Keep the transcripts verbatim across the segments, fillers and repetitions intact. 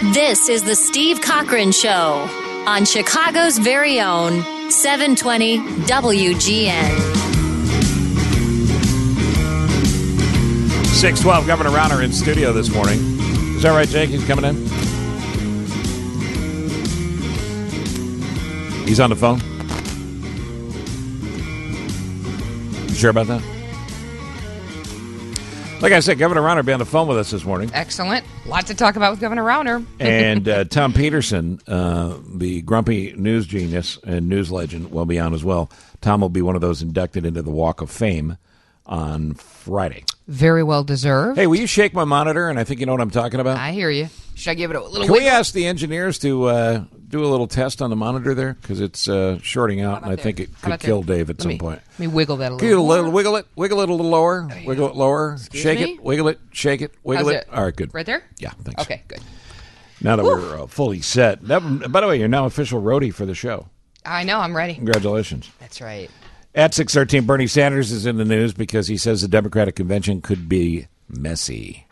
This is the Steve Cochran Show on Chicago's very own seven twenty W G N. six twelve, Governor Rauner in studio this morning. Is that right, Jake? He's coming in? He's on the phone? You sure about that? Like I said, Governor Rauner will be on the phone with us this morning. Excellent. Lots to talk about with Governor Rauner. And uh, Tom Peterson, uh, the grumpy news genius and news legend, will be on as well. Tom will be one of those inducted into the Walk of Fame on Friday. Very well deserved. Hey, will you shake my monitor? And I think you know what I'm talking about. I hear you. Should I give it a little Can wiggle? we ask the engineers to uh, do a little test on the monitor there? Because it's uh, shorting out, and I there? think it How could about kill there? Dave at Let some me, point. Let me wiggle that a Can you little. little, wiggle it, wiggle it a little lower, wiggle it lower, Excuse shake me? it, wiggle it, shake it, wiggle How's it. it? All right, good. Right there? Yeah, thanks. Okay, good. Now that Woo. we're uh, fully set. That, by the way, you're now official roadie for the show. I know, I'm ready. Congratulations. That's right. At six thirteen, Bernie Sanders is in the news because he says the Democratic convention could be messy.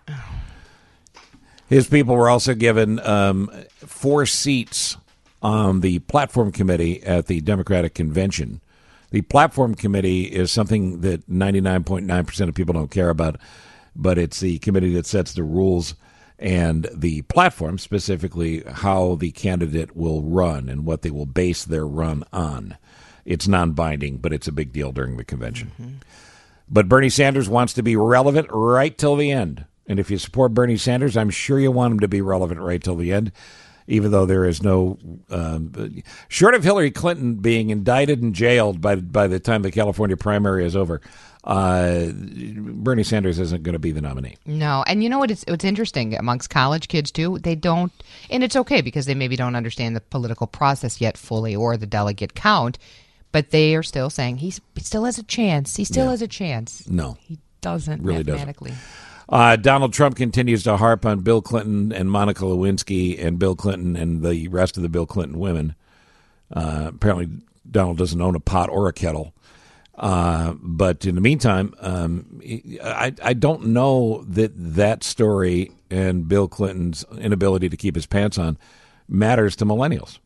His people were also given um, four seats on the platform committee at the Democratic convention. The platform committee is something that ninety-nine point nine percent of people don't care about, but it's the committee that sets the rules and the platform, specifically how the candidate will run and what they will base their run on. It's non-binding, but it's a big deal during the convention. Mm-hmm. But Bernie Sanders wants to be relevant right till the end. And if you support Bernie Sanders, I'm sure you want him to be relevant right till the end, even though there is no um, – short of Hillary Clinton being indicted and jailed by by the time the California primary is over, uh, Bernie Sanders isn't going to be the nominee. No, and you know what? It's it's interesting amongst college kids too. They don't, and it's okay because they maybe don't understand the political process yet fully or the delegate count, but they are still saying he's he still has a chance. He still Yeah. has a chance. No, he doesn't really mathematically. Doesn't. Uh, Donald Trump continues to harp on Bill Clinton and Monica Lewinsky and Bill Clinton and the rest of the Bill Clinton women. Uh, apparently, Donald doesn't own a pot or a kettle. Uh, but in the meantime, um, I, I don't know that that story and Bill Clinton's inability to keep his pants on matters to millennials.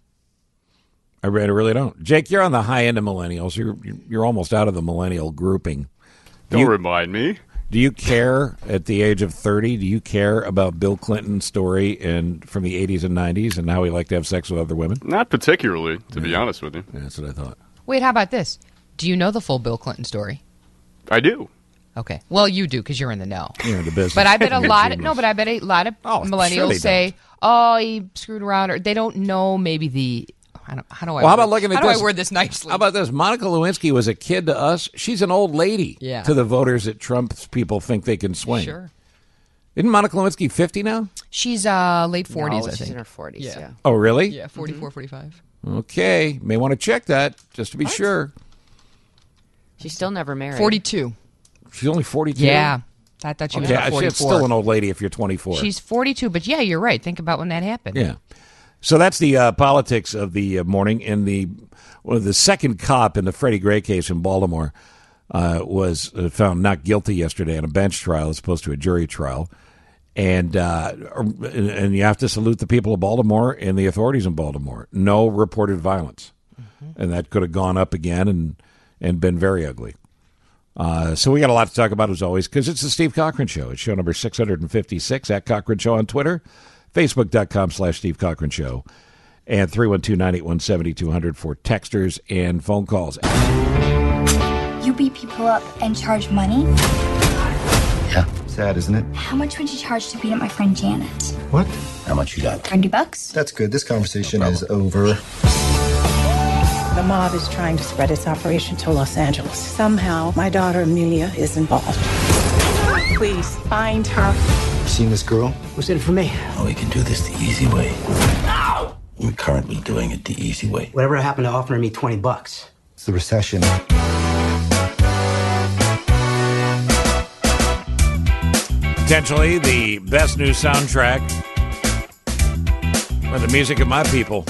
I really, I really don't. Jake, you're on the high end of millennials. You're you're almost out of the millennial grouping. Don't you, remind me. Do you care at the age of thirty? Do you care about Bill Clinton's story and from the eighties and nineties and how he liked to have sex with other women? Not particularly, to yeah. be honest with you. Yeah, that's what I thought. Wait, how about this? Do you know the full Bill Clinton story? I do. Okay. Well, you do because you're in the know. You're in the business. But I bet a lot of, no, but I bet a lot of oh, millennials sure say, oh, he screwed around, or they don't know maybe the, I don't, how do I well, how word, about looking at how this? do I word this nicely? How about this? Monica Lewinsky was a kid to us. She's an old lady yeah. to the voters that Trump's people think they can swing. Sure. Isn't Monica Lewinsky fifty now? She's uh, late forties, no, I she's think. in her forties, yeah. yeah. Oh, really? Yeah, forty-four, forty-five. Okay. May want to check that just to be what? sure. She's still never married. forty-two. She's only forty-two? Yeah. I thought she was okay, about forty-four. She's still an old lady if you're twenty-four. She's forty-two, but yeah, you're right. Think about when that happened. Yeah. So that's the uh, politics of the uh, morning. In the well, the second cop in the Freddie Gray case in Baltimore uh, was uh, found not guilty yesterday in a bench trial as opposed to a jury trial. And, uh, and you have to salute the people of Baltimore and the authorities in Baltimore. No reported violence. Mm-hmm. And that could have gone up again and, and been very ugly. Uh, so we got a lot to talk about, as always, because it's the Steve Cochran Show. It's show number six hundred fifty-six at Cochran Show on Twitter, Facebook.com slash Steve Cochran Show, and three one two, nine eight one, seven two zero zero for texters and phone calls. You beat people up and charge money? Yeah. Sad, isn't it? How much would you charge to beat up my friend Janet? What? How much you got? thirty bucks? That's good. This conversation no is over. The mob is trying to spread its operation to Los Angeles. Somehow, my daughter Amelia is involved. Please, find her. You seen this girl? What's in it for me? Oh, we can do this the easy way. No! We're currently doing it the easy way. Whatever happened to offering me twenty bucks? It's the recession. Potentially the best new soundtrack for the music of my people.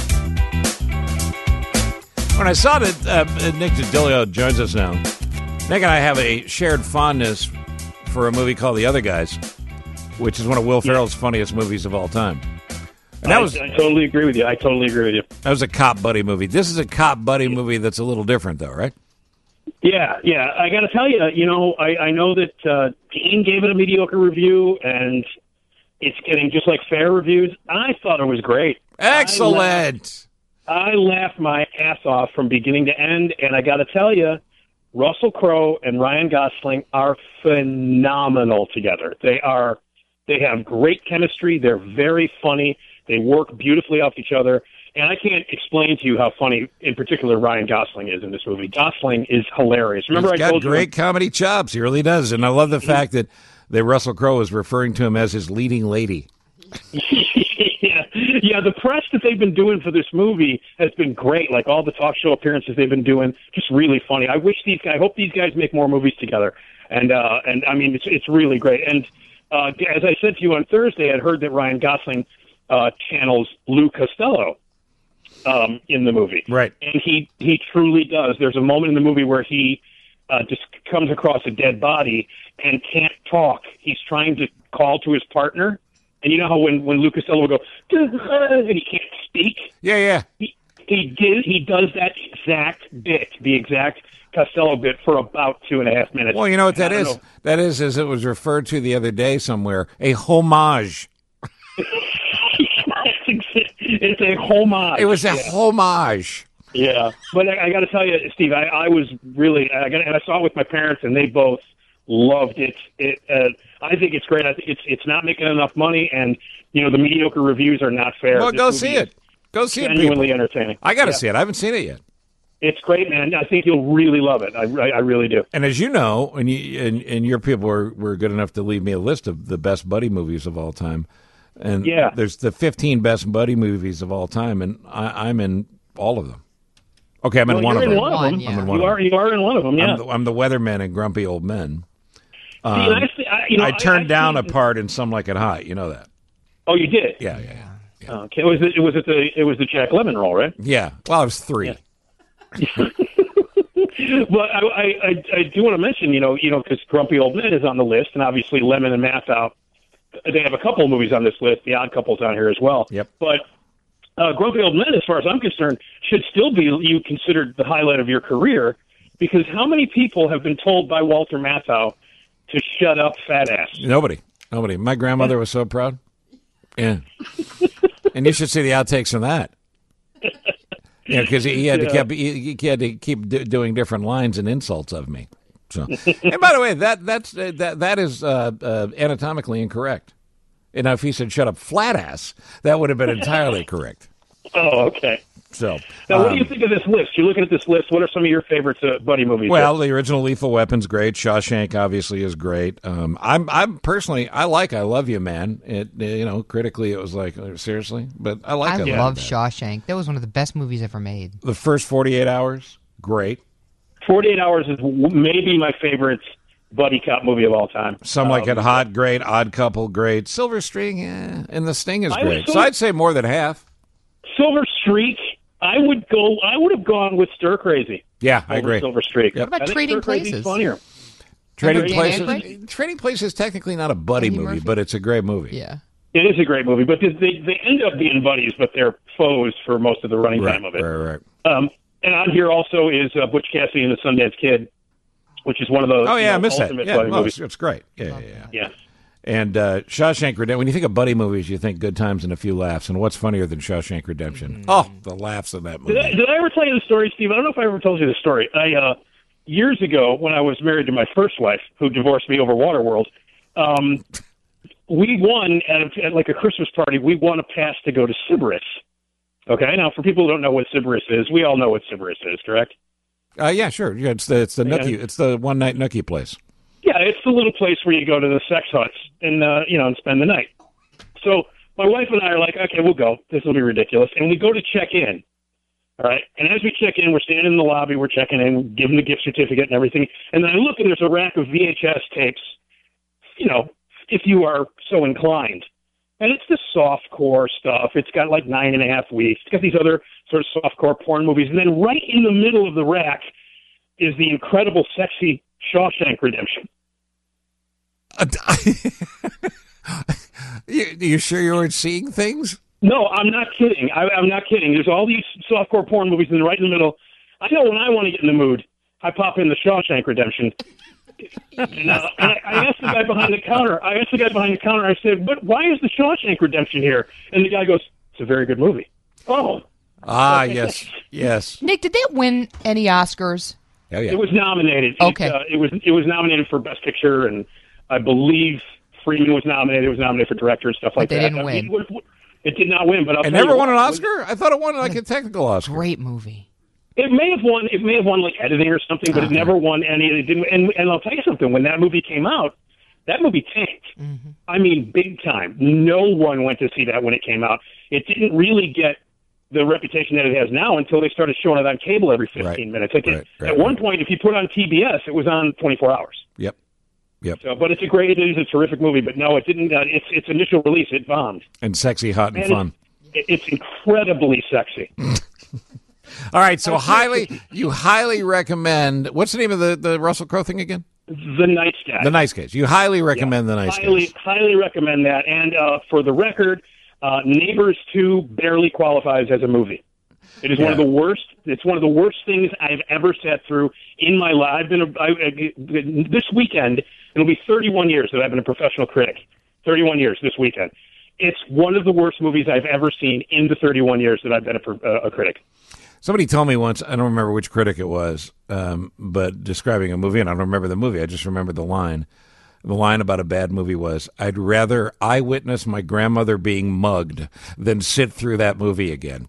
When I saw that uh, Nick DiDilio joins us now, Nick and I have a shared fondness for a movie called The Other Guys, which is one of Will Ferrell's funniest movies of all time. And that I, was I totally agree with you. I totally agree with you. that was a cop buddy movie. This is a cop buddy movie that's a little different, though, right? Yeah, yeah. I got to tell you, you know, I, I know that uh, Dean gave it a mediocre review, and it's getting just like fair reviews. I thought it was great. Excellent. I laughed, I laughed my ass off from beginning to end, and I got to tell you, Russell Crowe and Ryan Gosling are phenomenal together. They are. They have great chemistry. They're very funny. They work beautifully off each other. And I can't explain to you how funny, in particular, Ryan Gosling is in this movie. Gosling is hilarious. Remember, He's I got told great you, comedy chops. He really does. And I love the fact that, that Russell Crowe is referring to him as his leading lady. yeah, yeah. The press that they've been doing for this movie has been great. Like all the talk show appearances they've been doing, just really funny. I wish these guys. I hope these guys make more movies together. And uh, and I mean, it's it's really great. And uh, as I said to you on Thursday, I'd heard that Ryan Gosling uh, channels Lou Costello um, in the movie, right? And he he truly does. There's a moment in the movie where he uh, just comes across a dead body and can't talk. He's trying to call to his partner. And you know how when, when Lou Costello will go, and he can't speak? Yeah, yeah. He, he, did, he does that exact bit, the exact Costello bit, for about two and a half minutes. Well, you know what that I is? don't know. That is, as it was referred to the other day somewhere, a homage. It's a homage. It was a yeah. homage. Yeah. But I, I got to tell you, Steve, I, I was really, I got, and I saw it with my parents, and they both loved it. It, uh, I think it's great. I think it's it's not making enough money, and you know the mediocre reviews are not fair. Well, This go movie see is it. Go see it. Genuinely people. entertaining. I got to Yeah. see it. I haven't seen it yet. It's great, man. I think you'll really love it. I, I, I really do. And as you know, and you and, and your people were, were good enough to leave me a list of the best buddy movies of all time. And Yeah. there's the fifteen best buddy movies of all time, and I, I'm in all of them. Okay, I'm in Well, one you're of in them. one of them. I'm in You one of are them. you are in one of them. Yeah. I'm the, I'm the weatherman and grumpy old men. See, Um, and I, see- I, you know, I turned I, down I, a part in Some Like It Hot. You know that? Oh, you did? Yeah, yeah, yeah. Okay. It was it was it the it was the Jack Lemmon role, right? Yeah. Well, I was three. But I, I, I, I do want to mention, you know, you know, because Grumpy Old Men is on the list, and obviously Lemon and Matthau, they have a couple of movies on this list. The Odd Couple's on here as well. Yep. But uh, Grumpy Old Men, as far as I'm concerned, should still be you considered the highlight of your career, because how many people have been told by Walter Matthau to shut up, fat ass? Nobody. Nobody. My grandmother was so proud. Yeah. And you should see the outtakes from that. Yeah, because he, he had Yeah. to keep he, he had to keep do, doing different lines and insults of me. So, and by the way, that that's uh, that that is uh, uh, anatomically incorrect. And now, if he said "shut up, flat ass," that would have been entirely correct. Oh, okay. So, Now, what um, do you think of this list? You're looking at this list. What are some of your favorites uh, buddy movies? well, the original Lethal Weapon's great. Shawshank obviously is great. Um, I'm I'm personally I like I Love You Man. It you know critically it was like uh, seriously, but I like I I love That. Shawshank. That was one of the best movies ever made. The first forty-eight hours, great. forty-eight Hours is w- maybe my favorite buddy cop movie of all time. Some Like Um, It Hot, great. Odd Couple, great. Silver String, yeah. And The Sting is I great. was So I'd say more than half. Silver Streak. I would go. I would have gone with Stir Crazy. Yeah, I over agree. Silver Streak. Yep. What about I think Trading Stir Crazy's Places? Funnier. Trading Trading Places. Places? Trading Places is technically not a buddy Eddie movie, Murphy? but it's a great movie. Yeah. It is a great movie, but they they, they end up being buddies, but they're foes for most of the running Right, time of it. right, right. Um, and on here also is uh, Butch Cassidy and the Sundance Kid, which is one of the Oh, yeah, you know, I missed that. ultimate Yeah, buddy well, movies. it's, it's great. Yeah, yeah, yeah. Yeah. And uh, Shawshank Redemption, when you think of buddy movies, you think Good Times and a Few Laughs. And what's funnier than Shawshank Redemption? Oh, the laughs in that movie. Did I, did I ever tell you the story, Steve? I don't know if I ever told you the story. I uh, years ago, when I was married to my first wife, who divorced me over Waterworld, um, we won at, a, at like a Christmas party. We won a pass to go to Sybaris. Okay, now for people who don't know what Sybaris is, we all know what Sybaris is, correct? Uh, yeah, sure. Yeah, it's the it's the Yeah. nookie. It's the one night nookie place. Yeah, it's the little place where you go to the sex huts and uh, you know and spend the night. So my wife and I are like, okay, we'll go. This will be ridiculous, and we go to check in. All right, and as we check in, we're standing in the lobby, we're checking in, giving the gift certificate and everything, and then I look and there's a rack of V H S tapes. You know, if you are so inclined. And it's the softcore stuff. It's got like nine and a half weeks. It's got these other sort of softcore porn movies. And then right in the middle of the rack is the incredible, sexy Shawshank Redemption. you, you sure you weren't seeing things? No, I'm not kidding. I, I'm not kidding. There's all these softcore porn movies, and right in the middle, I know when I want to get in the mood, I pop in the Shawshank Redemption. and, uh, and I, I asked the guy behind the counter. I asked the guy behind the counter. I said, "But why is the Shawshank Redemption here?" And the guy goes, "It's a very good movie." Oh, ah, yes, yes. Nick, did they win any Oscars? Oh, yeah. It was nominated. Okay. It, uh, it was it was nominated for Best Picture, and I believe Freeman was nominated. It was nominated for director and stuff like But they that. didn't I mean, win. It, was- it did not win, but I'll It tell never you won an what, Oscar? I thought it won like a technical Oscar. Great movie. It may have won. It may have won like editing or something, but Okay. it never won any. It didn't. And, and I'll tell you something. When that movie came out, that movie tanked. Mm-hmm. I mean, big time. No one went to see that when it came out. It didn't really get the reputation that it has now until they started showing it on cable every fifteen Right. minutes. Like Right, it, right, at one right. point, if you put on T B S, it was on twenty-four hours. Yep. Yep. So, but it's a great, it is a terrific movie. But no, it didn't. Uh, its its initial release, it bombed. And sexy, hot, and And fun. It, it's incredibly sexy. All right, so highly, you highly recommend. What's the name of the, the Russell Crowe thing again? The Nice Guy. The Nice Guys. You highly recommend The Nice highly, Guys. highly recommend that. And uh, for the record, uh, Neighbors two barely qualifies as a movie. It is one of Yeah. the worst. It's one of the worst things I've ever sat through in my life. I've been a, I, I, this weekend. It'll be thirty-one years that I've been a professional critic. thirty-one years this weekend. It's one of the worst movies I've ever seen in the thirty-one years that I've been a, a, a critic. Somebody told me once, I don't remember which critic it was, um, but describing a movie, and I don't remember the movie, I just remember the line. The line about a bad movie was, I'd rather eyewitness my grandmother being mugged than sit through that movie again.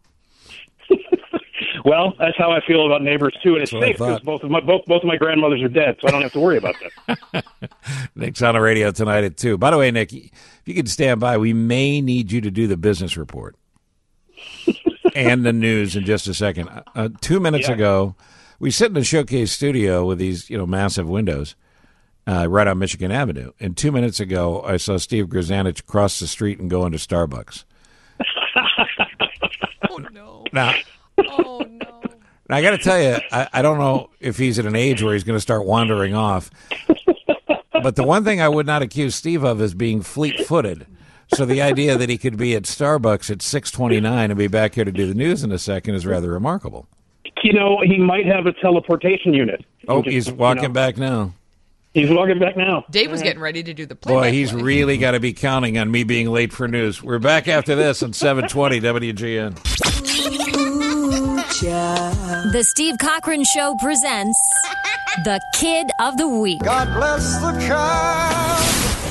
Well, that's how I feel about Neighbors two, and it's That's what I safe because thought. both of my both both of my grandmothers are dead, so I don't have to worry about that. Nick's on the radio tonight at two. By the way, Nick, if you could stand by, we may need you to do the business report and the news in just a second. Uh, two minutes Yeah. ago, we sit in the showcase studio with these, you know, massive windows uh, right on Michigan Avenue. And two minutes ago, I saw Steve Grzanich cross the street and go into Starbucks. Oh, no. Now, Oh, no. now I got to tell you, I, I don't know if he's at an age where he's going to start wandering off. But the one thing I would not accuse Steve of is being fleet-footed. So the idea that he could be at Starbucks at six twenty-nine and be back here to do the news in a second is rather remarkable. You know, he might have a teleportation unit. Oh, Just, he's you walking know, back now. He's walking back now. Dave was getting ready to do the play. Boy, he's really got to be counting on me being late for news. We're back after this on seven twenty W G N. The Steve Cochran Show presents the Kid of the Week. God bless the child.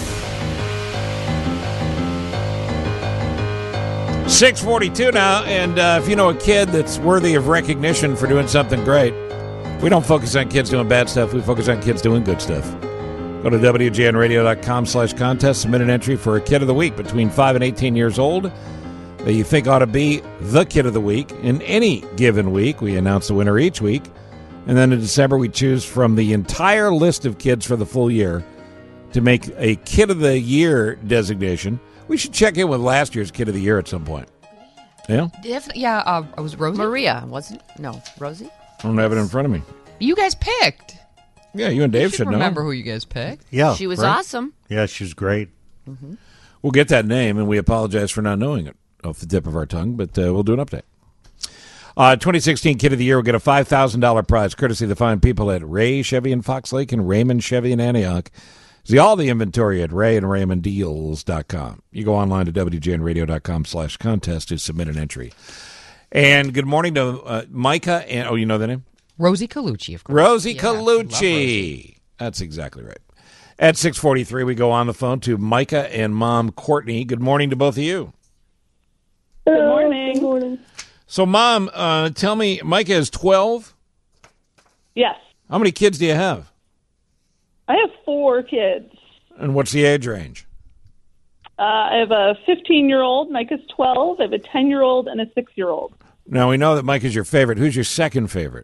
six forty-two now, and uh, if you know a kid that's worthy of recognition for doing something great, we don't focus on kids doing bad stuff. We focus on kids doing good stuff. Go to W G N radio dot com slash contest. Submit an entry for a Kid of the Week between five and eighteen years old that you think ought to be the Kid of the Week. In any given week, we announce the winner each week. And then in December, we choose from the entire list of kids for the full year to make a Kid of the Year designation. We should check in with last year's Kid of the Year at some point. Yeah? Definitely, yeah, uh, it was Rosie. Maria, wasn't No, Rosie? I don't have it in front of me. You guys picked. Yeah, you and Dave You should know. remember who you guys picked. Yeah, She was right? awesome. Yeah, she was great. Mm-hmm. We'll get that name, and we apologize for not knowing it off the tip of our tongue, but uh, we'll do an update. Uh, twenty sixteen Kid of the Year will get a five thousand dollars prize, courtesy of the fine people at Ray Chevy in Fox Lake and Raymond Chevy in Antioch. See all the inventory at ray and raymond deals dot com. You go online to W G N radio dot com slash contest to submit an entry. And good morning to uh, Micah, and oh, you know the name? Rosie Colucci, of course. Rosie Yeah, love Colucci. Rosie. That's exactly right. At six forty-three, we go on the phone to Micah and Mom Courtney. Good morning to both of you. Good morning. Good morning. So, Mom, uh, tell me, Micah is twelve? Yes. How many kids do you have? I have four kids. And what's the age range? Uh, I have a fifteen-year-old, Micah's twelve. I have a ten-year-old and a six-year-old. Now, we know that Micah's your favorite. Who's your second favorite?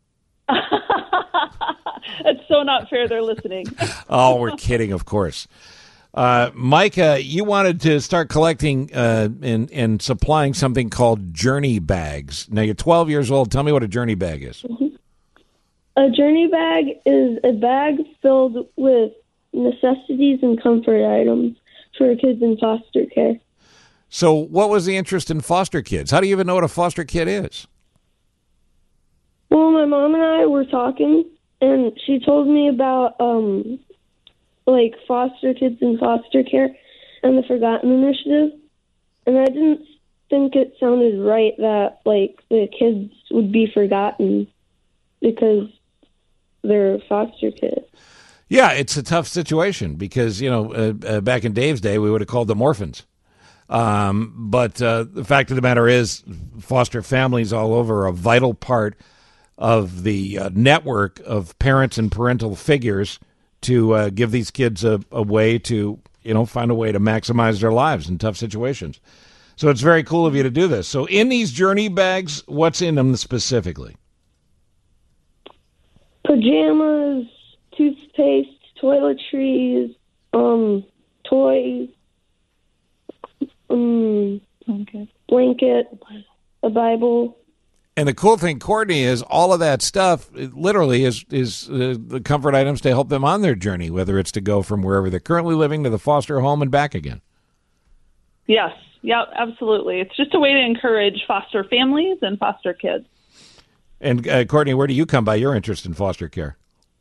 It's so not fair they're listening. Oh, we're kidding, of course. Uh, Micah, you wanted to start collecting uh, and, and supplying something called journey bags. Now, you're twelve years old. Tell me what a journey bag is. A journey bag is a bag filled with necessities and comfort items for kids in foster care. So what was the interest in foster kids? How do you even know what a foster kid is? Well, my mom and I were talking, and she told me about, um, like, foster kids in foster care and the Forgotten Initiative. And I didn't think it sounded right that, like, the kids would be forgotten because they're foster kids. Yeah, it's a tough situation because, you know, uh, uh, back in Dave's day, we would have called them orphans. Um, but uh, the fact of the matter is foster families all over are a vital part of the uh, network of parents and parental figures to uh, give these kids a, a way to, you know, find a way to maximize their lives in tough situations. So it's very cool of you to do this. So in these journey bags, what's in them specifically? Pajamas, toothpaste, toiletries, um, toys, um, okay. blanket, a Bible. And the cool thing, Courtney, is all of that stuff it literally is is uh, the comfort items to help them on their journey, whether it's to go from wherever they're currently living to the foster home and back again. Yes. Yeah, absolutely. It's just a way to encourage foster families and foster kids. And uh, Courtney, where do you come by your interest in foster care?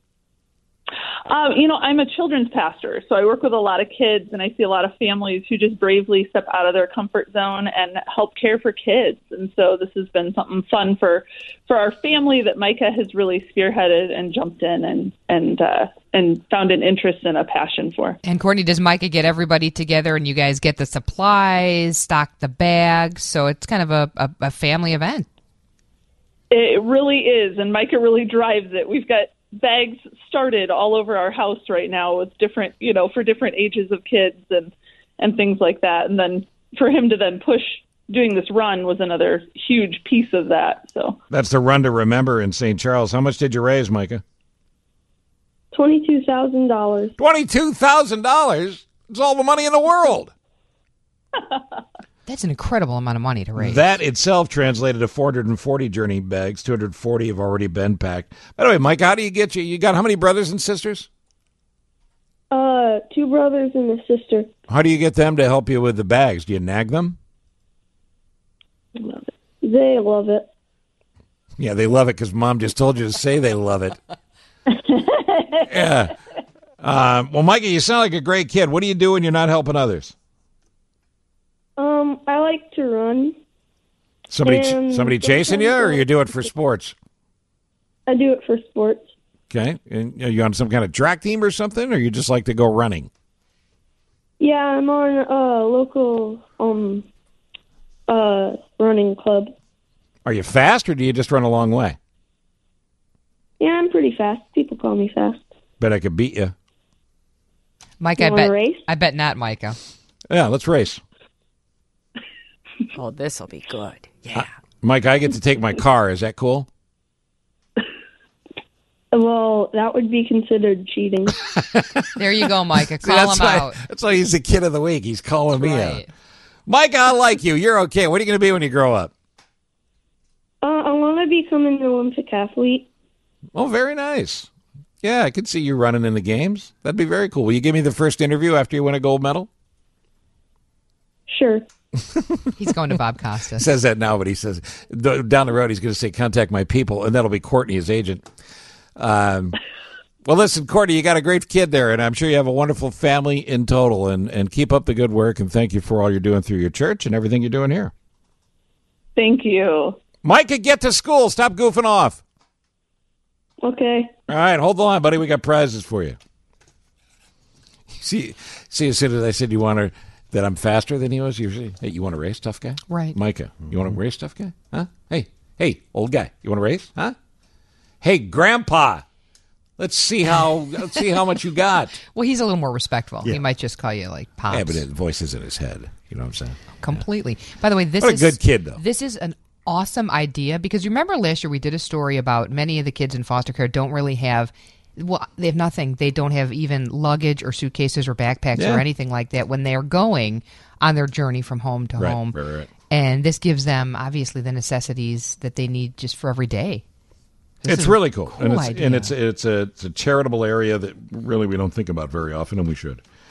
Um, you know, I'm a children's pastor, so I work with a lot of kids, and I see a lot of families who just bravely step out of their comfort zone and help care for kids. And so this has been something fun for, for our family that Micah has really spearheaded and jumped in and and uh, and found an interest and a passion for. And Courtney, does Micah get everybody together and you guys get the supplies, stock the bags? So it's kind of a, a, a family event. It really is, and Micah really drives it. We've got bags started all over our house right now with different, you know, for different ages of kids and, and things like that. And then for him to then push doing this run was another huge piece of that. So that's the Run to Remember in Saint Charles. How much did you raise, Micah? twenty-two thousand dollars. twenty-two thousand dollars? It's all the money in the world. That's an incredible amount of money to raise. That itself translated to four hundred forty journey bags. two hundred forty have already been packed. By the way, Mike, how do you get you? You got how many brothers and sisters? Uh, two brothers and a sister. How do you get them to help you with the bags? Do you nag them? Love it. They love it. Yeah, they love it because Mom just told you to say they love it. Yeah. Uh, well, Micah, you sound like a great kid. What do you do when you're not helping others? Um, I like to run. Somebody, ch- somebody chasing you, or you do it for sports? I do it for sports. Okay, and are you on some kind of track team or something, or you just like to go running? Yeah, I'm on a local um uh running club. Are you fast, or do you just run a long way? Yeah, I'm pretty fast. People call me fast. Bet I could beat you. Mike, you I bet. Race? I bet not, Micah. Yeah, let's race. Oh, this will be good. Yeah. Uh, Mike, I get to take my car. Is that cool? Well, that would be considered cheating. There you go, Micah. Call that's him why, out. That's why he's the kid of the week. He's calling That's me right. out. Mike, I like you. You're okay. What are you going to be when you grow up? Uh, I want to become an Olympic athlete. Oh, very nice. Yeah, I could see you running in the games. That'd be very cool. Will you give me the first interview after you win a gold medal? Sure. He's going to Bob Costa. Says that now, but he says th- down the road he's going to say, contact my people, and that'll be Courtney, his agent. Um, well, listen, Courtney, you got a great kid there, and I'm sure you have a wonderful family in total, and, and keep up the good work, and thank you for all you're doing through your church and everything you're doing here. Thank you. Micah, get to school. Stop goofing off. Okay. All right, hold the line, buddy. We got prizes for you. See, see, as soon as I said you want to, that I'm faster than he was, usually, hey, you want to race, tough guy? Right. Micah, you want to race, tough guy? Huh? Hey, hey, old guy, you want to race? Huh? Hey, Grandpa, let's see how let's see how much you got. Well, he's a little more respectful. Yeah. He might just call you like Pops. Yeah, but the voice is in his head. You know what I'm saying? Completely. By the way, this What a is good kid, though. This is an awesome idea because you remember last year we did a story about many of the kids in foster care don't really have. Well, they have nothing. They don't have even luggage or suitcases or backpacks Yeah. or anything like that when they're going on their journey from home to Right, home. right, right. And this gives them, obviously, the necessities that they need just for every day. This It's is a really cool, cool and, it's, idea. and it's it's a it's a charitable area that really we don't think about very often, and we should.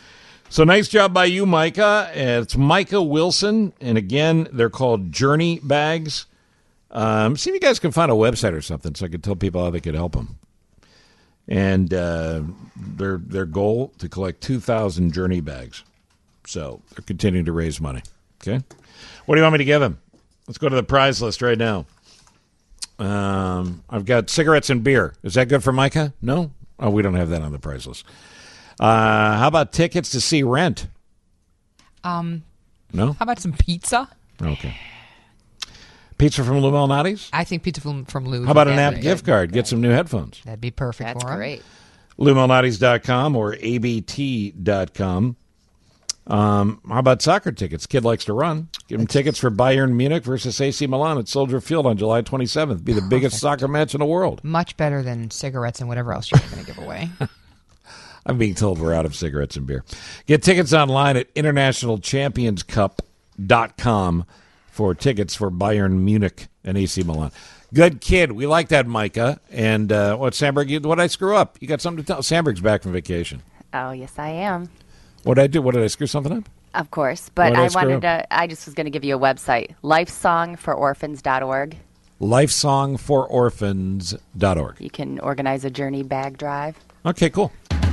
So nice job by you, Micah. It's Micah Wilson. And again, they're called Journey Bags. Um, see if you guys can find a website or something so I can tell people how they could help them. And uh, their their goal to collect two thousand Journey Bags. So they're continuing to raise money. Okay. What do you want me to give them? Let's go to the prize list right now. Um, I've got cigarettes and beer. Is that good for Micah? No? Oh, we don't have that on the prize list. Uh, how about tickets to see Rent? Um, No? How about some pizza? Okay. Pizza from Lou Malnati's? I think pizza from, from Lou's. How about an would app be gift good. card? Get some new headphones. That'd be perfect That's for him. great. Lou Malnati's dot com or A B T dot com. Um, how about soccer tickets? Kid likes to run. Give him tickets for Bayern Munich versus A C Milan at Soldier Field on July twenty-seventh. Be the biggest soccer match in the world. Much better than cigarettes and whatever else you're going to give away. I'm being told we're out of cigarettes and beer. Get tickets online at international champions cup dot com for tickets for Bayern Munich and A C Milan. Good kid. We like that, Micah. And uh, what, Sandberg, what did I screw up? You got something to tell? Sandberg's back from vacation. Oh, yes, I am. What did I do? What did I screw something up? Of course. But What did I I screw wanted to, I just was going to give you a website, lifesong for orphans dot org. lifesong for orphans dot org. You can organize a journey bag drive. Okay, cool.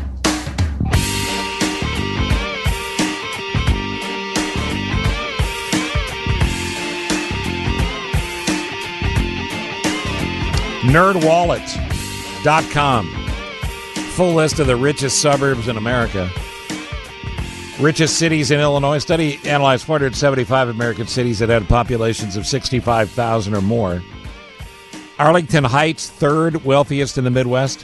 nerd wallet dot com. Full list of the richest suburbs in America. Richest cities in Illinois. Study analyzed four hundred seventy-five American cities that had populations of sixty-five thousand or more. Arlington Heights, third wealthiest in the Midwest.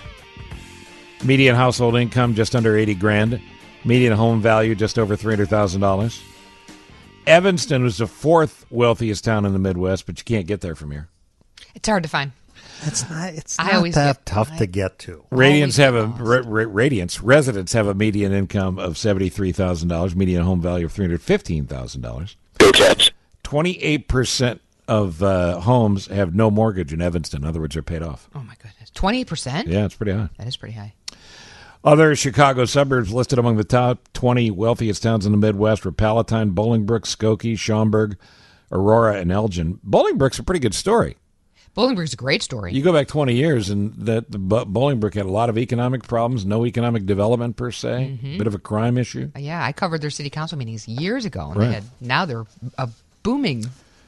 Median household income just under eighty grand. Median home value just over three hundred thousand dollars. Evanston was the fourth wealthiest town in the Midwest, but you can't get there from here. It's hard to find. It's not. It's I not always that get- tough I- to get to. Radiance have a ra- ra- Radiance residents have a median income of seventy three thousand dollars, median home value of three hundred fifteen thousand dollars. Go Jets! Twenty eight percent of uh, homes have no mortgage in Evanston. In other words, they're paid off. Oh, my goodness. twenty percent? Yeah, it's pretty high. That is pretty high. Other Chicago suburbs listed among the top twenty wealthiest towns in the Midwest were Palatine, Bolingbrook, Skokie, Schaumburg, Aurora, and Elgin. Bolingbrook's a pretty good story. Bolingbrook's a great story. You go back twenty years, and that the Bo- Bolingbrook had a lot of economic problems, no economic development per se, Mhm. bit of a crime issue. Yeah, I covered their city council meetings years ago. And Right. they had, now they're a booming.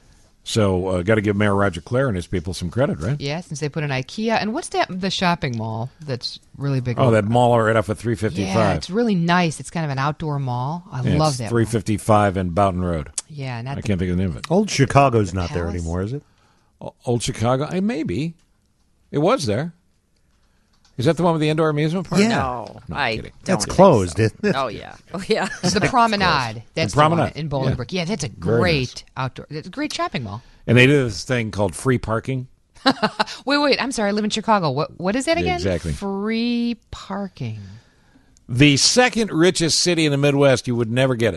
So, uh, got to give Mayor Roger Clare and his people some credit, right? Yeah, since they put an IKEA. And what's that? The shopping mall that's really big. Oh, that mall right off of three fifty-five. Yeah, it's really nice. It's kind of an outdoor mall. I Yeah, love it's that. three mall. fifty-five and Boughton Road. Yeah, not I the- can't think of the name of it. Old Chicago's not there Palace? anymore, is it? O- Old Chicago? Eh, maybe. It was there. Is that the one with the indoor amusement park? Yeah. No, No, I kidding. don't That's think closed, so. isn't it? Oh, yeah. Oh, yeah. It's the Promenade. That's the, Promenade. one in Bolingbrook. Yeah, that's a Very great outdoor. It's a great shopping mall. And they do this thing called free parking. Wait, wait. I'm sorry. I live in Chicago. What? What is that Yeah, again? exactly. Free parking. The second richest city in the Midwest, you would never get it.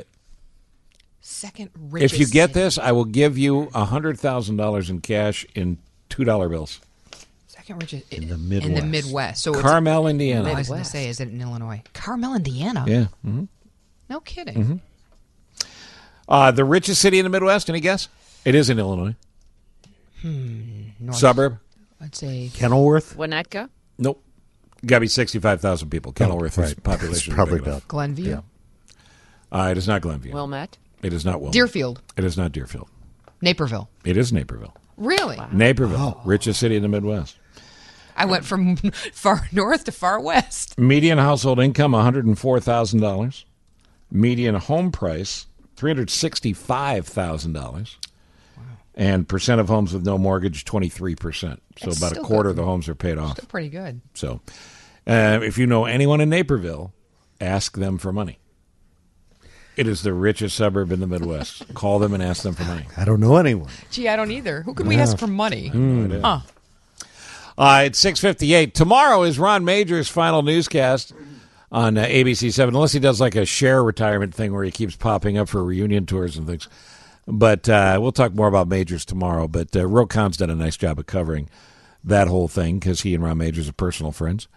Second richest. If you get city. this, I will give you one hundred thousand dollars in cash in two dollar bills. Second richest In the In Midwest. the Midwest. So it's- Carmel, Indiana. I was going to say, is it in Illinois? Carmel, Indiana. Yeah. hmm No kidding. hmm Uh, the richest city in the Midwest, any guess? It is in Illinois. Hmm. North, Suburb? I'd say Kenilworth? Winnetka? Nope. Got to be sixty-five thousand people. Kenilworth Oh, is right. population. It's probably big enough. about- Glenview. Yeah. Uh, it is not Glenview. Wilmette? It is not Wilmette. Deerfield. It is not Deerfield. Naperville. It is Naperville. Really? Naperville, richest city in the Midwest. I went from far north to far west. Median household income one hundred four thousand dollars. Median home price three hundred sixty-five thousand dollars. And percent of homes with no mortgage twenty-three percent. So That's about a still quarter good. of the homes are paid off. Still pretty good. So uh, if you know anyone in Naperville, ask them for money. It is the richest suburb in the Midwest. Call them and ask them for money. I don't know anyone. Gee, I don't either. Who can we Yeah. ask for money? Mm. Huh. Uh, it's six fifty-eight. Tomorrow is Ron Major's final newscast on uh, A B C seven, unless he does like a share retirement thing where he keeps popping up for reunion tours and things. But uh, we'll talk more about Majors tomorrow. But uh, Ro Khan's done a nice job of covering that whole thing because he and Ron Majors are personal friends.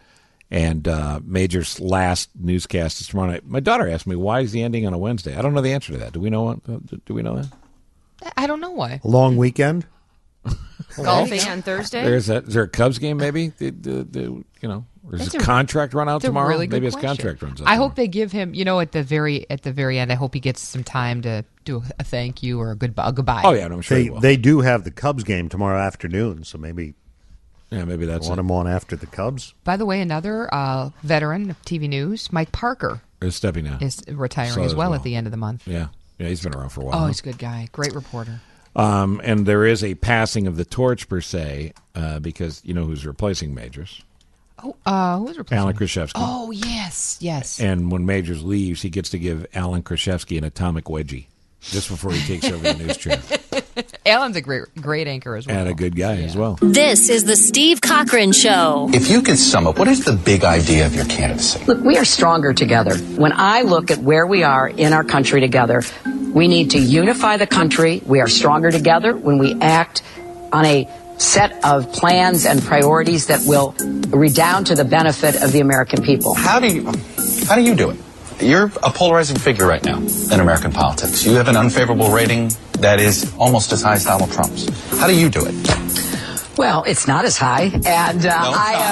And uh, Major's last newscast is tomorrow night. My daughter asked me, why is the ending on a Wednesday? I don't know the answer to that. Do we know what, Do we know that? I don't know why. Long weekend? Golfing on Thursday? There's a, is there a Cubs game maybe? The, the, the, you know, or is That's his a- contract run out That's a tomorrow? really good maybe his question. contract runs out I tomorrow. hope they give him, you know, at the very at the very end. I hope he gets some time to do a thank you or a goodbye. A goodbye. Oh, yeah, I'm sure They, he will. they do have the Cubs game tomorrow afternoon, so maybe yeah, maybe that's want it. him on after the Cubs. By the way, another uh, veteran of T V News, Mike Parker, Is stepping down. is retiring So as as well, well. at the end of the month. Yeah, yeah, he's been around for a while. Oh, huh? he's a good guy. Great reporter. Um, and there is a passing of the torch, per se, uh, because you know who's replacing Majors? Oh, uh, who was replacing? Alan Krzyzewski. Oh, yes, yes. And when Majors leaves, he gets to give Alan Krzyzewski an atomic wedgie just before he takes over the news chair. Alan's a great, great anchor as well. And a good guy as well. This is the Steve Cochran Show. If you could sum up, what is the big idea of your candidacy? Look, we are stronger together. When I look at where we are in our country together, we need to unify the country. We are stronger together when we act on a set of plans and priorities that will redound to the benefit of the American people. How do you, how do you do it? You're a polarizing figure right now in American politics. You have an unfavorable rating that is almost as high as Donald Trump's. How do you do it? Well, it's not as high, and uh,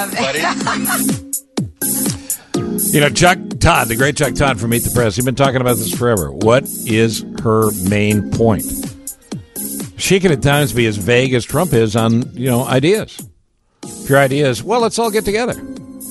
I have. You know, Chuck Todd, the great Chuck Todd from Meet the Press, he's been talking about this forever. What is her main point? She can at times be as vague as Trump is on, you know, ideas. If your idea is, well, let's all get together.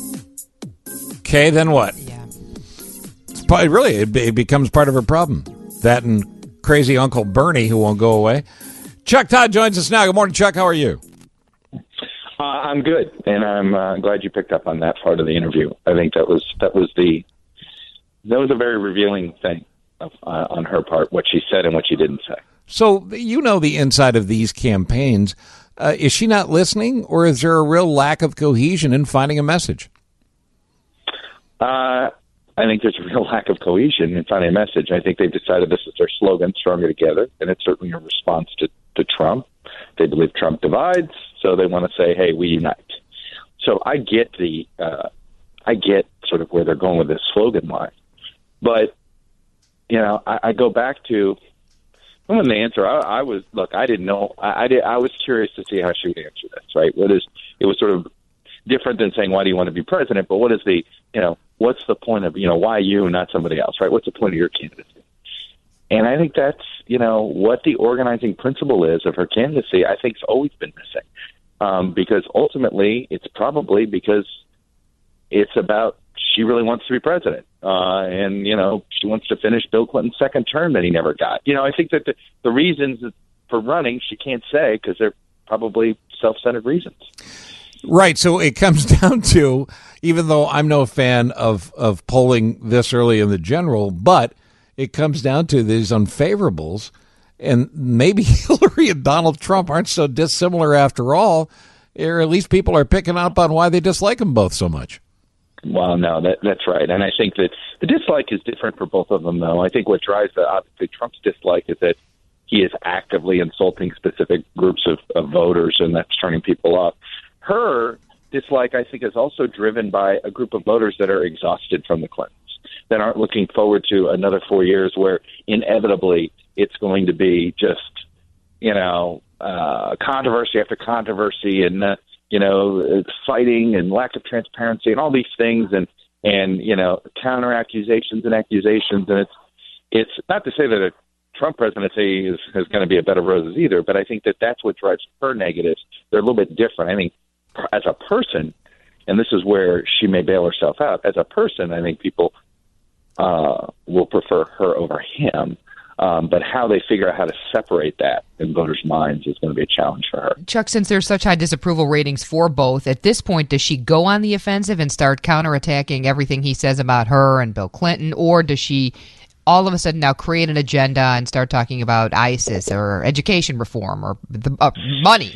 Okay, then what? Yeah. It's probably, really, it, it becomes part of her problem. That and crazy Uncle Bernie who won't go away. Chuck Todd joins us now. Good morning, Chuck. How are you? Uh, I'm good, and I'm uh, glad you picked up on that part of the interview. I think that was that was the that was a very revealing thing of, uh, on her part, what she said and what she didn't say. So you know the inside of these campaigns. Uh, is she not listening, or is there a real lack of cohesion in finding a message? Uh, I think there's a real lack of cohesion in finding a message. I think they've decided this is their slogan, "Stronger Together," and it's certainly a response to, to Trump. They believe Trump divides, so they want to say, "Hey, we unite." So I get the, uh, I get sort of where they're going with this slogan line, but you know, I, I go back to when the answer. I, I was look, I didn't know. I, I did. I was curious to see how she would answer this. Right? What is? It was sort of different than saying, "Why do you want to be president?" But what is the, you know, what's the point of, you know, why you, not somebody else? Right? What's the point of your candidacy? And I think that's, you know, what the organizing principle is of her candidacy, I think, has always been missing. Um, because ultimately, it's probably because it's about she really wants to be president. Uh, and, you know, she wants to finish Bill Clinton's second term that he never got. You know, I think that the, the reasons for running she can't say because they're probably self-centered reasons. Right. So it comes down to, even though I'm no fan of, of polling this early in the general, but it comes down to these unfavorables, and maybe Hillary and Donald Trump aren't so dissimilar after all, or at least people are picking up on why they dislike them both so much. Well, no, that, that's right. And I think that the dislike is different for both of them, though. I think what drives the, obviously Trump's dislike is that he is actively insulting specific groups of, of voters, and that's turning people off. Her dislike, I think, is also driven by a group of voters that are exhausted from the Clintons, that aren't looking forward to another four years where inevitably it's going to be just, you know, uh, controversy after controversy and, uh, you know, fighting and lack of transparency and all these things and, and you know, counter accusations and accusations. And it's it's not to say that a Trump presidency is, is going to be a bed of roses either, but I think that that's what drives her negatives. They're a little bit different. I think as a person, and this is where she may bail herself out, as a person, I think people uh, will prefer her over him. Um, but how they figure out how to separate that in voters' minds is going to be a challenge for her. Chuck, since there's such high disapproval ratings for both, at this point, does she go on the offensive and start counterattacking everything he says about her and Bill Clinton, or does she all of a sudden now create an agenda and start talking about ISIS or education reform or the, uh, money?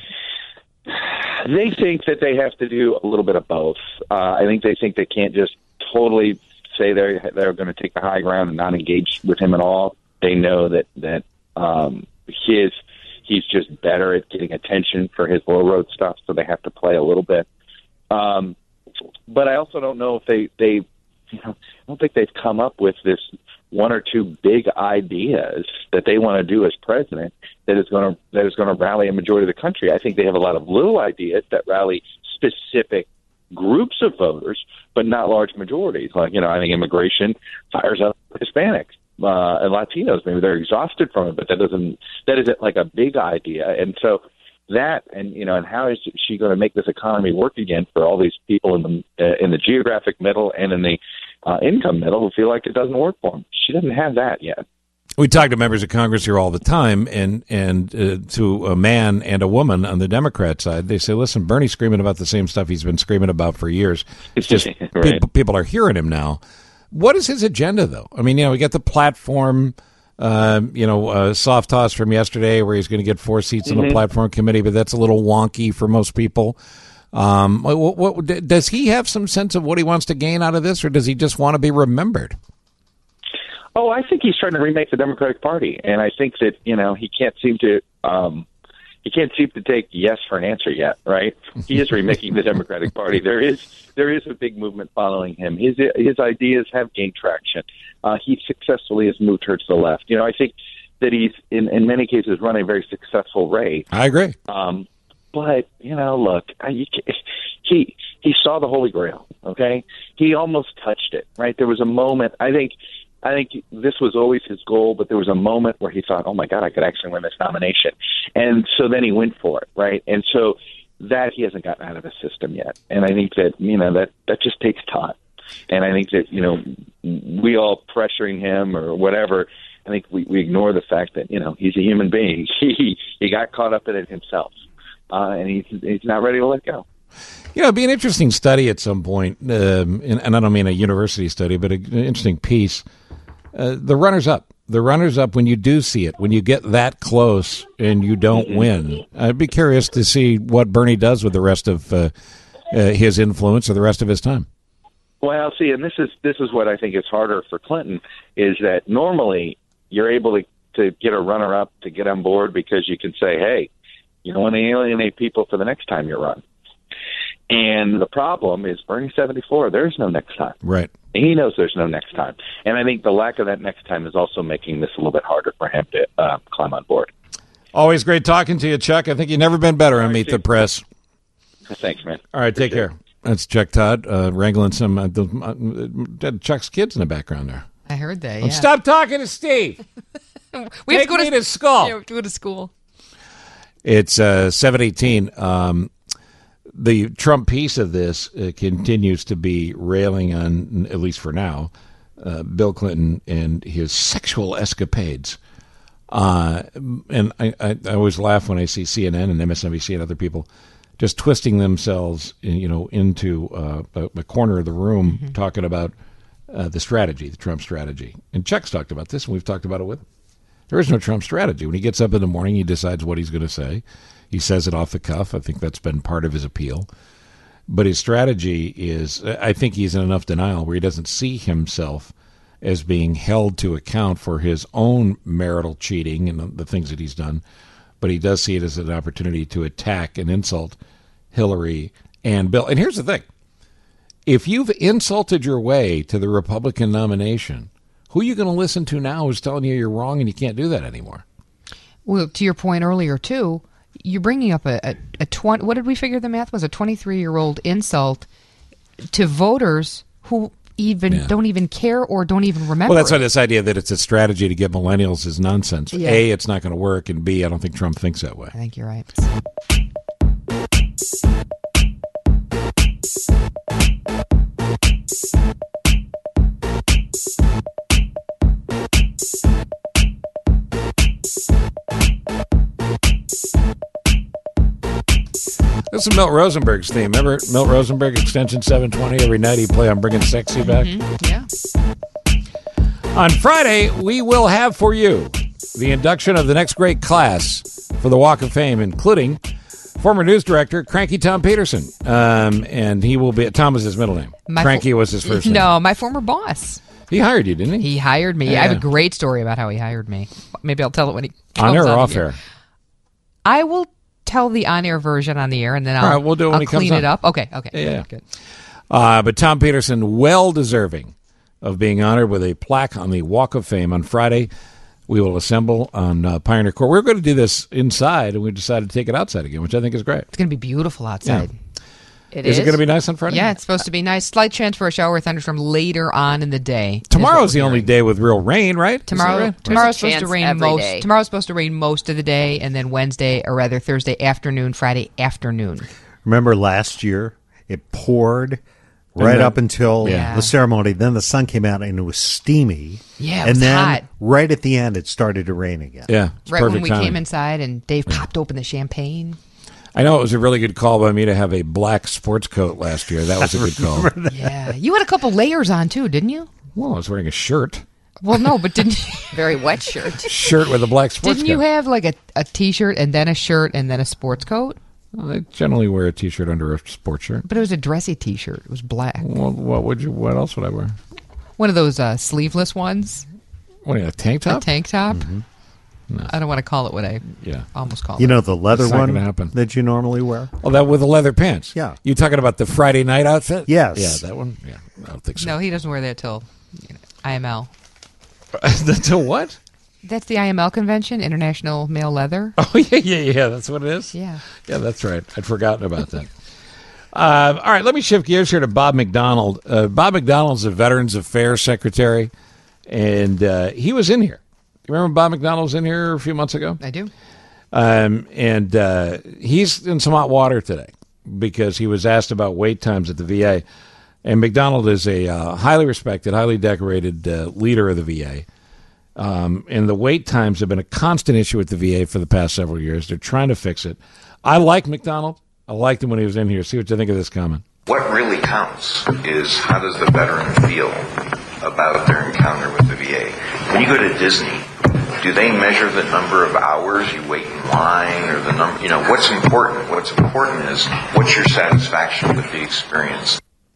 They think that they have to do a little bit of both. Uh, I think they think they can't just totally say they're, they're going to take the high ground and not engage with him at all. They know that that um, his he's just better at getting attention for his low road stuff, so they have to play a little bit. Um, but I also don't know if they they you know I don't think they've come up with this one or two big ideas that they want to do as president that is going to that is going to rally a majority of the country. I think they have a lot of little ideas that rally specific groups of voters, but not large majorities. Like, you know, I think immigration fires up Hispanics uh, and Latinos. Maybe they're exhausted from it, but that doesn't that isn't like a big idea. And so that, and you know, and how is she going to make this economy work again for all these people in the uh, in the geographic middle and in the uh, income middle who feel like it doesn't work for them? She doesn't have that yet. We talk to members of Congress here all the time, and and uh, to a man and a woman on the Democrat side, they say, listen, Bernie's screaming about the same stuff he's been screaming about for years. It's just right. people, people are hearing him now. What is his agenda, though? I mean, you know, we got the platform, uh, you know, uh, soft toss from yesterday where he's going to get four seats mm-hmm. on the platform committee, but that's a little wonky for most people. Um, what, what, does he have some sense of what he wants to gain out of this, or does he just want to be remembered? Oh, I think he's trying to remake the Democratic Party, and I think that, you know, he can't seem to um, he can't seem to take yes for an answer yet, right? He is remaking the Democratic Party. There is there is a big movement following him. His his ideas have gained traction. Uh, he successfully has moved her to the left. You know, I think that he's in in many cases run a very successful race. I agree. Um, but you know, look, I, you, he he saw the Holy Grail. Okay, he almost touched it. Right, there was a moment. I think. I think this was always his goal, but there was a moment where he thought, oh, my God, I could actually win this nomination. And so then he went for it, right? And so that he hasn't gotten out of his system yet. And I think that, you know, that, that just takes time. And I think that, you know, we all pressuring him or whatever, I think we, we ignore the fact that, you know, he's a human being. He, he got caught up in it himself, uh, and he's, he's not ready to let go. You know, it'd be an interesting study at some point, um, and, and I don't mean a university study, but an interesting piece. Uh, the runners-up. The runners-up, when you do see it, when you get that close and you don't mm-hmm. win. I'd be curious to see what Bernie does with the rest of uh, uh, his influence or the rest of his time. Well, see, and this is this is what I think is harder for Clinton, is that normally you're able to, to get a runner-up to get on board because you can say, hey, you don't want to alienate people for the next time you run. And the problem is Bernie seventy-four, there's no next time. Right. He knows there's no next time. And I think the lack of that next time is also making this a little bit harder for him to uh, climb on board. Always great talking to you, Chuck. I think you've never been better on right, Meet the Press. Thanks, man. All right, take care. That's Chuck Todd, uh, wrangling some uh, uh, Chuck's kids in the background there. I heard that, yeah. Stop talking to Steve. we have to go me to, to school. Yeah, we have to go to school. It's uh, seven eighteen. Um, the Trump piece of this uh, continues to be railing on, at least for now, uh, Bill Clinton and his sexual escapades. Uh, and I, I, I always laugh when I see C N N and M S N B C and other people just twisting themselves, you know, into uh, a, a corner of the room mm-hmm. talking about uh, the strategy, the Trump strategy. And Chuck's talked about this, and we've talked about it with him. There is no Trump strategy. When he gets up in the morning, he decides what he's going to say. He says it off the cuff. I think that's been part of his appeal. But his strategy is, I think he's in enough denial where he doesn't see himself as being held to account for his own marital cheating and the things that he's done. But he does see it as an opportunity to attack and insult Hillary and Bill. And here's the thing. If you've insulted your way to the Republican nomination, who are you going to listen to now who's telling you you're wrong and you can't do that anymore? Well, to your point earlier, too, you're bringing up a, a, a twenty. What did we figure the math was? A twenty-three-year-old insult to voters who even yeah. don't even care or don't even remember. Well, that's it. why this idea that it's a strategy to get millennials is nonsense. Yeah. A, it's not going to work, and B, I don't think Trump thinks that way. I think you're right. This is Milt Rosenberg's theme. Remember Milt Rosenberg, Extension seven twenty? Every night he play on Bringing Sexy Back. Mm-hmm. Yeah. On Friday, we will have for you the induction of the next great class for the Walk of Fame, including former news director Cranky Tom Peterson. Um, and he will be, Tom was his middle name. My Cranky fo- was his first name. No, my former boss. He hired you, didn't he? He hired me. Yeah. I have a great story about how he hired me. Maybe I'll tell it when he comes on air or off here. air? I will tell the on-air version on the air, and then I'll, All right, we'll do it when I'll he comes clean on. it up. Okay, okay. Yeah. Good, good. Uh, but Tom Peterson, well deserving of being honored with a plaque on the Walk of Fame on Friday. We will assemble on uh, Pioneer Court. We're going to do this inside, and we decided to take it outside again, which I think is great. It's going to be beautiful outside. Yeah. It is, is it going to be nice on Friday? Yeah, it's supposed to be nice. Slight chance for a shower or thunderstorm later on in the day. Tomorrow's the only day with real rain, right? Tomorrow, right? tomorrow's supposed to rain every most. day. Tomorrow's supposed to rain most of the day, and then Wednesday, or rather Thursday afternoon, Friday afternoon. Remember last year, it poured right then, up until yeah. the ceremony. Then the sun came out and it was steamy. Yeah, it and was then hot. right at the end, it started to rain again. Yeah, Right when we timing. came inside, and Dave popped open the champagne. I know it was a really good call by me to have a black sports coat last year. That was a good call. Yeah, you had a couple layers on too, didn't you? Well, I was wearing a shirt. Well, no, but didn't you? Very wet shirt. Shirt with a black sports Didn't coat. you have like a, a t-shirt and then a shirt and then a sports coat? Well, I generally wear a t-shirt under a sports shirt. But it was a dressy t-shirt. It was black. Well, what would you? What else would I wear? One of those uh, sleeveless ones. What, a tank top? A tank top. Mm-hmm. No. I don't want to call it what I Yeah. almost called You it. know the leather It's not one gonna happen. that you normally wear? Oh, that with the leather pants. Yeah. You talking about the Friday night outfit? Yes. Yeah, that one. Yeah, I don't think so. No, he doesn't wear that till you know, I M L. Until what? That's the I M L convention, International Male Leather. Oh yeah, yeah, yeah. That's what it is. Yeah. Yeah, that's right. I'd forgotten about that. uh, all right, let me shift gears here to Bob McDonald. Uh, Bob McDonald's a Veterans Affairs Secretary, and uh, he was in here. You remember Bob McDonald was in here a few months ago? I do. Um, and uh, he's in some hot water today because he was asked about wait times at the V A. And McDonald is a uh, highly respected, highly decorated uh, leader of the V A. Um, and the wait times have been a constant issue at the V A for the past several years. They're trying to fix it. I like McDonald. I liked him when he was in here. See what you think of this comment. What really counts is how does the veteran feel about their encounter with the V A. When you go to Disney, do they measure the number of hours you wait in line or the number, you know, what's important? What's important is what's your satisfaction with the experience?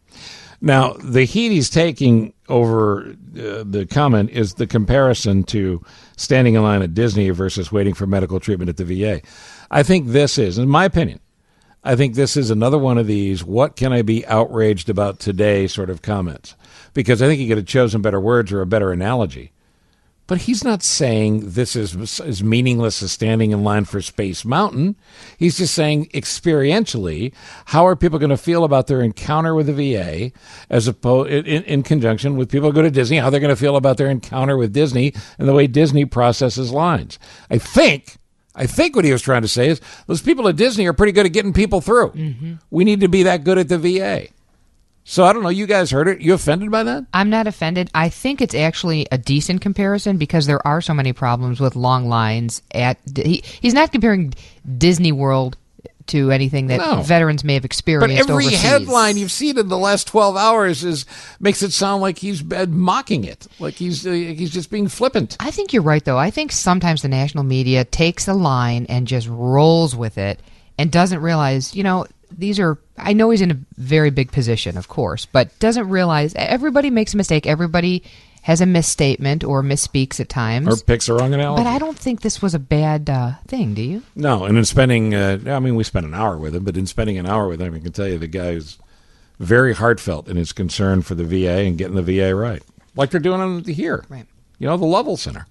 Now, the heat he's taking over uh, the comment is the comparison to standing in line at Disney versus waiting for medical treatment at the V A. I think this is, in my opinion, I think this is another one of these, what can I be outraged about today sort of comments. Because I think he could have chosen better words or a better analogy. But he's not saying this is as meaningless as standing in line for Space Mountain. He's just saying experientially, how are people going to feel about their encounter with the V A as opposed in, in conjunction with people who go to Disney, how they're going to feel about their encounter with Disney and the way Disney processes lines. I think, I think what he was trying to say is those people at Disney are pretty good at getting people through. Mm-hmm. We need to be that good at the V A. So I don't know. You guys heard it. You offended by that? I'm not offended. I think it's actually a decent comparison because there are so many problems with long lines at. He, he's not comparing Disney World to anything that No. veterans may have experienced. But every overseas. headline you've seen in the last twelve hours is makes it sound like he's uh, mocking it, like he's uh, he's just being flippant. I think you're right, though. I think sometimes the national media takes a line and just rolls with it and doesn't realize, you know, these are. I know he's in a very big position, of course, but doesn't realize everybody makes a mistake. Everybody has a misstatement or misspeaks at times. Or picks the wrong analogy. But I don't think this was a bad uh, thing, do you? No, and in spending, uh, I mean, we spent an hour with him, but in spending an hour with him, I can tell you the guy is very heartfelt in his concern for the V A and getting the V A right, like they're doing here. Right. You know, the Lovell Center.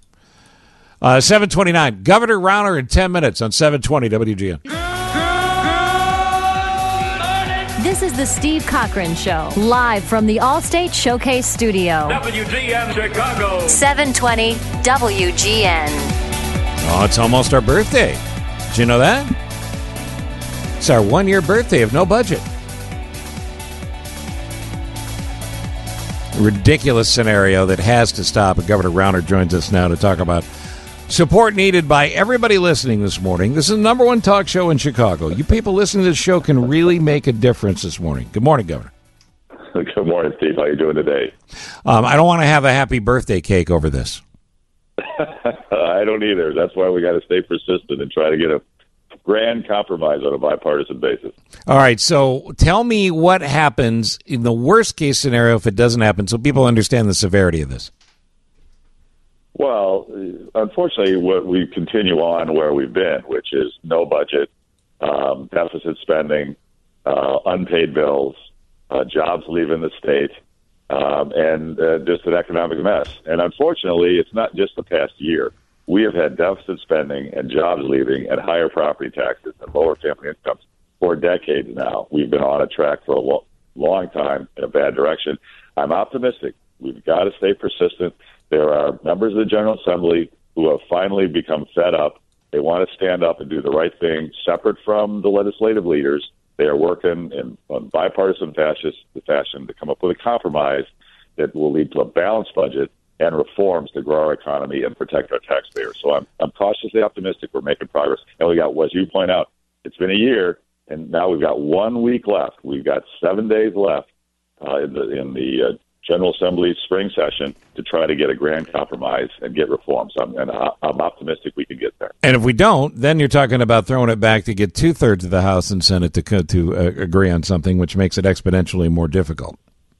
Uh, seven twenty-nine, Governor Rauner in ten minutes on seven twenty W G N. This is the Steve Cochran Show, live from the Allstate Showcase Studio. W G N Chicago. seven twenty W G N. Oh, it's almost our birthday. Did you know that? It's our one-year birthday of no budget. Ridiculous scenario that has to stop. And Governor Rauner joins us now to talk about support needed by everybody listening this morning. This is the number one talk show in Chicago. You people listening to this show can really make a difference this morning. Good morning, Governor. Good morning, Steve. How are you doing today? Um, I don't want to have a happy birthday cake over this. I don't either. That's why we got to stay persistent and try to get a grand compromise on a bipartisan basis. All right, so tell me what happens in the worst case scenario if it doesn't happen so people understand the severity of this. Well, unfortunately, what we continue on where we've been, which is no budget, um, deficit spending, uh, unpaid bills, uh, jobs leaving the state, um, and uh, just an economic mess. And unfortunately, it's not just the past year. We have had deficit spending and jobs leaving and higher property taxes and lower family incomes for decades now. We've been on a track for a lo- long time in a bad direction. I'm optimistic. We've got to stay persistent. There are members of the General Assembly who have finally become fed up. They want to stand up and do the right thing, separate from the legislative leaders. They are working in on bipartisan fascist fashion to come up with a compromise that will lead to a balanced budget and reforms to grow our economy and protect our taxpayers. So I'm I'm cautiously optimistic we're making progress. And we got, as you point out, it's been a year, and now we've got one week left. We've got seven days left uh, in the in the uh, General Assembly spring session to try to get a grand compromise and get reforms. I'm, and I, I'm optimistic we can get there. And if we don't, then you're talking about throwing it back to get two-thirds of the House and Senate to co- to uh, agree on something, which makes it exponentially more difficult.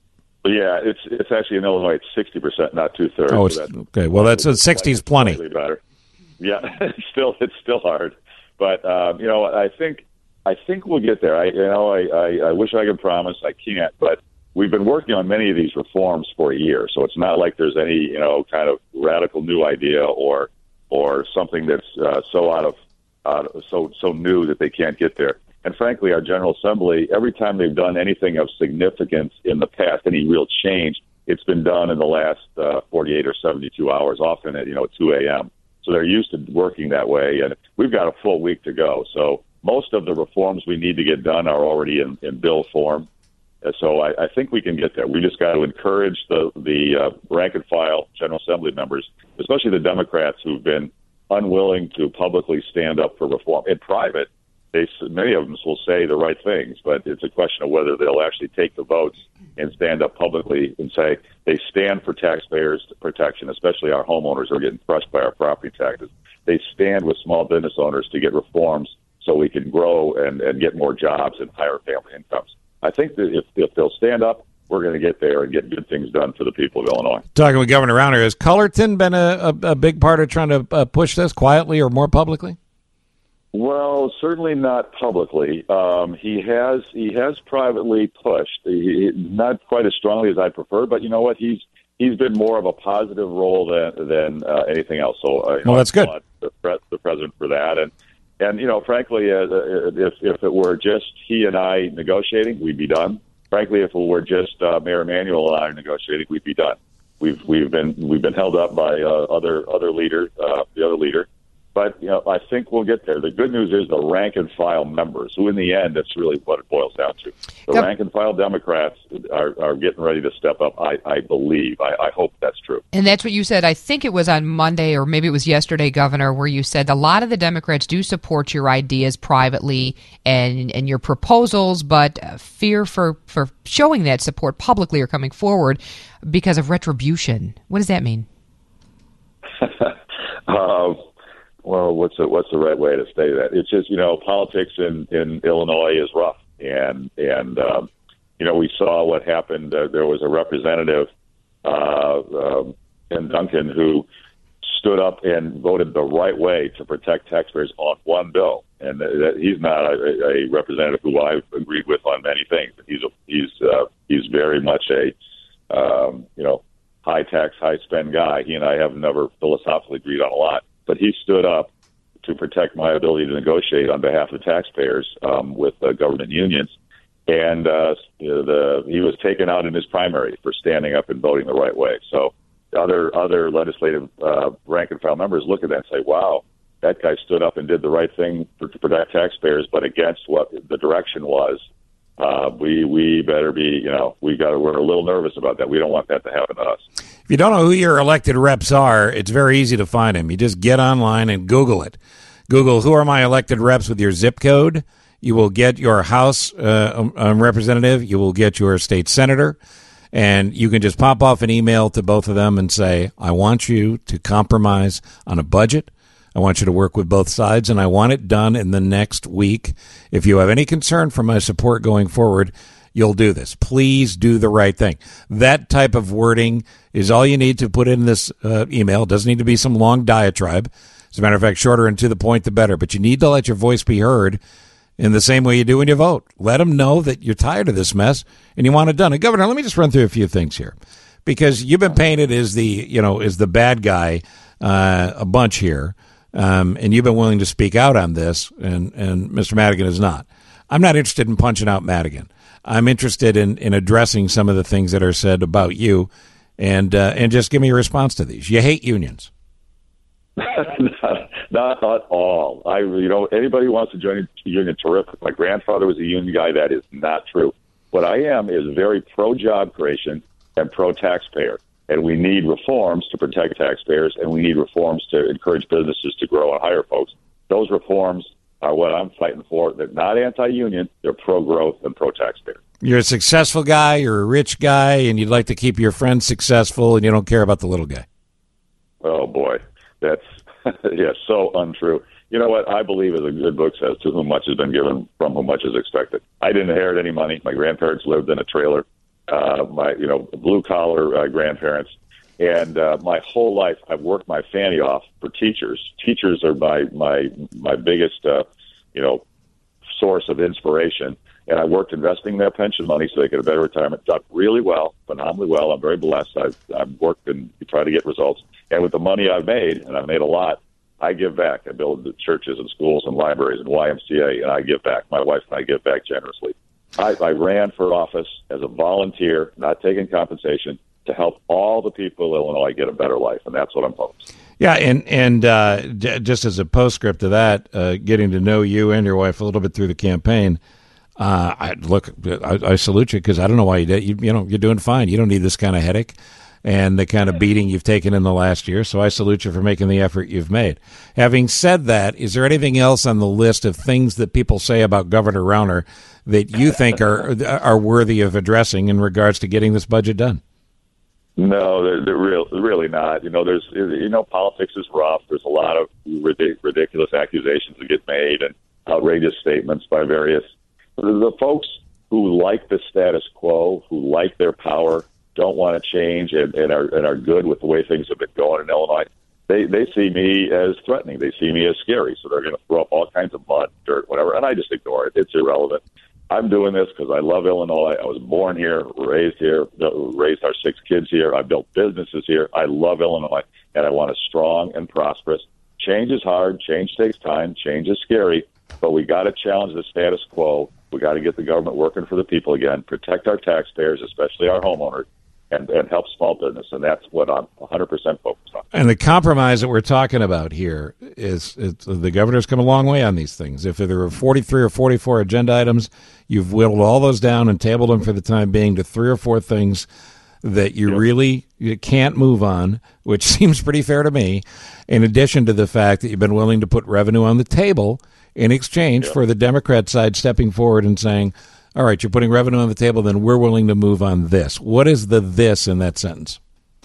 Yeah, it's it's actually in Illinois, it's sixty percent, not two-thirds. Oh, it's, so that's, okay. Well, that's a sixty's plenty. Better. Yeah, it's still it's still hard, but um, you know, I think I think we'll get there. I you know, I, I, I wish I could promise. I can't, but we've been working on many of these reforms for a year, so it's not like there's any you know kind of radical new idea or or something that's uh, so out of uh, so so new that they can't get there. And frankly, our General Assembly, every time they've done anything of significance in the past, any real change, it's been done in the last uh, forty-eight or seventy-two hours, often at, you know, two a.m. So they're used to working that way, and we've got a full week to go. So most of the reforms we need to get done are already in, in bill form. Uh, so I, I think we can get there. We just got to encourage the, the uh, rank-and-file General Assembly members, especially the Democrats who've been unwilling to publicly stand up for reform. In private, They, many of them will say the right things, but it's a question of whether they'll actually take the votes and stand up publicly and say they stand for taxpayers' protection, especially our homeowners who are getting crushed by our property taxes. They stand with small business owners to get reforms so we can grow and, and get more jobs and higher family incomes. I think that if, if they'll stand up, we're going to get there and get good things done for the people of Illinois. Talking with Governor Rauner, has Cullerton been a, a, a big part of trying to uh, push this quietly or more publicly? Well, certainly not publicly. Um, he has he has privately pushed, he, not quite as strongly as I prefer, but you know what? He's he's been more of a positive role than than uh, anything else. So, uh, well, know, that's good. The, pre- the president for that, and and you know, frankly, uh, if if it were just he and I negotiating, we'd be done. Frankly, if it were just uh, Mayor Emanuel and I negotiating, we'd be done. We've we've been we've been held up by uh, other other leader, uh, the other leader. But, you know, I think we'll get there. The good news is the rank-and-file members, who in the end, that's really what it boils down to. The yep. rank-and-file Democrats are, are getting ready to step up, I, I believe. I, I hope that's true. And that's what you said. I think it was on Monday or maybe it was yesterday, Governor, where you said a lot of the Democrats do support your ideas privately and, and your proposals, but fear for, for showing that support publicly or coming forward because of retribution. What does that mean? uh Well, what's the, what's the right way to say that? It's just, you know, politics in, in Illinois is rough. And, and um, you know, we saw what happened. Uh, there was a representative uh, um, in Duncan who stood up and voted the right way to protect taxpayers on one bill. And uh, he's not a, a representative who I've agreed with on many things. He's a, he's uh, he's very much a, um, you know, high tax, high spend guy. He and I have never philosophically agreed on a lot. But he stood up to protect my ability to negotiate on behalf of taxpayers um, with uh, government unions. And uh, the, he was taken out in his primary for standing up and voting the right way. So other other legislative uh, rank-and-file members look at that and say, wow, that guy stood up and did the right thing for, to protect taxpayers, but against what the direction was. Uh, we we better be, you know, we got we're a little nervous about that. We don't want that to happen to us. If you don't know who your elected reps are, it's very easy to find them. You just get online and Google it. Google, who are my elected reps with your zip code. You will get your House uh, um, representative. You will get your state senator. And you can just pop off an email to both of them and say, I want you to compromise on a budget. I want you to work with both sides, and I want it done in the next week. If you have any concern for my support going forward, you'll do this. Please do the right thing. That type of wording is all you need to put in this uh, email. It doesn't need to be some long diatribe. As a matter of fact, shorter and to the point, the better. But you need to let your voice be heard in the same way you do when you vote. Let them know that you're tired of this mess and you want it done. And Governor, let me just run through a few things here, because you've been painted as the, you know, as the bad guy uh, a bunch here, um, and you've been willing to speak out on this, and, and Mister Madigan is not. I'm not interested in punching out Madigan. I'm interested in, in addressing some of the things that are said about you, and uh, and just give me your response to these. You hate unions. not, not at all. I, you know, anybody who wants to join a union, terrific. My grandfather was a union guy. That is not true. What I am is very pro-job creation and pro-taxpayer. And we need reforms to protect taxpayers, and we need reforms to encourage businesses to grow and hire folks. Those reforms are what I'm fighting for. They're not anti-union. They're pro-growth and pro-taxpayer. You're a successful guy. You're a rich guy, and you'd like to keep your friends successful, and you don't care about the little guy. Oh, boy. That's, yeah, so untrue. You know what? I believe, as a good book says, to whom much has been given, from whom much is expected. I didn't inherit any money. My grandparents lived in a trailer. Uh, my, you know, blue-collar uh, grandparents. And uh, my whole life, I've worked my fanny off for teachers. Teachers are my, my, my biggest, uh, you know, source of inspiration. And I worked investing their pension money so they could have a better retirement. Done really well, phenomenally well. I'm very blessed. I've, I've worked and tried to get results. And with the money I've made, and I've made a lot, I give back. I build the churches and schools and libraries and Y M C A, and I give back. My wife and I give back generously. I, I ran for office as a volunteer, not taking compensation, to help all the people of Illinois get a better life, and that's what I'm focused on. Yeah, and and uh, j- just as a postscript to that, uh, getting to know you and your wife a little bit through the campaign, uh, I look, I, I salute you, because I don't know why you did. You, you know, you're doing fine. You don't need this kind of headache and the kind of beating you've taken in the last year. So I salute you for making the effort you've made. Having said that, is there anything else on the list of things that people say about Governor Rauner that you think are are worthy of addressing in regards to getting this budget done? No, they're, they're real, really not. You know, there's, you know, politics is rough. There's a lot of ridic- ridiculous accusations that get made and outrageous statements by various the folks who like the status quo, who like their power, don't want to change, and, and are and are good with the way things have been going in Illinois. They they see me as threatening. They see me as scary. So they're going to throw up all kinds of mud, dirt, whatever, and I just ignore it. It's irrelevant. I'm doing this because I love Illinois. I was born here, raised here, raised our six kids here. I built businesses here. I love Illinois, and I want a strong and prosperous. Change is hard. Change takes time. Change is scary, but we got to challenge the status quo. We got to get the government working for the people again, protect our taxpayers, especially our homeowners, and, and help small business. And that's what I'm one hundred percent focused on. And the compromise that we're talking about here is it's, the governor's come a long way on these things. If there were forty-three or forty-four agenda items, you've whittled all those down and tabled them for the time being to three or four things that you yep. really you can't move on, which seems pretty fair to me, in addition to the fact that you've been willing to put revenue on the table in exchange yep. for the Democrat side stepping forward and saying, all right, you're putting revenue on the table, then we're willing to move on this. What is the this in that sentence?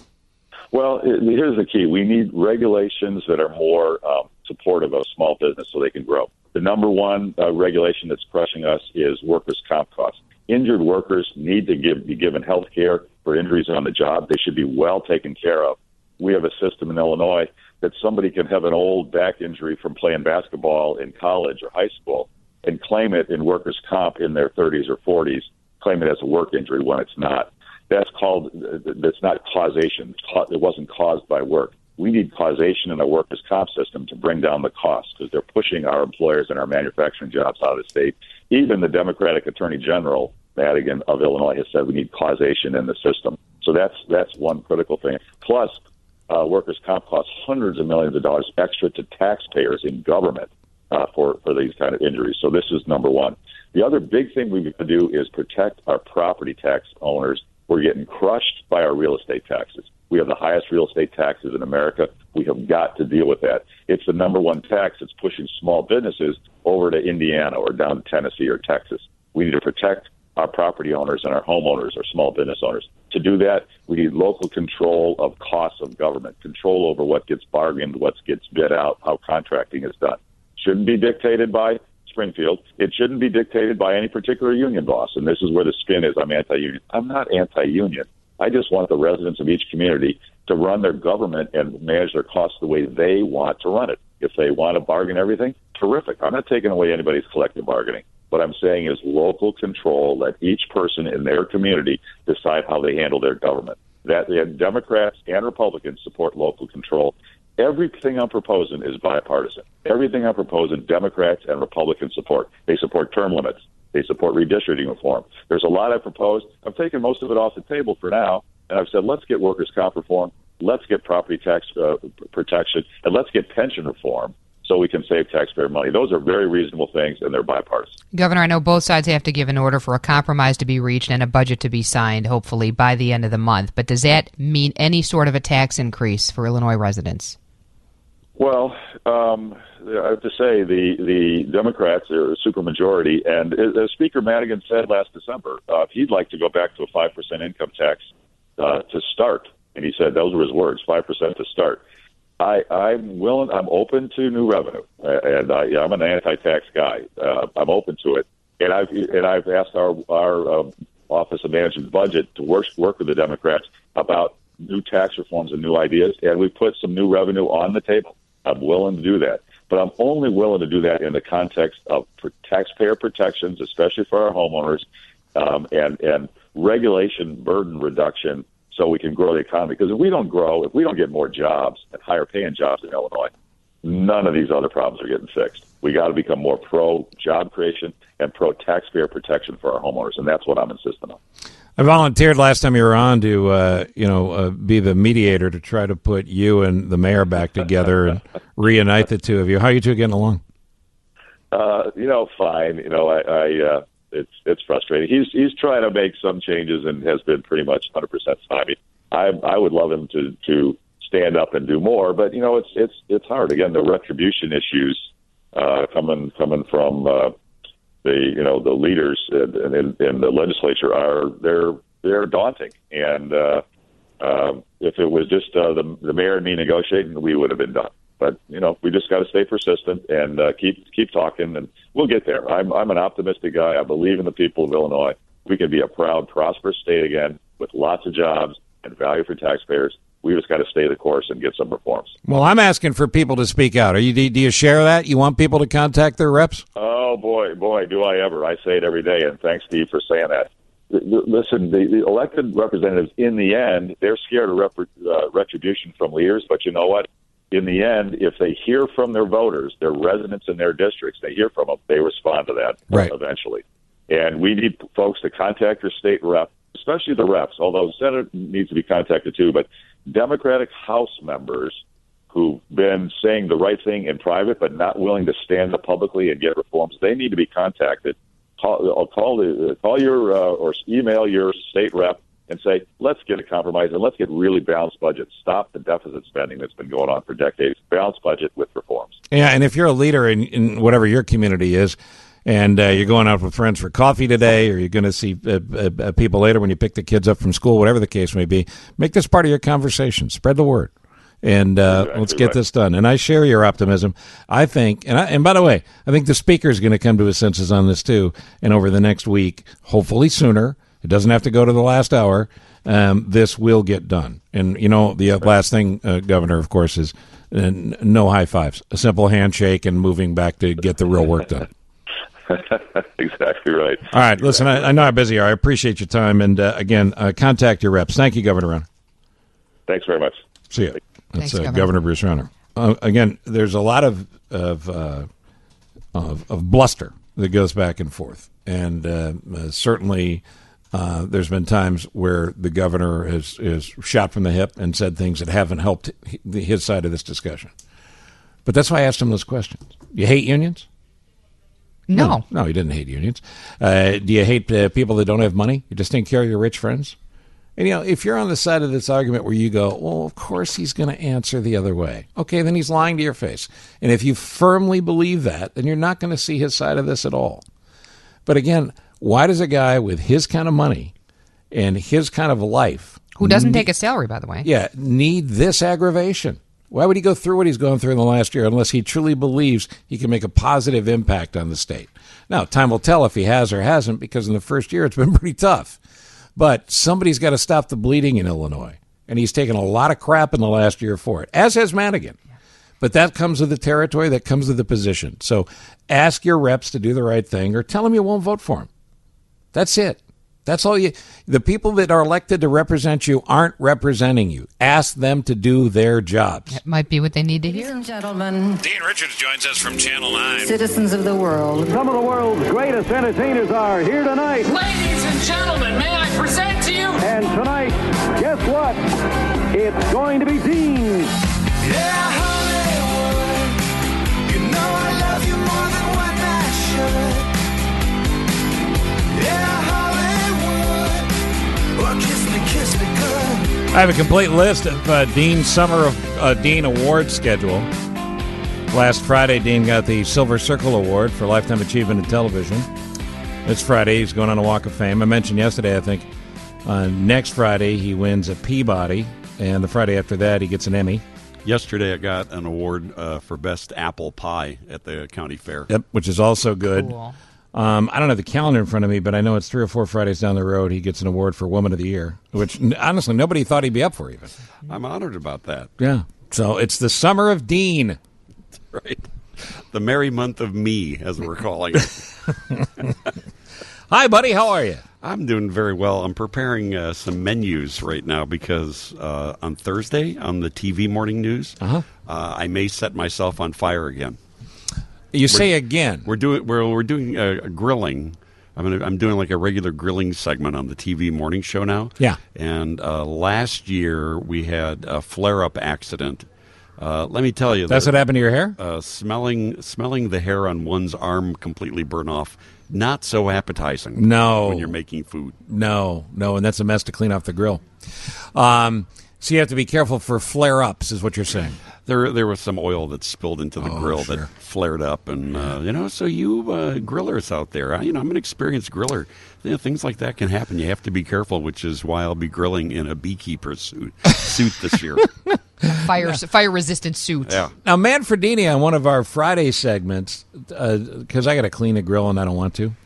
Well, here's the key. We need regulations that are more um, supportive of small business so they can grow. The number one uh, regulation that's crushing us is workers' comp costs. Injured workers need to give, be given health care for injuries on the job. They should be well taken care of. We have a system in Illinois that somebody can have an old back injury from playing basketball in college or high school and claim it in workers' comp in their thirties or forties, claim it as a work injury when it's not. That's called, that's not causation. It wasn't caused by work. We need causation in our workers' comp system to bring down the cost because they're pushing our employers and our manufacturing jobs out of the state. Even the Democratic Attorney General, Madigan of Illinois, has said we need causation in the system. So that's that's one critical thing. Plus, uh, workers' comp costs hundreds of millions of dollars extra to taxpayers in government uh, for, for these kind of injuries. So this is number one. The other big thing we've got to do is protect our property tax owners. We're getting crushed by our real estate taxes. We have the highest real estate taxes in America. We have got to deal with that. It's the number one tax that's pushing small businesses over to Indiana or down to Tennessee or Texas. We need to protect our property owners and our homeowners, our small business owners. To do that, we need local control of costs of government, control over what gets bargained, what gets bid out, how contracting is done. Shouldn't be dictated by Springfield. It shouldn't be dictated by any particular union boss, and this is where the spin is. I'm anti-union. I'm not anti-union. I just want the residents of each community to run their government and manage their costs the way they want to run it. If they want to bargain everything, terrific. I'm not taking away anybody's collective bargaining. What I'm saying is local control. Let each person in their community decide how they handle their government. That the Democrats and Republicans support local control. Everything I'm proposing is bipartisan. Everything I'm proposing, Democrats and Republicans support. They support term limits. They support redistricting reform. There's a lot I proposed. I'm taking most of it off the table for now, and I've said let's get workers' comp reform, let's get property tax uh, protection, and let's get pension reform so we can save taxpayer money. Those are very reasonable things, and they're bipartisan. Governor, I know both sides have to give an order for a compromise to be reached and a budget to be signed, hopefully, by the end of the month. But does that mean any sort of a tax increase for Illinois residents? Well, um, I have to say the, the Democrats are a supermajority, and as Speaker Madigan said last December, uh, he'd like to go back to a five percent income tax uh, to start. And he said those were his words, five percent to start. I, I'm willing. I'm open to new revenue, and I, I'm an anti-tax guy. Uh, I'm open to it, and I've and I've asked our our uh, Office of Management Budget to work work with the Democrats about new tax reforms and new ideas, and we put some new revenue on the table. I'm willing to do that, but I'm only willing to do that in the context of taxpayer protections, especially for our homeowners, um, and and regulation burden reduction, so we can grow the economy. Because if we don't grow, if we don't get more jobs and higher paying jobs in Illinois, none of these other problems are getting fixed. We got to become more pro job creation and pro taxpayer protection for our homeowners, and that's what I'm insisting on. I volunteered last time you were on to, uh, you know, uh, be the mediator to try to put you and the mayor back together and reunite the two of you. How are you two getting along? Uh, you know, fine. You know, I, I uh, it's it's frustrating. He's he's trying to make some changes and has been pretty much one hundred percent stymied. I I would love him to to stand up and do more, but you know, it's it's it's hard. Again, the retribution issues uh, coming coming from. Uh, The you know the leaders in, in, in the legislature are they're they're daunting, and uh, uh, if it was just uh, the the mayor and me negotiating, we would have been done. But you know we just got to stay persistent and uh, keep keep talking, and we'll get there. I'm I'm an optimistic guy. I believe in the people of Illinois. We can be a proud, prosperous state again with lots of jobs and value for taxpayers. We just got to stay the course and get some reforms. Well, I'm asking for people to speak out. Are you? Do you share that? You want people to contact their reps? Oh, boy, boy, do I ever. I say it every day, and thanks, Steve, for saying that. Listen, the, the elected representatives, in the end, they're scared of rep- uh, retribution from leaders, but you know what? In the end, if they hear from their voters, their residents in their districts, they hear from them, they respond to that right. eventually. And we need folks to contact their state rep, especially the reps, although the Senate needs to be contacted too, but Democratic House members who've been saying the right thing in private but not willing to stand up publicly and get reforms, they need to be contacted. Call, call, the, call your uh, or email your state rep and say, let's get a compromise and let's get really balanced budget. Stop the deficit spending that's been going on for decades. Balanced budget with reforms. Yeah, and if you're a leader in, in whatever your community is, and uh, you're going out with friends for coffee today, or you're going to see uh, uh, people later when you pick the kids up from school, whatever the case may be, make this part of your conversation. Spread the word. And uh, exactly let's get right. this done. And I share your optimism. I think, and, I, and by the way, I think the speaker is going to come to his senses on this too. And over the next week, hopefully sooner, it doesn't have to go to the last hour, um, this will get done. And, you know, the right. last thing, uh, Governor, of course, is uh, no high fives. A simple handshake and moving back to get the real work done. Exactly right. All right. Exactly listen, I, I know how busy you are. I appreciate your time. And, uh, again, uh, contact your reps. Thank you, Governor Rauner. Thanks very much. See you. That's Thanks, uh, Governor. Governor Bruce Rauner. Uh, again, there's a lot of of, uh, of of bluster that goes back and forth. And uh, uh, certainly uh, there's been times where the governor has, has shot from the hip and said things that haven't helped his side of this discussion. But that's why I asked him those questions. You hate unions? No. No, no, he didn't hate unions. Uh, do you hate uh, people that don't have money? You just take care of your rich friends? And, you know, if you're on the side of this argument where you go, well, of course he's going to answer the other way. Okay, then he's lying to your face. And if you firmly believe that, then you're not going to see his side of this at all. But again, why does a guy with his kind of money and his kind of life... Who doesn't need, take a salary, by the way. Yeah, need this aggravation? Why would he go through what he's going through in the last year unless he truly believes he can make a positive impact on the state? Now, time will tell if he has or hasn't, because in the first year it's been pretty tough. But somebody's got to stop the bleeding in Illinois, and he's taken a lot of crap in the last year for it, as has Madigan. But that comes with the territory. That comes with the position. So ask your reps to do the right thing, or tell them you won't vote for them. That's it. That's all you. The people that are elected to represent you aren't representing you. Ask them to do their jobs. That might be what they need to hear. Ladies and gentlemen, Dean Richards joins us from Channel nine. Citizens of the world. Some of the world's greatest entertainers are here tonight. Ladies and gentlemen, may I present to you? And tonight, guess what? It's going to be Dean. Yeah, Hollywood, you know I love you more than what I should. Yeah, Hollywood, well, kiss me, kiss me good. I have a complete list of uh, Dean's Summer of uh, Dean Award schedule. Last Friday, Dean got the Silver Circle Award for Lifetime Achievement in Television. This Friday, he's going on a Walk of Fame. I mentioned yesterday, I think, uh, next Friday, he wins a Peabody, and the Friday after that, he gets an Emmy. Yesterday, I got an award uh, for Best Apple Pie at the county fair. Yep, which is also good. Cool. Um, I don't have the calendar in front of me, but I know it's three or four Fridays down the road. He gets an award for Woman of the Year, which honestly nobody thought he'd be up for even. I'm honored about that. Yeah. So it's the Summer of Dean. Right. The merry month of me, as we're calling it. Hi, buddy. How are you? I'm doing very well. I'm preparing uh, some menus right now because uh, on Thursday on the T V morning news, uh-huh. uh, I may set myself on fire again. You we're, say again? We're doing we're we're doing a, a grilling. I'm gonna, I'm doing like a regular grilling segment on the T V morning show now. Yeah. And uh, last year we had a flare-up accident. Uh, let me tell you, that's that, what happened to your hair. Uh, smelling smelling the hair on one's arm completely burn off. Not so appetizing. No. When you're making food. No, no, and that's a mess to clean off the grill. Um, so you have to be careful for flare-ups, is what you're saying. There, there was some oil that spilled into the oh, grill sure. that flared up, and uh, you know. So you uh, grillers out there, I, you know, I'm an experienced griller. You know, things like that can happen. You have to be careful, which is why I'll be grilling in a beekeeper suit suit this year. Fire yeah. fire resistant suit. Yeah. Now, Manfredini on one of our Friday segments, because uh, I got to clean a grill and I don't want to.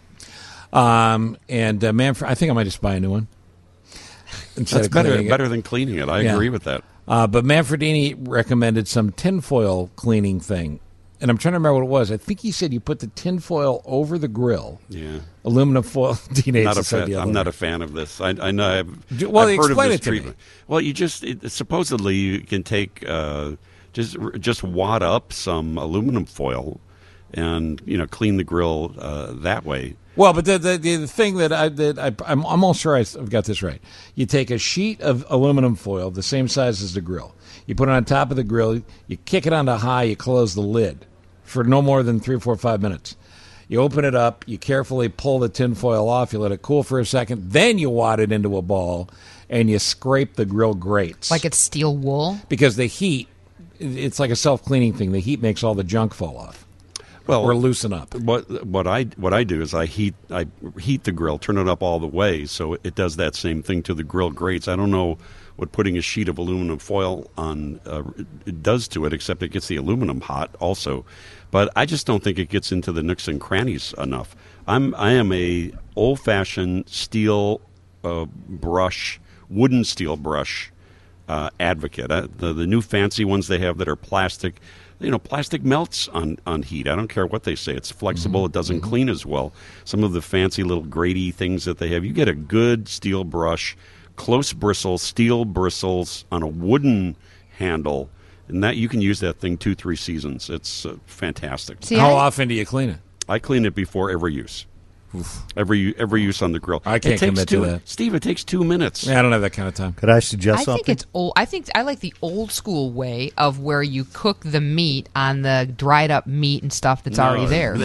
Um, and uh, Manfred, I think I might just buy a new one. That's better, better than cleaning it. I yeah. agree with that. Uh, but Manfredini recommended some tinfoil cleaning thing. And I'm trying to remember what it was. I think he said you put the tinfoil over the grill. Yeah. Aluminum foil. Not a fan, I'm not a fan of this. I, I know. I've, Do, well, I've heard explain of this it to treatment. me. Well, you just it, supposedly you can take uh, just just wad up some aluminum foil, and you know clean the grill uh, that way. Well, but the the, the thing that I that I, I'm almost sure I've got this right. You take a sheet of aluminum foil, the same size as the grill. You put it on top of the grill. You kick it onto high. You close the lid for no more than three, four, five minutes. You open it up. You carefully pull the tin foil off. You let it cool for a second. Then you wad it into a ball, and you scrape the grill grates. Like it's steel wool? Because the heat, it's like a self-cleaning thing. The heat makes all the junk fall off. Well, or loosen up. What what I what I do is I heat I heat the grill, turn it up all the way, so it does that same thing to the grill grates. I don't know what putting a sheet of aluminum foil on uh, it does to it, except it gets the aluminum hot also. But I just don't think it gets into the nooks and crannies enough. I'm I am a old fashioned steel uh, brush, wooden steel brush uh, advocate. I, the the new fancy ones they have that are plastic. You know, plastic melts on, on heat. I don't care what they say. It's flexible. Mm-hmm. It doesn't mm-hmm. clean as well. Some of the fancy little grady things that they have. You get a good steel brush, close bristles, steel bristles on a wooden handle, and that you can use that thing two, three seasons. It's uh, fantastic. See, How I, often do you clean it? I clean it before every use. Oof. Every every use on the grill. I can't commit two, to that. Steve, it takes two minutes. Yeah, I don't have that kind of time. Could I suggest I something? think it's old. I think I like the old school way of where you cook the meat on the dried up meat and stuff that's no. already there.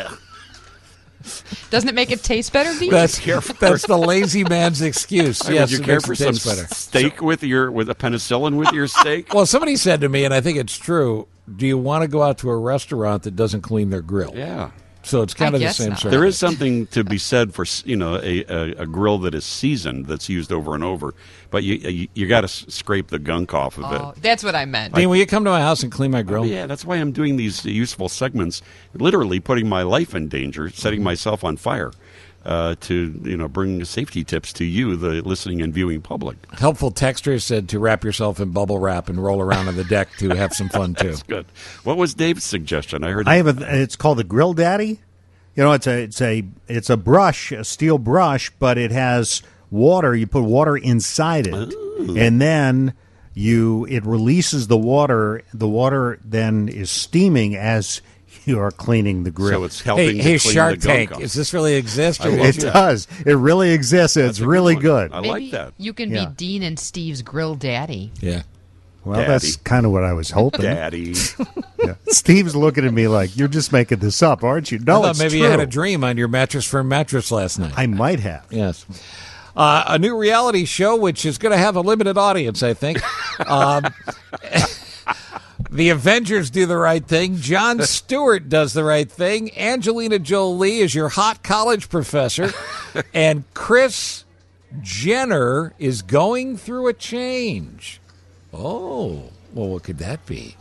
Doesn't it make it taste better, Dean? That's that's the lazy man's excuse. I yes, would you care for some better. steak with your with a penicillin with your steak? Well, somebody said to me, and I think it's true. Do you want to go out to a restaurant that doesn't clean their grill? Yeah. So it's kind I of the guess same not. sort. There is something to be said for you know a, a, a grill that is seasoned that's used over and over, but you you, you got to s- scrape the gunk off of oh, it. That's what I meant. Dean, will you come to my house and clean my grill? Oh, yeah, that's why I'm doing these useful segments, literally putting my life in danger, setting myself on fire. uh, to you know bring safety tips to you, the listening and viewing public. Helpful texter said to wrap yourself in bubble wrap and roll around on the deck to have some fun too. That's good. What was Dave's suggestion? I heard. I have a. It's called the Grill Daddy. You know, it's a it's a it's a brush, a steel brush, but it has water. You put water inside it, Ooh. and then you it releases the water. The water then is steaming as you are cleaning the grill. So it's helping Hey, to hey clean Shark the gunk Tank, off. does this really exist? Or I what? love It that. does. It really exists. It's That's a good really one. good. I Maybe like that. You can Yeah. be Dean and Steve's Grill Daddy. Yeah. Well, Daddy. that's kind of what I was hoping. Daddy. Yeah. Steve's looking at me like, you're just making this up, aren't you? I No, thought it's maybe true. you had a dream on your Mattress Firm mattress last night. I might have. Yes. Uh, a new reality show, which is going to have a limited audience, I think. Um, the Avengers do the right thing. Jon Stewart does the right thing. Angelina Jolie is your hot college professor. And Kris Jenner is going through a change. Oh, well, what could that be?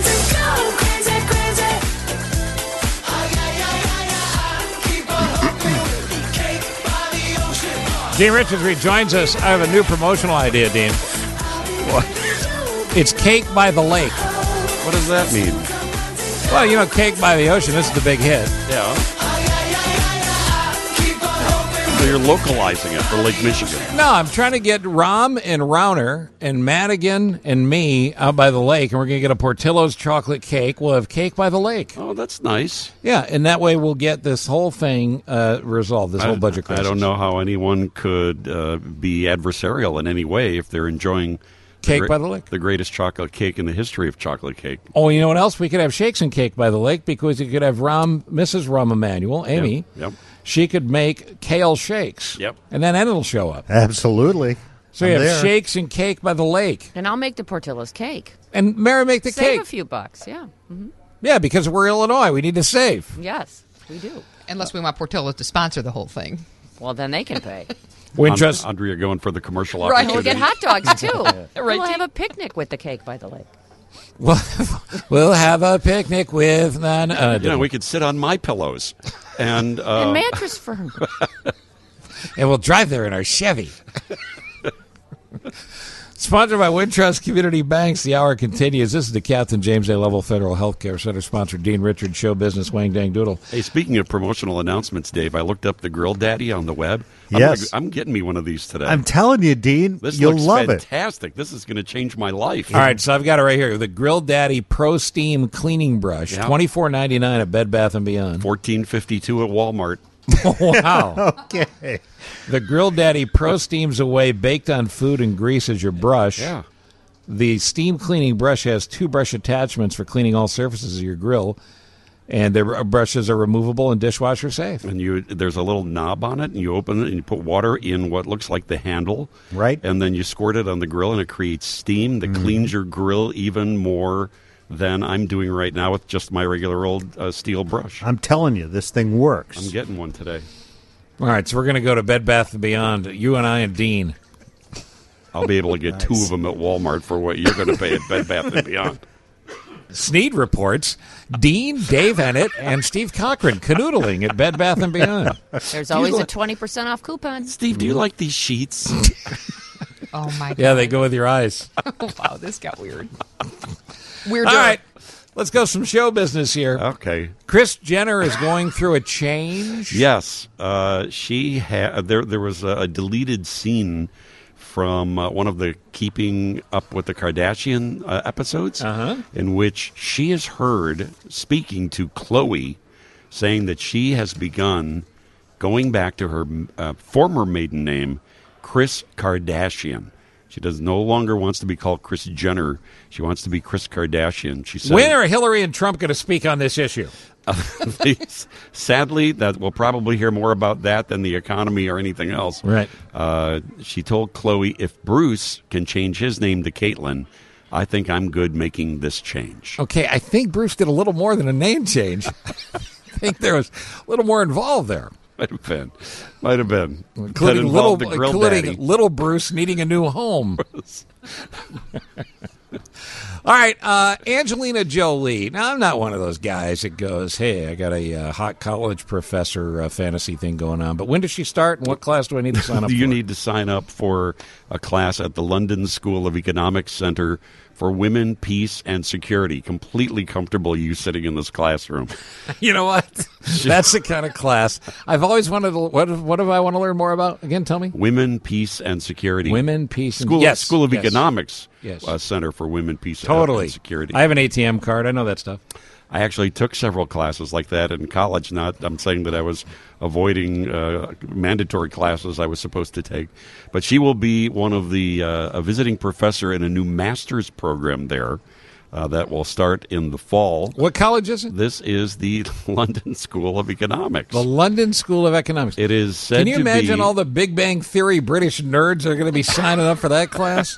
Dean Richards rejoins us. I have a new promotional idea, Dean. What? It's Cake by the Lake. What does that mean? Well, you know, Cake by the Ocean, this is the big hit. Yeah. So you're localizing it for Lake Michigan. No, I'm trying to get Rom and Rauner and Madigan and me out by the lake, and we're going to get a Portillo's chocolate cake. We'll have Cake by the Lake. Oh, that's nice. Yeah, and that way we'll get this whole thing uh, resolved, this whole I, budget crisis. I don't know how anyone could uh, be adversarial in any way if they're enjoying Cake the, by the Lake? the greatest chocolate cake in the history of chocolate cake. Oh, you know what else? We could have Shakes and Cake by the Lake because you could have Rom, Missus Rom Emanuel, Amy. Yep. yep. She could make kale shakes. Yep. And then it'll show up. Absolutely. So you I'm have there. Shakes and Cake by the Lake. And I'll make the Portillo's cake. And Mary make the Save cake. a few bucks, yeah. hmm Yeah, because we're Illinois. We need to save. Yes, we do. Unless we want Portillo's to sponsor the whole thing. Well, then they can pay. Winchester. And- Andrea going for the commercial Right, opportunity. we'll get hot dogs, too. Right, We'll Dee? have a picnic with the Cake by the Lake. We'll, we'll have a picnic with none. Uh, You know, we could sit on my pillows. And, uh, And Mattress Firm. and we'll drive there in our Chevy. Sponsored by Wintrust Community Banks. The hour continues. This is the Captain James A. Level Federal Health Care Center sponsored Dean Richards Show Business Wang Dang Doodle. Hey, speaking of promotional announcements, Dave, I looked up the Grill Daddy on the web. I'm Yes. gonna- I'm getting me one of these today. I'm telling you, Dean, this you'll looks love it. fantastic. This is going to change my life. All right, so I've got it right here. The Grill Daddy Pro Steam Cleaning Brush, Yeah. twenty-four ninety-nine at Bed Bath and Beyond. fourteen fifty-two at Walmart. Wow. Okay. The Grill Daddy Pro Steams away baked on food and grease as your brush. Yeah. The steam cleaning brush has two brush attachments for cleaning all surfaces of your grill, and the brushes are removable and dishwasher safe. And you, there's a little knob on it, and you open it, and you put water in what looks like the handle. Right. And then you squirt it on the grill, and it creates steam that Mm-hmm. cleans your grill even more than I'm doing right now with just my regular old uh, steel brush. I'm telling you, this thing works. I'm getting one today. All right, so we're going to go to Bed Bath and Beyond. You and I and Dean. I'll be able to get two of them at Walmart for what you're going to pay at Bed Bath and Beyond. Sneed reports Dean, Dave Hennett, and Steve Cochran canoodling at Bed Bath and Beyond. There's always a twenty percent off coupon. Steve, do you like these sheets? Oh, my God. Yeah, they go with your eyes. Wow, this got weird. Weird. All right, let's go some show business here. Okay. Kris Jenner is going through a change. Yes, uh, she had. There, there was a, a deleted scene from uh, one of the Keeping Up with the Kardashian uh, episodes, Uh-huh. in which she is heard speaking to Khloe, saying that she has begun going back to her uh, former maiden name, Kris Kardashian. She does no longer wants to be called Kris Jenner. She wants to be Kris Kardashian. She said, When are Hillary and Trump going to speak on this issue? Sadly, that we'll probably hear more about that than the economy or anything else. Right. Uh, she told Khloe, if Bruce can change his name to Caitlyn, I think I'm good making this change. Okay, I think Bruce did a little more than a name change. I think there was a little more involved there. Might have been. Might have been. Including, That little, involved the grill including daddy. little Bruce needing a new home. All right, uh, Angelina Jolie. Now, I'm not one of those guys that goes, hey, I got a uh, hot college professor uh, fantasy thing going on. But when does she start, and what class do I need to sign up Do for? you need to sign up for a class at the London School of Economics Center for Women, Peace, and Security? Completely comfortable you sitting in this classroom. You know what? That's the kind of class. I've always wanted to. What, what do I want to learn more about? Again, tell me. Women, Peace, and Security. Women, Peace, and School, yes, School of yes. Economics Yes. Uh, Center for Women, Peace, Totally. and Security. I have an A T M card. I know that stuff. I actually took several classes like that in college. Not, I'm saying that I was avoiding uh, mandatory classes I was supposed to take. But she will be one of the uh, a visiting professor in a new master's program there uh, that will start in the fall. What college is it? This is the London School of Economics. The London School of Economics. It is said Can you to imagine be, all the Big Bang Theory British nerds that are going to be signing up for that class?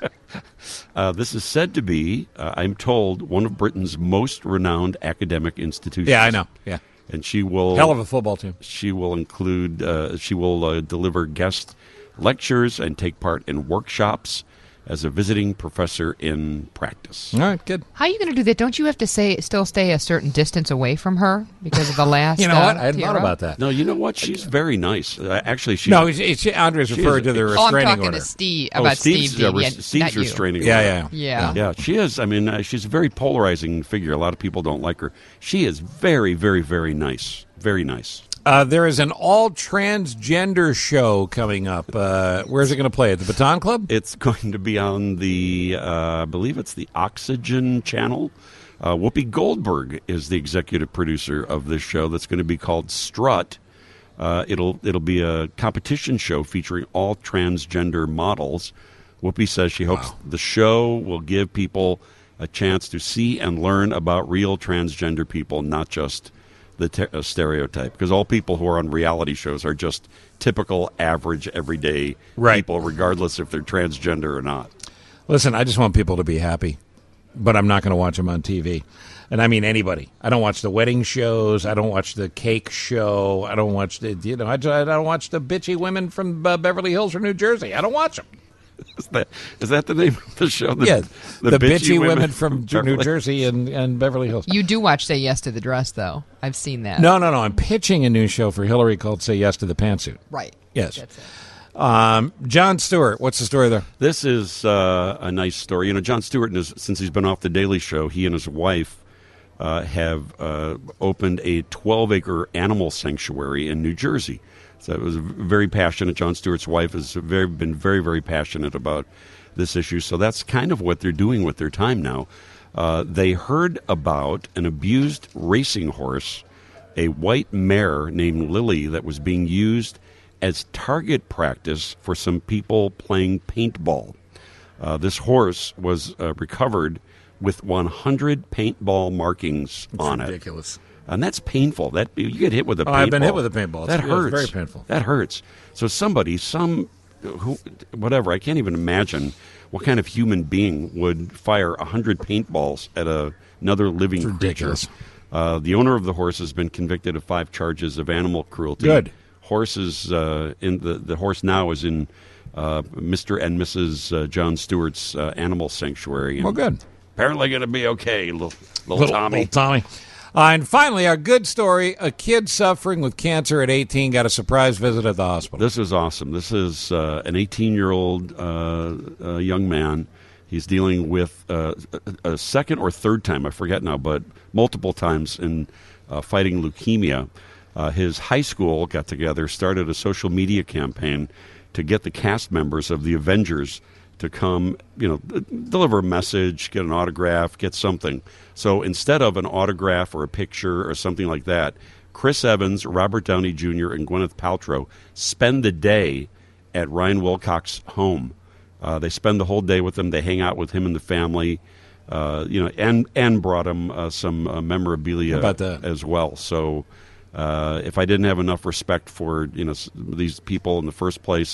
Uh, this is said to be, uh, I'm told, one of Britain's most renowned academic institutions. Yeah, I know. Yeah. And she will... Hell of a football team. She will include, uh, she will uh, deliver guest lectures and take part in workshops as a visiting professor in practice. All right, good. How are you going to do that? Don't you have to say still stay a certain distance away from her because of the last? You know uh, what? I hadn't thought tiara? about that. No, you know what? She's very nice. Uh, actually, she's... No, it's, it's, Andre's she referred is- to the Oh, I'm restraining talking order. to Steve Oh, about Steve's, Steve. uh, Dean, res- yeah, Steve's not you. restraining Yeah, order. yeah, Yeah. Yeah, she is. I mean, uh, she's a very polarizing figure. A lot of people don't like her. She is very, very, very nice. Very nice. Uh, there is an all-transgender show coming up. Uh, where's it going to play? At the Baton Club? It's going to be on the, uh, I believe it's the Oxygen channel. Uh, Whoopi Goldberg is the executive producer of this show that's going to be called Strut. Uh, it'll it'll be a competition show featuring all transgender models. Whoopi says she hopes Wow. the show will give people a chance to see and learn about real transgender people, not just the te- uh, stereotype. Because all people who are on reality shows are just typical, average, everyday Right. people, regardless if they're transgender or not. Listen, I just want people to be happy, but I'm not going to watch them on T V. And I mean anybody. I don't watch the wedding shows. I don't watch the cake show. I don't watch the, you know, I, I don't watch the bitchy women from uh, Beverly Hills or New Jersey. I don't watch them. Is that is that the name of the show? The, Yeah, the, bitchy, women, from New Jersey and, and Beverly Hills. You do watch Say Yes to the Dress, though. I've seen that. No, no, no. I'm pitching a new show for Hillary called Say Yes to the Pantsuit. Right. Yes. That's it. Um, Jon Stewart, what's the story there? This is uh, a nice story. You know, Jon Stewart, is, since he's been off The Daily Show, he and his wife uh, have uh, opened a twelve-acre animal sanctuary in New Jersey. So it was very passionate. Jon Stewart's wife has very, been very, very passionate about this issue. So that's kind of what they're doing with their time now. Uh, they heard about an abused racing horse, a white mare named Lily, that was being used as target practice for some people playing paintball. Uh, this horse was uh, recovered with one hundred paintball markings on it. Ridiculous. And that's painful. That you get hit with a Oh, paintball. I've been hit with a paintball. That It's- yeah, hurts. it's very painful. That hurts. So somebody, some, who, whatever. I can't even imagine what kind of human being would fire a hundred paintballs at a, another living It's ridiculous. creature. Uh, the owner of the horse has been convicted of five charges of animal cruelty. Good. Horses uh, in the the horse now is in uh, Mister and Missus Uh, Jon Stewart's uh, animal sanctuary. And Well, good. Apparently, going to be okay, little little, Little Tommy. little Tommy. Uh, and finally, our good story, a kid suffering with cancer at eighteen got a surprise visit at the hospital. This is awesome. This is uh, an eighteen-year-old uh, uh, young man. He's dealing with uh, a, a second or third time, I forget now, but multiple times in uh, fighting leukemia. Uh, his high school got together, started a social media campaign to get the cast members of the Avengers to come, you know, deliver a message, get an autograph, get something. So instead of an autograph or a picture or something like that, Chris Evans, Robert Downey Junior, and Gwyneth Paltrow spend the day at Ryan Wilcox's home. Uh, they spend the whole day with him. They hang out with him and the family, uh, you know, and and brought him uh, some uh, memorabilia How about that? as well. So uh, if I didn't have enough respect for, you know, s- these people in the first place,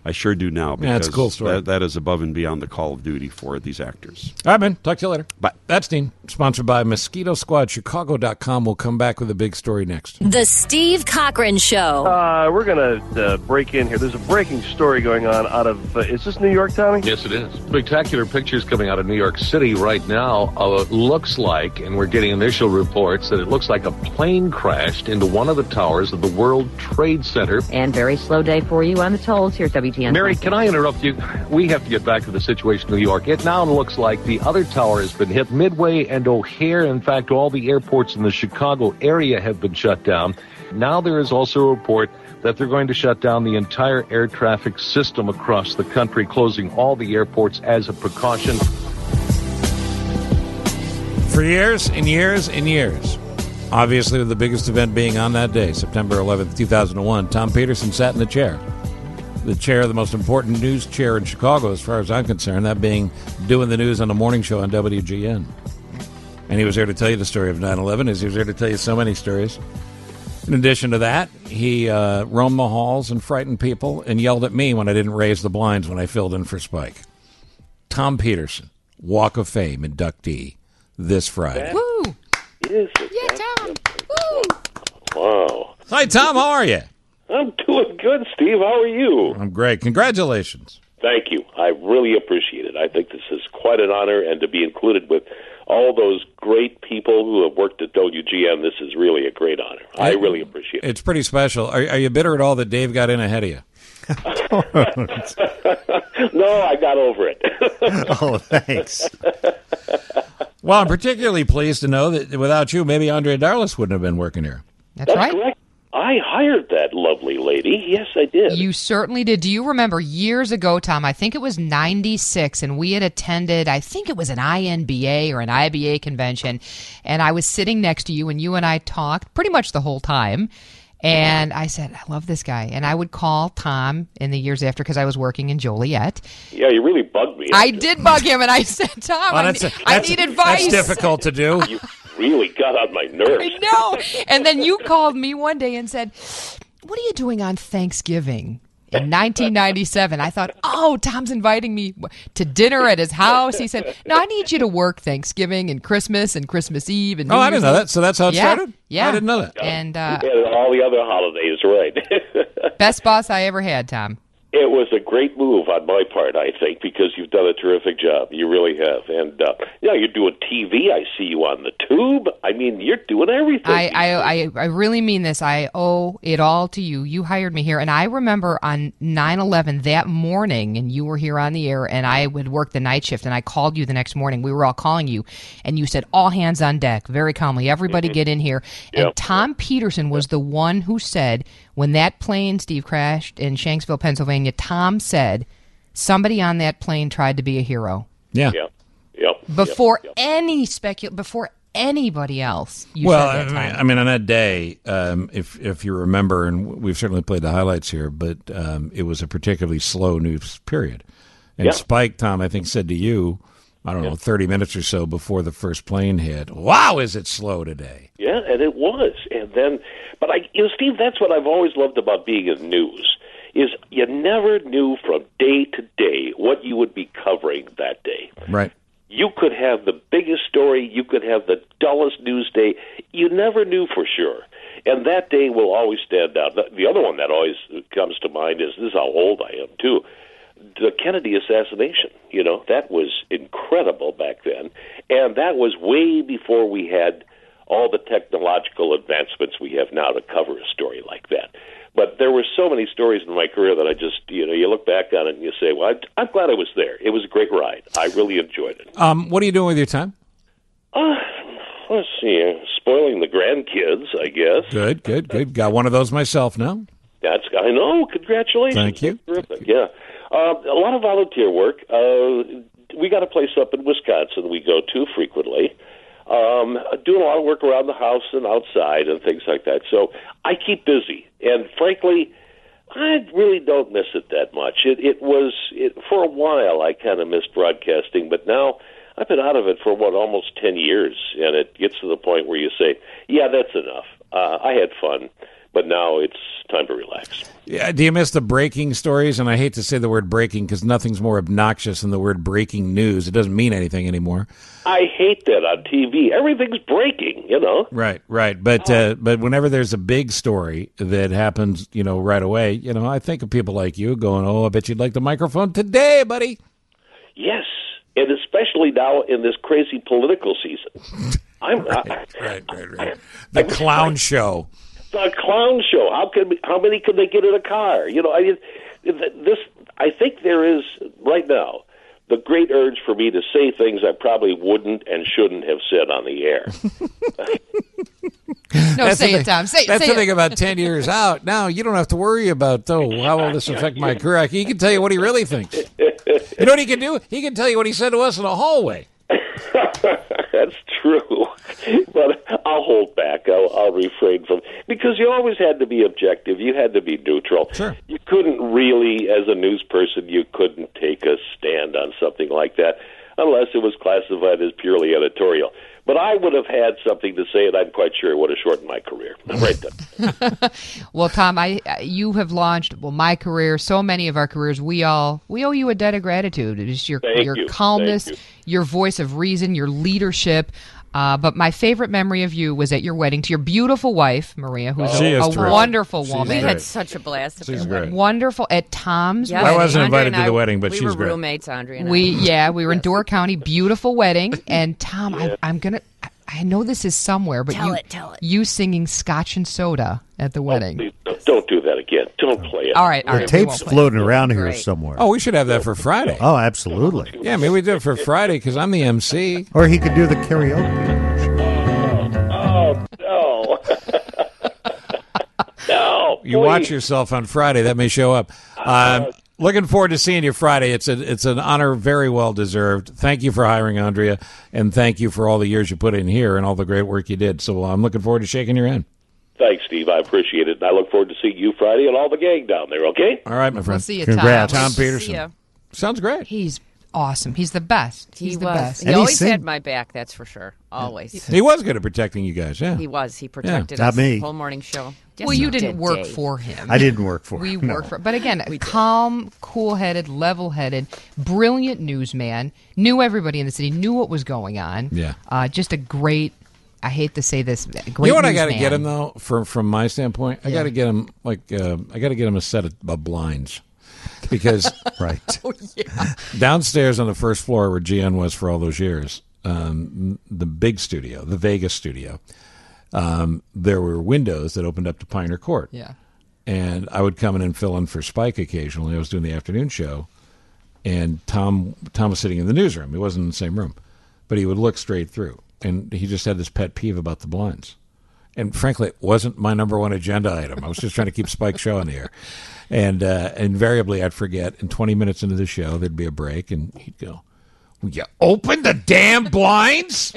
I sure do now. Because Yeah, it's a cool story. That, that is above and beyond the call of duty for these actors. All right, man. Talk to you later. Bye. That's Dean. Sponsored by Mosquito Squad. Chicago dot com. We'll come back with a big story next. The Steve Cochran Show. Uh, we're going to uh, break in here. There's a breaking story going on out of, uh, is this New York, Tommy? Yes, it is. Spectacular pictures coming out of New York City right now. Uh, it looks like, and we're getting initial reports, that it looks like a plane crashed into one of the towers of the World Trade Center. And very slow day for you on the tolls here at W T N. Mary, can I interrupt you? We have to get back to the situation in New York. It now looks like the other tower has been hit. Midway and O'Hare, in fact, all the airports in the Chicago area have been shut down. Now there is also a report that they're going to shut down the entire air traffic system across the country, closing all the airports as a precaution. For years and years and years, obviously with the biggest event being on that day, September eleventh, two thousand one, Tom Peterson sat in the chair. The chair of the most important news chair in Chicago, as far as I'm concerned, that being doing the news on the morning show on W G N. And he was there to tell you the story of nine eleven, as he was there to tell you so many stories. In addition to that, he uh, roamed the halls and frightened people and yelled at me when I didn't raise the blinds when I filled in for Spike. Tom Peterson, Walk of Fame inductee, this Friday. Woo! Yes, Yeah, Tom. Woo! wow. Hi, Tom. How are you? I'm doing good, Steve. How are you? I'm great. Congratulations. Thank you. I really appreciate it. I think this is quite an honor, and to be included with all those great people who have worked at W G N, this is really a great honor. I really appreciate it. It's pretty special. Are, are you bitter at all that Dave got in ahead of you? No, I got over it. Oh, thanks. Well, I'm particularly pleased to know that without you, maybe Andre Darlis wouldn't have been working here. That's, That's right. correct. I hired that lovely lady. Yes, I did. You certainly did. Do you remember years ago, Tom? I think it was ninety-six, and we had attended, I think it was an I N B A or an I B A convention, and I was sitting next to you, and you and I talked pretty much the whole time. And I said, I love this guy. And I would call Tom in the years after because I was working in Joliet. Yeah, you really bugged me. I did bug him, and I said, Tom, Well, I, that's, need, that's, I need advice. That's difficult to do. You really got on my nerves. I know. And then you called me one day and said, what are you doing on Thanksgiving in nineteen ninety-seven? I thought, oh, Tom's inviting me to dinner at his house. He said, no, I need you to work Thanksgiving and Christmas and Christmas Eve. And New Oh, I Year's didn't know Eve. that. So that's how it yeah, started? Yeah. I didn't know that. And uh, And all the other holidays, right. best boss I ever had, Tom. It was a great move on my part, I think, because you've done a terrific job. You really have. And, uh, yeah, you're doing T V. I see you on the tube. I mean, you're doing everything. I, I, I, I really mean this. I owe it all to you. You hired me here. And I remember on nine eleven that morning, and you were here on the air, and I would work the night shift, and I called you the next morning. We were all calling you, and you said, all hands on deck, very calmly, everybody Mhm. get in here. And Yep. Tom Peterson was the one who said, when that plane, Steve, crashed in Shanksville, Pennsylvania, Tom said, somebody on that plane tried to be a hero. Yeah. Yep. Yep. Before Yep. any specul, before anybody else. You well, said that I mean, time. I mean, on that day, um, if if you remember, and we've certainly played the highlights here, but um, it was a particularly slow news period. And Yeah. Spike, Tom, I think, said to you, I don't know, thirty minutes or so before the first plane hit, wow, is it slow today? Yeah, and it was. And then, but I, you know, Steve, that's what I've always loved about being in news, is you never knew from day to day what you would be covering that day. Right. You could have the biggest story, you could have the dullest news day. You never knew for sure. And that day will always stand out. The, the other one that always comes to mind is, this is how old I am, too, the Kennedy assassination. You know, that was incredible back then. And that was way before we had all the technological advancements we have now to cover a story like that. But there were so many stories in my career that I just, you know, you look back on it and you say, well, I'm, I'm glad I was there. It was a great ride. I really enjoyed it. Um, what are you doing with your time? Uh, let's see, uh, spoiling the grandkids, I guess. Good, good, good. Got one of those myself now. That's, I know, congratulations. Thank you. That's terrific, yeah. Uh, a lot of volunteer work. Uh, we got a place up in Wisconsin we go to frequently. Um, doing a lot of work around the house and outside and things like that. So I keep busy. And frankly, I really don't miss it that much. It, it was, it, for a while I kind of missed broadcasting, but now I've been out of it for, what, almost ten years. And it gets to the point where you say, yeah, that's enough. Uh, I had fun. but now it's time to relax. Yeah, do you miss the breaking stories? And I hate to say the word breaking because nothing's more obnoxious than the word breaking news. It doesn't mean anything anymore. I hate that on T V. Everything's breaking, you know. Right, right. But uh, but whenever there's a big story that happens, you know, right away, you know, I think of people like you going, "Oh, I bet you'd like the microphone today, buddy." Yes, and especially now in this crazy political season. I'm right, I, right, right, right. The I'm, clown I, show. The clown show. How can how many could they get in a car? You know, I this. I think there is right now the great urge for me to say things I probably wouldn't and shouldn't have said on the air. no, that's say it, thing, Tom. Say, that's say the it. thing about ten years out. Now you don't have to worry about, oh, how will this affect my career? He can tell you what he really thinks. You know what he can do? He can tell you what he said to us in the hallway. That's true, but I'll hold back. I'll, I'll refrain from, because you always had to be objective. You had to be neutral. Sure. You couldn't really, as a news person, you couldn't take a stand on something like that unless it was classified as purely editorial. But I would have had something to say, and I'm quite sure it would have shortened my career. Right then. Well, Tom, I you have launched well my career, so many of our careers. We all we owe you a debt of gratitude. It's your Thank your you. calmness, Thank you. your voice of reason, your leadership. Uh, but my favorite memory of you was at your wedding to your beautiful wife, Maria, who's She a, is a terrific. wonderful She's woman. We great. had such a blast at She's their great. wedding. Wonderful at Tom's Yes. wedding. I wasn't Andre invited and to I- the wedding, but we she's were great. roommates, Andre and I. We yeah, we were in Door County, beautiful wedding, and Tom, I, I'm gonna. I, I know this is somewhere, but Tell you it, tell it. you singing Scotch and Soda at the wedding. Please, don't- don't do that again. Don't play it. All right, all The right. we tape's won't play. floating around here Great. somewhere. Oh, we should have that for Friday. Oh, absolutely. Yeah, maybe we do it for Friday because I'm the M C. Or he could do the karaoke. Oh, no. No. You please. watch yourself on Friday. That may show up. Um, looking forward to seeing you Friday. It's a, it's an honor very well deserved. Thank you for hiring Andrea, and thank you for all the years you put in here and all the great work you did. So I'm looking forward to shaking your hand. Thanks, Steve. I appreciate it. And I look forward to seeing you Friday and all the gang down there, okay? All right, my We'll friend. see you, Congrats. Tom. Tom See Peterson. ya. Sounds great. He's awesome. He's the best. He He's the was. best. He And he always sing- had my back, that's for sure. Always. He was good at protecting you guys, yeah. He was. He protected Not us me. the whole morning show. Yes, Well, you he didn't did, work Dave. for him. I didn't work for We him. No. worked for, but again, calm, cool-headed, level-headed, brilliant newsman. Knew everybody in the city. Knew what was going on. Yeah. Uh, just a great. I hate to say this. Great You know what I got to newsman. get him though, from from my standpoint. I Yeah. got to get him like uh, I got to get him a set of, of blinds because Right. Oh, yeah. downstairs on the first floor where G N was for all those years, um, the big studio, the Vegas studio, um, there were windows that opened up to Pioneer Court. Yeah. And I would come in and fill in for Spike occasionally. I was doing the afternoon show, and Tom Tom was sitting in the newsroom. He wasn't in the same room, but he would look straight through. And he just had this pet peeve about the blinds. And frankly, it wasn't my number one agenda item. I was just trying to keep Spike's show on the air. And uh, invariably, I'd forget. And twenty minutes into the show, there'd be a break, and he'd go, "Will you open the damn blinds?"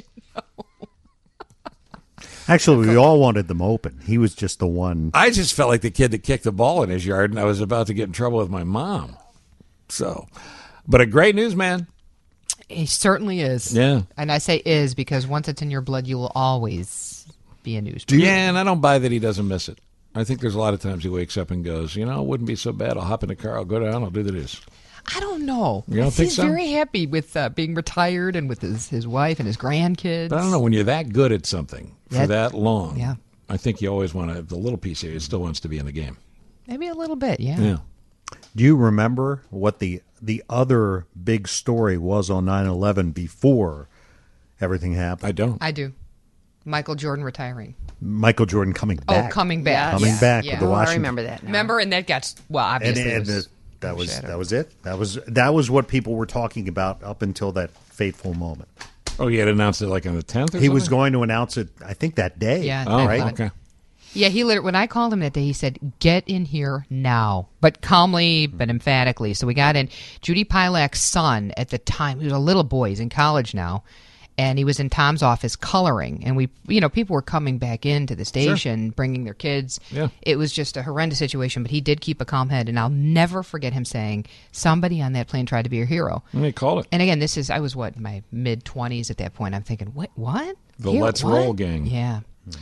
Actually, we all wanted them open. He was just the one. I just felt like the kid that kicked the ball in his yard, and I was about to get in trouble with my mom. So, but a great newsman. He certainly is. Yeah. And I say is because once it's in your blood, you will always be a newsman. Yeah, and I don't buy that he doesn't miss it. I think there's a lot of times he wakes up and goes, you know, it wouldn't be so bad. I'll hop in the car, I'll go down, I'll do the news. I don't know. You don't think He's so? very happy with uh, being retired and with his, his wife and his grandkids. But I don't know, when you're that good at something for Yeah. that long, Yeah. I think you always want to, the little piece of you still wants to be in the game. Maybe a little bit, yeah. Yeah. Do you remember what the the other big story was on nine eleven before everything happened? I don't. I do. Michael Jordan retiring. Michael Jordan coming back. Oh, coming back. Coming Yeah. back Yeah. with the Oh, I Washington. remember that now. Remember, and that got well. And, Obviously, and it was the- that was overshadowed. that was it. That was that was what people were talking about up until that fateful moment. Oh, he had announced it like on the tenth or He was something? going to announce it, I think, that day. Yeah, Oh, right. okay. Yeah, he literally, when I called him that day, he said, "Get in here now," but calmly but emphatically. So we got in. Judy Pilak's son at the time, he was a little boy, he's in college now, and he was in Tom's office coloring. And we, you know, people were coming back into the station, bringing their kids. Yeah. It was just a horrendous situation, but he did keep a calm head. And I'll never forget him saying, "Somebody on that plane tried to be your hero." And they called it. And again, this is, I was what, in my mid twenties at that point. I'm thinking, what? What? The Hero- Let's what? Roll gang. Yeah.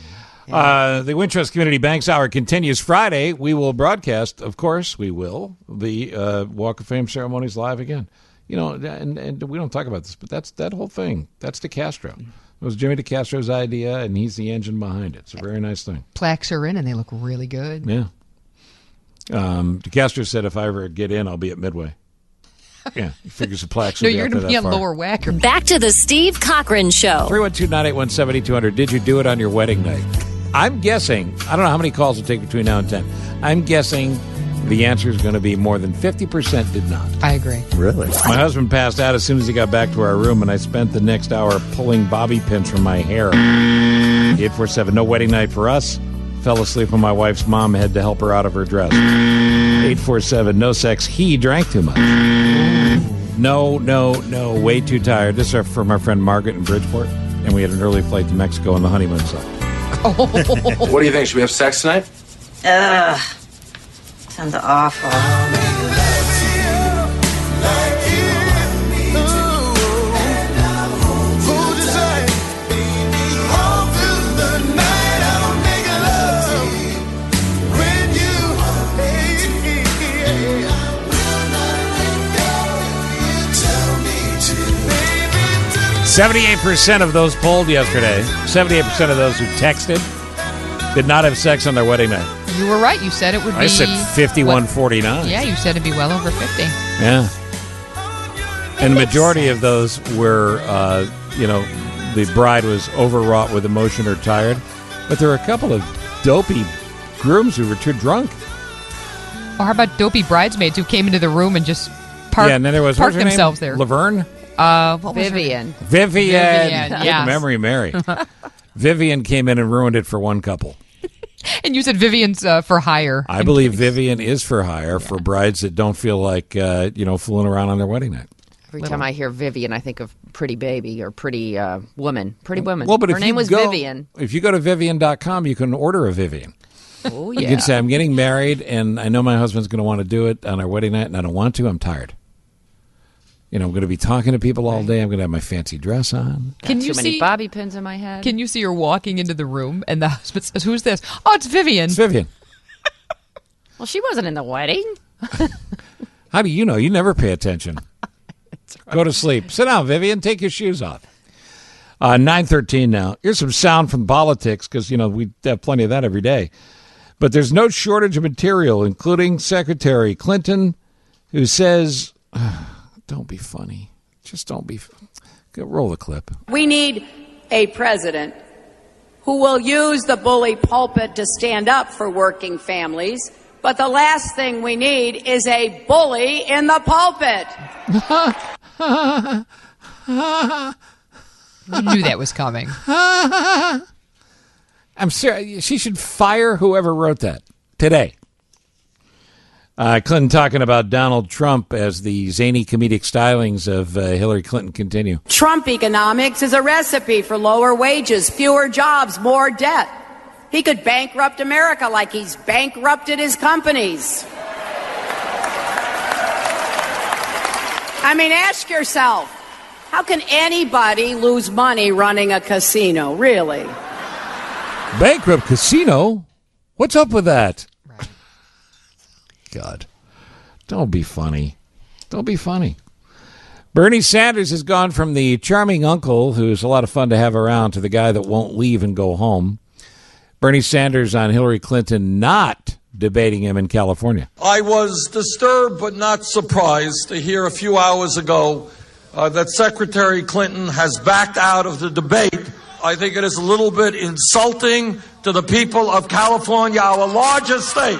Uh, the Wintrust Community Banks Hour continues Friday. We will broadcast, of course, we will, the uh, Walk of Fame ceremonies live again. You know, and, and we don't talk about this, but that's that whole thing. That's DeCastro. It was Jimmy DeCastro's idea, and he's the engine behind it. It's a very nice thing. Plaques are in, and they look really good. Yeah. Um, DeCastro said, if I ever get in, I'll be at Midway. Yeah, he figures the plaques will no, be you're going to be on far. Lower Wacker. Back to the Steve Cochran Show. three one two, nine eight one, seven two zero zero. Did you do it on your wedding night? I'm guessing, I don't know how many calls it'll take between now and ten. I'm guessing the answer is going to be more than fifty percent did not. I agree. Really? My husband passed out as soon as he got back to our room, and I spent the next hour pulling bobby pins from my hair. eight four seven, no wedding night for us. Fell asleep when my wife's mom had to help her out of her dress. eight four seven, no sex. He drank too much. No, no, no, way too tired. This is from our friend Margaret in Bridgeport, and we had an early flight to Mexico on the honeymoon sucked. What do you think? Should we have sex tonight? Ugh. Sounds awful. seventy-eight percent of those polled yesterday, seventy-eight percent of those who texted did not have sex on their wedding night. You were right. You said it would be... I said fifty-one forty-nine. Yeah, you said it'd be well over fifty. Yeah. And the majority of those were, uh, you know, the bride was overwrought with emotion or tired. But there were a couple of dopey grooms who were too drunk. Or how about dopey bridesmaids who came into the room and just parked, yeah, and then there was, parked what's her themselves name? there? Laverne? Uh, what was her Vivian. name? Vivian. Vivian, Good yes. memory, Mary. Vivian came in and ruined it for one couple. And you said Vivian's uh, for hire. I believe Vivian is for hire yeah. for brides that don't feel like, uh, you know, fooling around on their wedding night. Every Little. time I hear Vivian, I think of Pretty Baby or Pretty uh, Woman. Pretty Woman. Well, but Her if name you was go, Vivian. If you go to Vivian dot com, you can order a Vivian. Oh, yeah. You can say, I'm getting married, and I know my husband's going to want to do it on our wedding night, and I don't want to. I'm tired. You know, I'm going to be talking to people all day. I'm going to have my fancy dress on. Can Got you too see many bobby pins in my head? Can you see her walking into the room, and the husband says, "Who's this?" Oh, it's Vivian. It's Vivian. Well, she wasn't in the wedding. How do you know? You never pay attention. Right. Go to sleep. Sit down, Vivian. Take your shoes off. Uh, nine thirteen now. Here's some sound from politics, because, you know, we have plenty of that every day. But there's no shortage of material, including Secretary Clinton, who says, don't be funny. Just don't be. Roll the clip. We need a president who will use the bully pulpit to stand up for working families. But the last thing we need is a bully in the pulpit. You knew that was coming. I'm serious. She should fire whoever wrote that today. Uh, Clinton talking about Donald Trump as the zany comedic stylings of uh, Hillary Clinton continue. Trump economics is a recipe for lower wages, fewer jobs, more debt. He could bankrupt America like he's bankrupted his companies. I mean, ask yourself, how can anybody lose money running a casino, really? Bankrupt casino? What's up with that? God, don't be funny. Don't be funny. Bernie Sanders has gone from the charming uncle who's a lot of fun to have around to the guy that won't leave and go home. Bernie Sanders on Hillary Clinton not debating him in California. I was disturbed but not surprised to hear a few hours ago uh, that Secretary Clinton has backed out of the debate. I think it is a little bit insulting to the people of California, our largest state,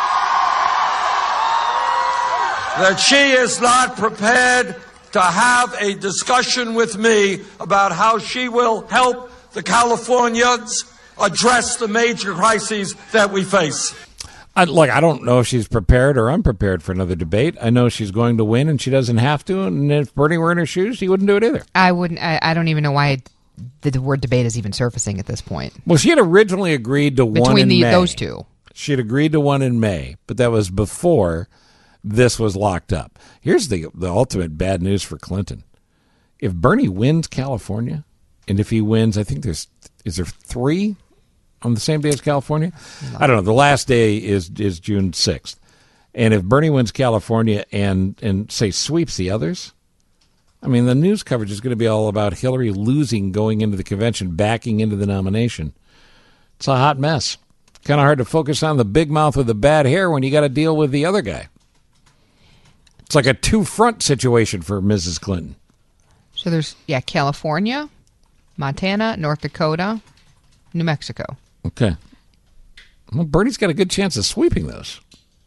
that she is not prepared to have a discussion with me about how she will help the Californians address the major crises that we face. I, look, I don't know if she's prepared or unprepared for another debate. I know she's going to win, and she doesn't have to. And if Bernie were in her shoes, she wouldn't do it either. I wouldn't. I, I don't even know why the, the word debate is even surfacing at this point. Well, she had originally agreed to Between one in the, May. those two. She had agreed to one in May, but that was before this was locked up. Here's the the ultimate bad news for Clinton. If Bernie wins California, and if he wins, I think there's, is there three on the same day as California? I don't know. The last day is is June sixth. And if Bernie wins California and, and say, sweeps the others, I mean, the news coverage is going to be all about Hillary losing going into the convention, backing into the nomination. It's a hot mess. Kind of hard to focus on the big mouth with the bad hair when you got to deal with the other guy. It's like a two-front situation for Missus Clinton. So there's, yeah, California, Montana, North Dakota, New Mexico. Okay. Well, Bernie's got a good chance of sweeping those.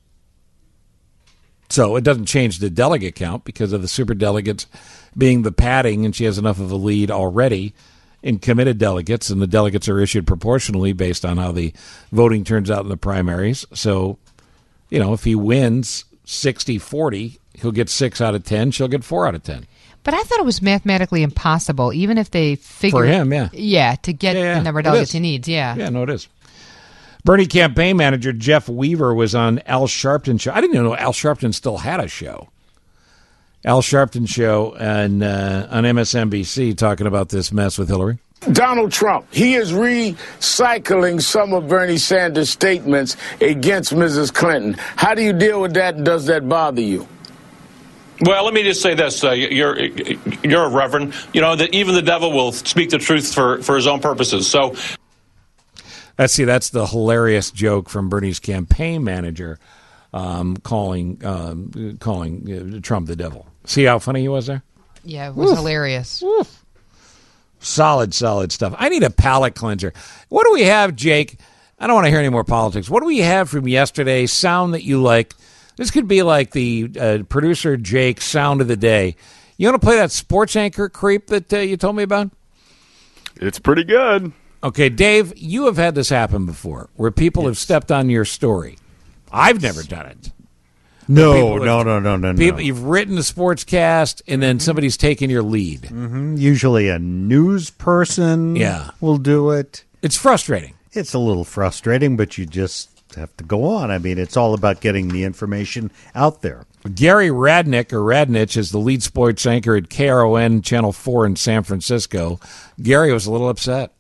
So it doesn't change the delegate count because of the superdelegates being the padding, and she has enough of a lead already in committed delegates, and the delegates are issued proportionally based on how the voting turns out in the primaries. So, you know, if he wins sixty forty, he'll get six out of ten. She'll get four out of ten. But I thought it was mathematically impossible, even if they figure... For him, yeah. Yeah, to get yeah, yeah. the number of delegates he needs, yeah. Yeah, no, it is. Bernie campaign manager Jeff Weaver was on Al Sharpton show. I didn't even know Al Sharpton still had a show. Al Sharpton show and, uh, on M S N B C talking about this mess with Hillary. Donald Trump, he is recycling some of Bernie Sanders' statements against Missus Clinton. How do you deal with that, and does that bother you? Well, let me just say this. Uh, you're you're a reverend. You know, that even the devil will speak the truth for, for his own purposes. So, Let's see, that's the hilarious joke from Bernie's campaign manager um, calling um, calling uh, Trump the devil. See how funny he was there? Yeah, it was Oof. hilarious. Oof. Solid, solid stuff. I need a palate cleanser. What do we have, Jake? I don't want to hear any more politics. What do we have from yesterday? Sound that you like? This could be like the uh, producer Jake sound of the day. You want to play that sports anchor creep that uh, you told me about? It's pretty good. Okay, Dave, you have had this happen before, where people have stepped on your story. I've never done it. No, no, no, no, no, People, no. You've written a sports cast, and then somebody's taken your lead. Mm-hmm. Usually a news person Yeah. will do it. It's frustrating. It's a little frustrating, but you just have to go on. I mean, it's all about getting the information out there. Gary Radnick, or Radnich, is the lead sports anchor at K R O N Channel four in San Francisco. Gary was a little upset.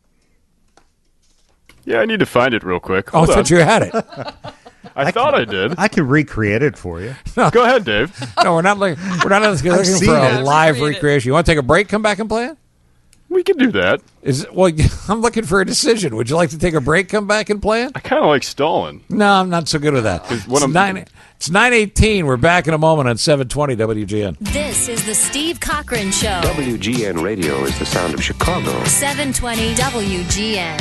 Yeah, I need to find it real quick. Oh, Hold I thought on. you had it. I, I thought can, I did. I can recreate it for you. No. Go ahead, Dave. No, we're not looking, we're not looking seen for a it. live recreation. You want to take a break, come back and play it? We can do that. Is well, I'm looking for a decision. Would you like to take a break, come back and play it? I kind of like stalling. No, I'm not so good with that. What It's I'm- nine. It's nine eighteen. We're back in a moment on seven twenty W G N. This is the Steve Cochran Show. W G N Radio is the sound of Chicago. seven twenty W G N.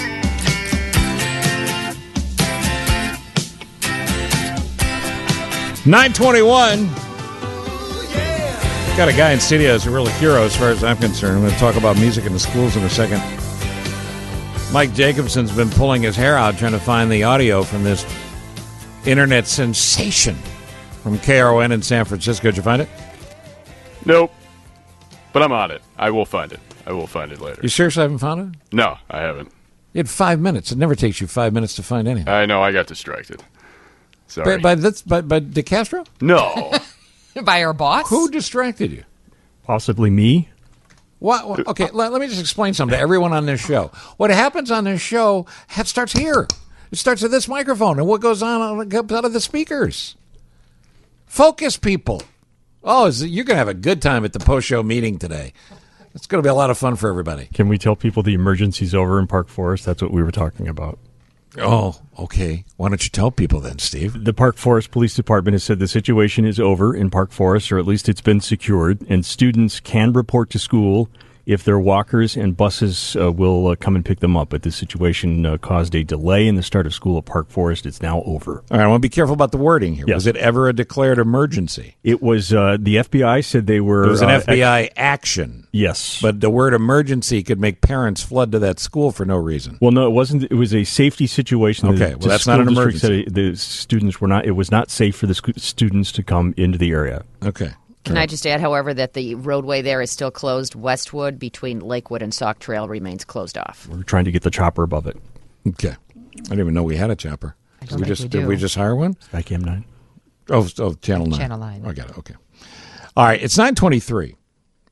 nine twenty-one. Got a guy in studio who's a real hero as far as I'm concerned. I'm going to talk about music in the schools in a second. Mike Jacobson's been pulling his hair out trying to find the audio from this internet sensation from K R O N in San Francisco. Did you find it? Nope. But I'm on it. I will find it. I will find it later. You seriously haven't found it? No, I haven't. You had five minutes. It never takes you five minutes to find anything. I know. I got distracted. Sorry. By, by, this, by, by DeCastro? No. By our boss? Who distracted you? Possibly me. What? what- Okay, let, let me just explain something to everyone on this show. What happens on this show ha- starts here. It starts with this microphone, and what goes on comes out of the speakers. Focus, people. Oh, is it, you're going to have a good time at the post-show meeting today. It's going to be a lot of fun for everybody. Can we tell people the emergency's over in Park Forest? That's what we were talking about. Oh, okay. Why don't you tell people then, Steve? The Park Forest Police Department has said the situation is over in Park Forest, or at least it's been secured, and students can report to school if their walkers and buses uh, will uh, come and pick them up. But this situation uh, caused a delay in the start of school at Park Forest. It's now over. All right, I want to be careful about the wording here. Yes. Was it ever a declared emergency? It was, uh, the F B I said they were... It was an uh, F B I ex- action. Yes. But the word emergency could make parents flood to that school for no reason. Well, no, it wasn't. It was a safety situation. Okay, The- well, the that's not school an district said emergency. it- the students were not. It was not safe for the sc- students to come into the area. Okay. Can I just add, however, that the roadway there is still closed. Westwood between Lakewood and Sauk Trail remains closed off. We're trying to get the chopper above it. Okay. I didn't even know we had a chopper. I Did don't we think just we did do. we just hire one? Skycam nine. Oh, oh, Channel nine. Channel nine. I got it. Okay. All right. It's nine twenty-three.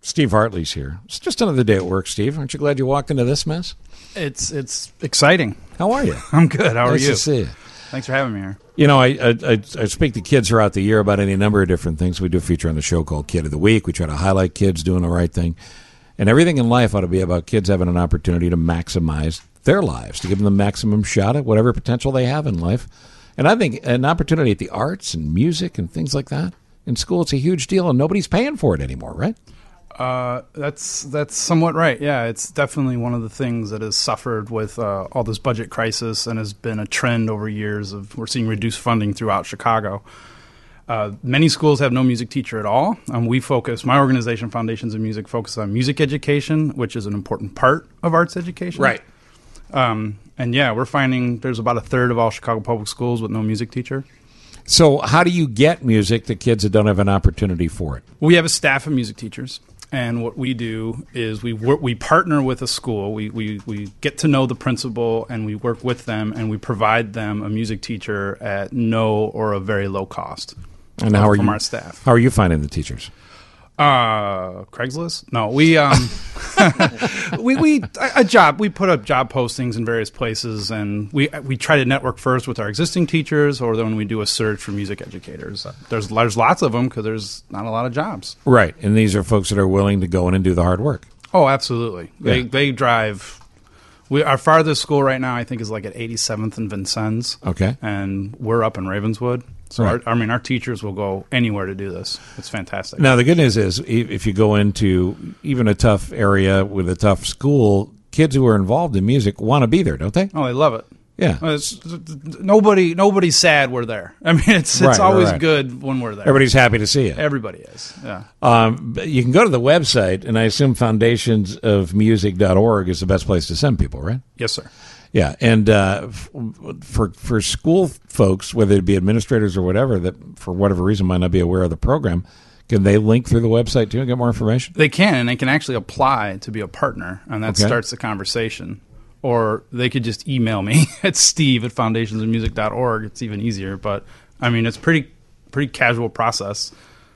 Steve Hartley's here. It's just another day at work, Steve. Aren't you glad you walked into this mess? It's it's exciting. How are you? I'm good. How are nice you? Nice to see you. Thanks for having me here. You know, I, I I I speak to kids throughout the year about any number of different things. We do a feature on the show called Kid of the Week. We try to highlight kids doing the right thing. And everything in life ought to be about kids having an opportunity to maximize their lives, to give them the maximum shot at whatever potential they have in life. And I think an opportunity at the arts and music and things like that in school, it's a huge deal, and nobody's paying for it anymore, right? Uh, that's that's somewhat right. Yeah, it's definitely one of the things that has suffered with uh, all this budget crisis and has been a trend over years of we're seeing reduced funding throughout Chicago. Uh, many schools have no music teacher at all. Um, we focus, my organization, Foundations of Music, focuses on music education, which is an important part of arts education. Right. Um, and yeah, we're finding there's about a third of all Chicago public schools with no music teacher. So how do you get music to kids that don't have an opportunity for it? We have a staff of music teachers. And what we do is we work, we partner with a school. We, we we get to know the principal, and we work with them, and we provide them a music teacher at no or a very low cost. And how are from you, our staff? How are you finding the teachers? Uh, Craigslist? No, we um, we we a job. We put up job postings in various places, and we we try to network first with our existing teachers, or then we do a search for music educators. There's there's lots of them because there's not a lot of jobs. Right, and these are folks that are willing to go in and do the hard work. Oh, absolutely. They Yeah. they drive. We our farthest school right now, I think, is like at eighty-seventh and Vincennes. Okay, and we're up in Ravenswood. So Right. our, I mean, our teachers will go anywhere to do this. It's fantastic. Now, the good news is, i- if you go into even a tough area with a tough school, kids who are involved in music want to be there, don't they? Oh, they love it. Yeah. Uh, It's, nobody, nobody's sad we're there. I mean, it's it's Right, always right, right. good when we're there. Everybody's happy to see you. Everybody is. Yeah. Um, but you can go to the website, and I assume foundations of music dot org is the best place to send people, right? Yes, sir. Yeah, and uh, f- for for school folks, whether it be administrators or whatever, that for whatever reason might not be aware of the program, can they link through the website too and get more information? They can, and they can actually apply to be a partner, and that Okay. starts the conversation. Or they could just email me at steve at foundations of music dot org. It's even easier, but I mean, it's pretty pretty casual process.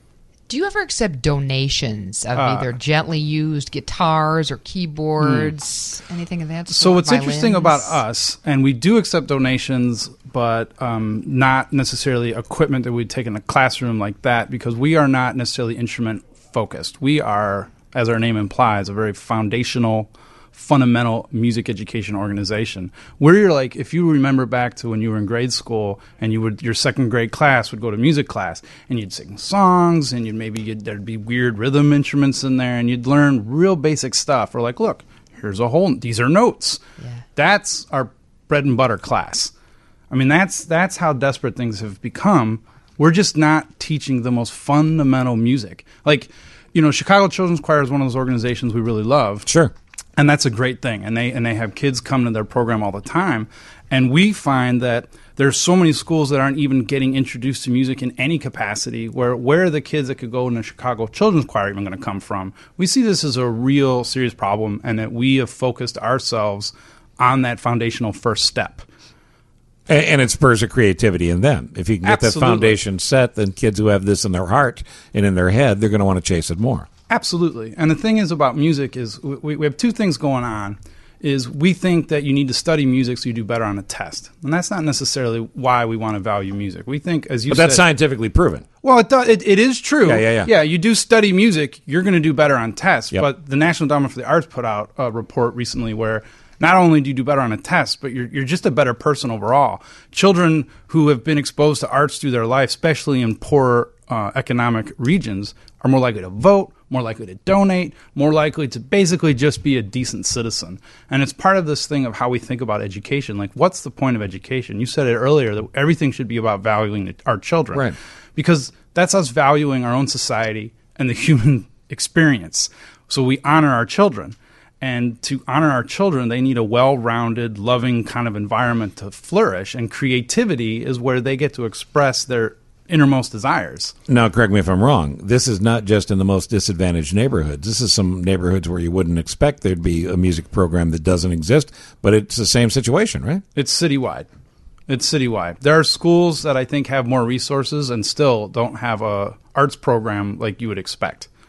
Do you ever accept donations of Uh, either gently used guitars or keyboards, anything of that sort? So what's interesting about violins? us, and we do accept donations, but um, not necessarily equipment that we'd take in a classroom like that, because we are not necessarily instrument focused. We are, as our name implies, a very foundational, fundamental music education organization. We're like, if you remember back to when you were in grade school and you would, your second grade class would go to music class and you'd sing songs and you'd maybe you'd, there'd be weird rhythm instruments in there and you'd learn real basic stuff. We're like, look, here's a whole, these are notes. That's our bread and butter class. I mean, that's that's how desperate things have become. We're just not teaching the most fundamental music. Like, you know, Chicago Children's Choir is one of those organizations we really love. Sure. And that's a great thing. And they and they have kids come to their program all the time. And we find that there's so many schools that aren't even getting introduced to music in any capacity. Where where are the kids that could go in a Chicago Children's Choir even going to come from? We see this as a real serious problem, and that we have focused ourselves on that foundational first step. And, and it spurs a creativity in them. If you can get that Absolutely. foundation set, then kids who have this in their heart and in their head, they're going to want to chase it more. Absolutely. And the thing is about music is we, we have two things going on. Is we think that you need to study music so you do better on a test. And that's not necessarily why we want to value music. We think, as you But said... that's scientifically proven. Well, it, does, it, it is true. Yeah, yeah, yeah. Yeah, you do study music, you're going to do better on tests. Yep. But the National Endowment for the Arts put out a report recently where not only do you do better on a test, but you're, you're just a better person overall. Children who have been exposed to arts through their life, especially in poor uh, economic regions, are more likely to vote, more likely to donate, more likely to basically just be a decent citizen. And it's part of this thing of how we think about education. Like, what's the point of education? You said it earlier that everything should be about valuing our children. Right. Because that's us valuing our own society and the human experience. So we honor our children. And to honor our children, they need a well-rounded, loving kind of environment to flourish. And creativity is where they get to express their innermost desires. Now, correct me if I'm wrong. This is not just in the most disadvantaged neighborhoods. This is some neighborhoods where you wouldn't expect there'd be a music program that doesn't exist, but it's the same situation, right? It's citywide. It's citywide. There are schools that I think have more resources and still don't have a arts program like you would expect.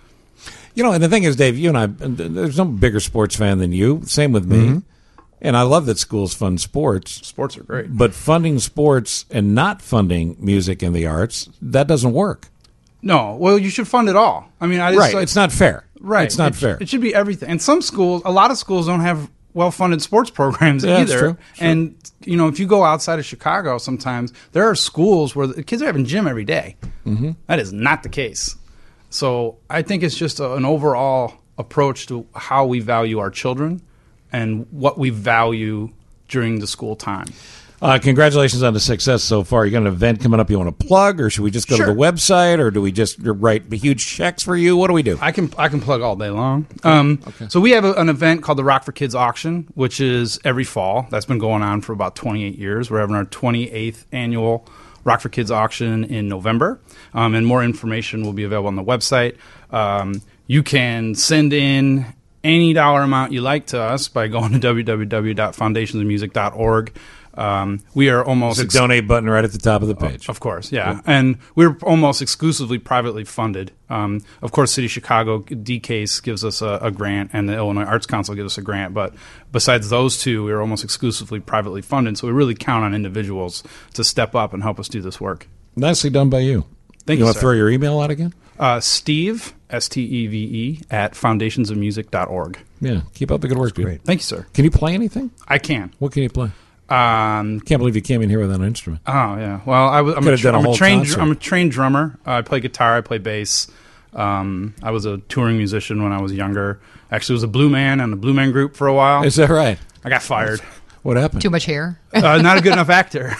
You know, and the thing is, Dave, you and I, there's no bigger sports fan than you. Same with me. Mm-hmm. And I love that schools fund sports. Sports are great. But funding sports and not funding music and the arts, that doesn't work. No, well, you should fund it all. I mean, I just, right. Like, it's not fair. Right. It's not it, fair. It should be everything. And some schools, a lot of schools don't have well-funded sports programs yeah, either. That's true. Sure. And, you know, if you go outside of Chicago sometimes, there are schools where the kids are having gym every day. Mm-hmm. That is not the case. So I think it's just a, an overall approach to how we value our children and what we value during the school time. Uh, congratulations on the success so far. You got an event coming up you want to plug, or should we just go Sure. to the website, or do we just write huge checks for you? What do we do? I can I can plug all day long. Um, Okay. So we have a, an event called the Rock for Kids Auction, which is every fall. That's been going on for about twenty-eight years. We're having our twenty-eighth annual Rock for Kids Auction in November, um, and more information will be available on the website. Um, you can send in any dollar amount you like to us by going to w w w dot foundations of music dot org. Um, we are almost There's a donate button right at the top of the page. Of course, yeah. Yeah. And we're almost exclusively privately funded. Um, of course, City of Chicago, D CASE gives us a, a grant, and the Illinois Arts Council gives us a grant. But besides those two, we're almost exclusively privately funded. So we really count on individuals to step up and help us do this work. Nicely done by you. Thank you you, want to sir. throw your email out again? Uh, Steve, S T E V E, at foundations of music dot org. Yeah. Keep up the good work, dude. Great. Thank you, sir. Can you play anything? I can. What can you play? Um, Can't believe you came in here without an instrument. Oh yeah. Well, I was. I'm, Could a, have done a I'm whole a trained. concert. I'm a trained drummer. Uh, I play guitar. I play bass. Um, I was a touring musician when I was younger. Actually, was a blue man in a blue man group for a while. Is that right? I got fired. What happened? Too much hair? Uh, not a good enough actor.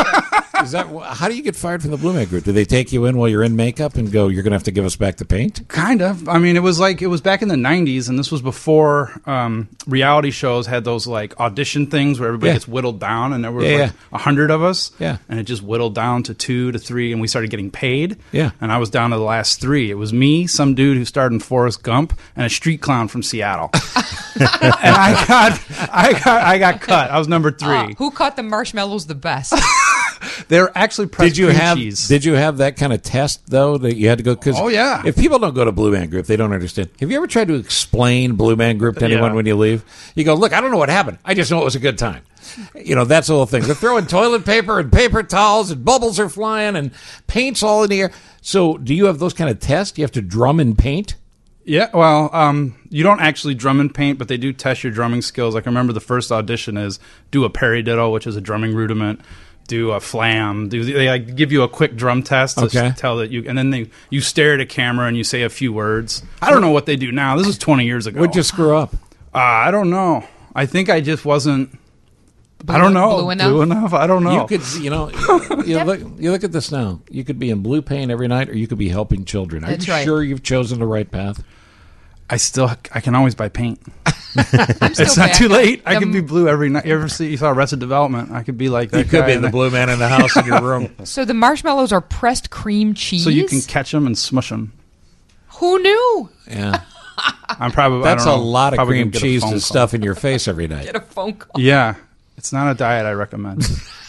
Is that how do you get fired from the Blue Man Group? Do they take you in while you're in makeup and go, "You're going to have to give us back the paint"? Kind of. I mean, it was like it was back in the nineties, and this was before um, reality shows had those like audition things where everybody Yeah. gets whittled down, and there were Yeah, like a hundred of us. Yeah. and it just whittled down to two to three, and we started getting paid. Yeah. and I was down to the last three. It was me, some dude who starred in Forrest Gump, and a street clown from Seattle. And I got, I got, I got cut. I was number three. Uh, who cut the marshmallows the best? They're actually pressed Did you cream have cheese. Did you have that kind of test though that you had to go? Cause Oh, yeah. If people don't go to Blue Man Group, they don't understand. Have you ever tried to explain Blue Man Group to anyone Yeah. when you leave? You go, look, I don't know what happened. I just know it was a good time. You know, that's the whole thing. They're throwing toilet paper and paper towels and bubbles are flying and paint's all in the air. So, do you have those kind of tests? You have to drum and paint. Yeah, well, um, you don't actually drum and paint, but they do test your drumming skills. Like I remember the first audition is do a paradiddle, which is a drumming rudiment. Do a flam. Do they like give you a quick drum test to Okay. tell that you, and then they you stare at a camera and you say a few words. I don't know what they do now. This was twenty years ago. What'd you screw up? Uh, I don't know. I think I just wasn't. I don't know. blue enough? Blue enough? I don't know. You could, you know, you look, you look at this now. You could be in blue paint every night, or you could be helping children. Are That's you right. sure you've chosen the right path? I still I can always buy paint. I'm still It's not back. too late. I The- could be blue every night. You ever see you saw Arrested Development? I could be like that. You could guy be in the there. blue man in the house in your room. So the marshmallows are pressed cream cheese? So you can catch them and smush them. Who knew? Yeah. I'm probably That's I a don't know, lot of probably cream gonna get a cheese phone to call. stuff in your face every night. Get a phone call. Yeah, it's not a diet I recommend.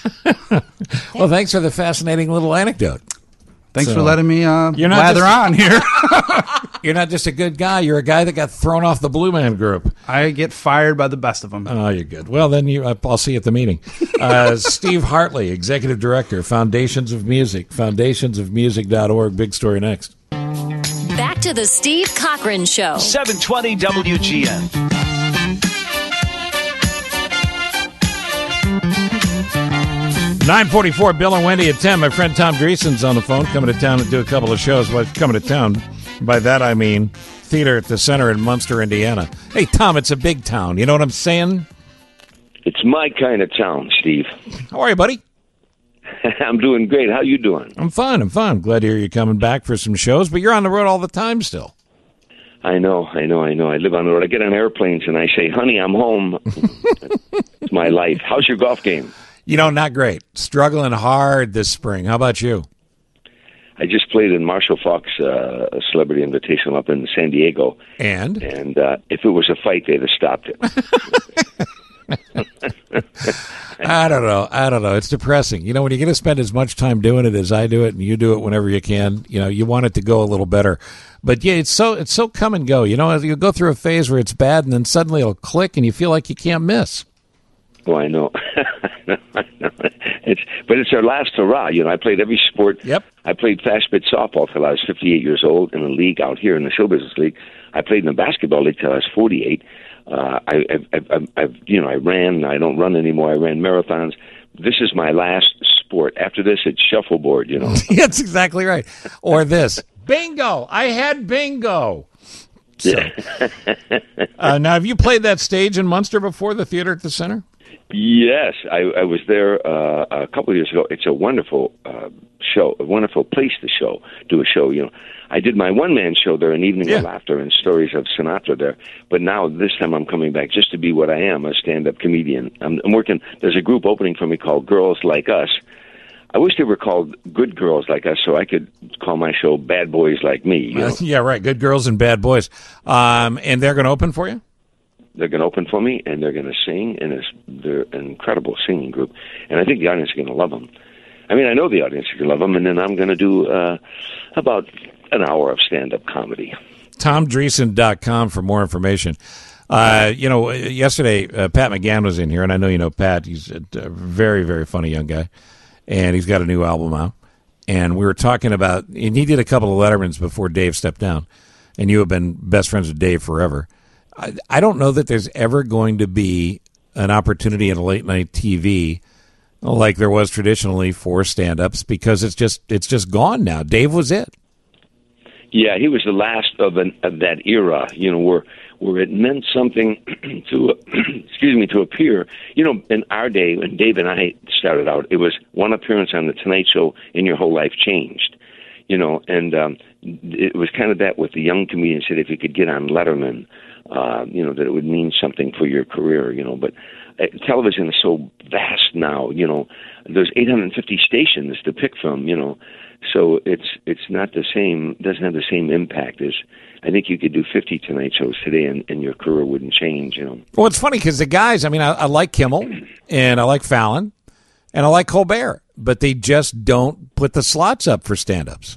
Well, thanks for the fascinating little anecdote. Thanks So, for letting me uh, you're not lather just- on here. You're not just a good guy. You're a guy that got thrown off the Blue Man Group. I get fired by the best of them. Oh, you're good. Well, then you, I'll see you at the meeting. Uh, Steve Hartley, Executive Director, Foundations of Music, foundations of music dot org. Big story next. Back to the Steve Cochran Show. seven twenty W G N. nine forty-four, Bill and Wendy at ten. My friend Tom Dreesen's on the phone, coming to town to do a couple of shows. Well, coming to town, by that I mean theater at the Center in Munster, Indiana. Hey, Tom, it's a big town. You know what I'm saying? It's my kind of town, Steve. How are you, buddy? I'm doing great. How you doing? I'm fine. I'm fine. Glad to hear you coming back for some shows, but you're on the road all the time still. I know, I know, I know. I live on the road. I get on airplanes and I say, honey, I'm home. It's my life. How's your golf game? You know, not great. Struggling hard this spring. How about you? I just played in Marshall Fox uh, Celebrity Invitational up in San Diego. And? And uh, if it was a fight, they'd have stopped it. I don't know. I don't know. It's depressing. You know, when you're going to spend as much time doing it as I do it, and you do it whenever you can, you know, you want it to go a little better. But yeah, it's so it's so come and go. You know, you go through a phase where it's bad, and then suddenly it'll click, and you feel like you can't miss. Well, I know. I know. It's, but it's our last hurrah. You know, I played every sport. Yep. I played fast pitch softball till I was fifty-eight years old in a league out here in the show business league. I played in the basketball league till I was forty-eight. Uh, I, I've, I've, I've, you know, I ran. I don't run anymore. I ran marathons. This is my last sport. After this, it's shuffleboard. You know. That's exactly right. Or this, bingo. I had bingo. So, uh, now, have you played that stage in Munster before, the theater at the center? Yes, I, I was there uh, a couple of years ago. It's a wonderful uh, show, a wonderful place to show, do a show. You know, I did my one-man show there, An Evening Yeah. of Laughter and Stories of Sinatra there. But now, this time, I'm coming back just to be what I am, a stand-up comedian. I'm, I'm working. There's a group opening for me called Girls Like Us. I wish they were called Good Girls Like Us, so I could call my show Bad Boys Like Me. You know? Uh, yeah, right. Good girls and bad boys. Um, and they're going to open for you? They're going to open for me, and they're going to sing, and it's, they're an incredible singing group. And I think the audience is going to love them. I mean, I know the audience is going to love them, and then I'm going to do uh, about an hour of stand-up comedy. tom dreesen dot com for more information. Uh, you know, yesterday, uh, Pat McGann was in here, and I know you know Pat. He's a, a very, very funny young guy, and he's got a new album out. And we were talking about, and he did a couple of Lettermans before Dave stepped down, and you have been best friends with Dave forever. I, I don't know that there's ever going to be an opportunity in late night T V like there was traditionally for stand-ups, because it's just it's just gone now. Dave was it. Yeah, he was the last of, an, of that era, you know, where where it meant something to, excuse me, to appear. You know, in our day, when Dave and I started out, it was one appearance on The Tonight Show and your whole life changed. You know, and um, it was kind of that with the young comedians said if you could get on Letterman, uh, you know, that it would mean something for your career, you know. But uh, television is so vast now, you know. There's eight hundred fifty stations to pick from, you know. So it's it's not the same, doesn't have the same impact as, I think you could do fifty Tonight Shows today and, and your career wouldn't change, you know. Well, it's funny because the guys, I mean, I, I like Kimmel and I like Fallon and I like Colbert, but they just don't put the slots up for stand-ups.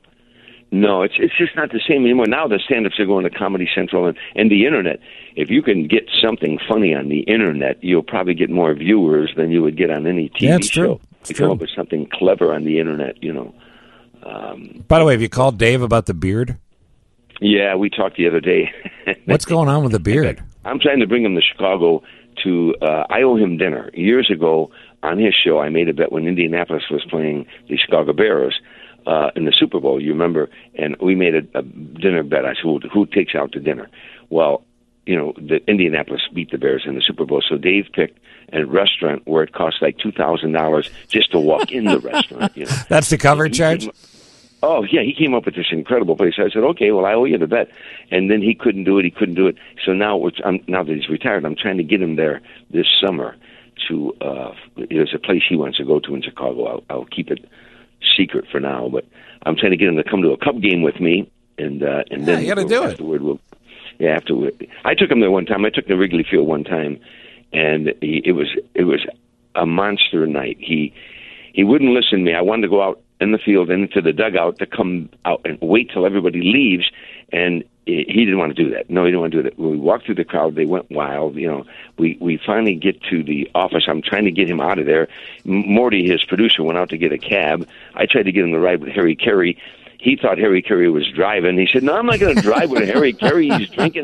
No, it's it's just not the same anymore. Now the stand-ups are going to Comedy Central and, and the Internet. If you can get something funny on the Internet, you'll probably get more viewers than you would get on any T V Yeah, it's show. true. It's you true. come up with something clever on the Internet, you know. Um, By the way, have you called Dave about the beard? yeah, we talked the other day. What's going on with the beard? I'm trying to bring him to Chicago to, uh, I owe him dinner. Years ago, on his show, I made a bet when Indianapolis was playing the Chicago Bears uh, in the Super Bowl, you remember, and we made a, a dinner bet. I said, who, who takes out to dinner? Well, you know, the Indianapolis beat the Bears in the Super Bowl, so Dave picked a restaurant where it cost like two thousand dollars just to walk in the restaurant. You know? That's the cover charge? Came, oh, yeah, he came up with this incredible place. I said, okay, well, I owe you the bet. And then he couldn't do it. He couldn't do it. So now, which I'm, now that he's retired, I'm trying to get him there this summer to, uh, there's a place he wants to go to in Chicago. I'll, I'll keep it secret for now, but I'm trying to get him to come to a Cub game with me. And, uh, and then Yeah, you got to do it. afterward, we'll, yeah, afterward. I took him there one time. I took him to Wrigley Field one time. And he, it was it was a monster night. He he wouldn't listen to me. I wanted to go out in the field and into the dugout to come out and wait till everybody leaves, and he didn't want to do that. No, he didn't want to do that. When we walked through the crowd, they went wild. You know, we we finally get to the office. I'm trying to get him out of there. Morty, his producer, went out to get a cab. I tried to get him to ride with Harry Carey. He thought Harry Carey was driving. He said, "No, I'm not going to drive with Harry Carey. He's drinking."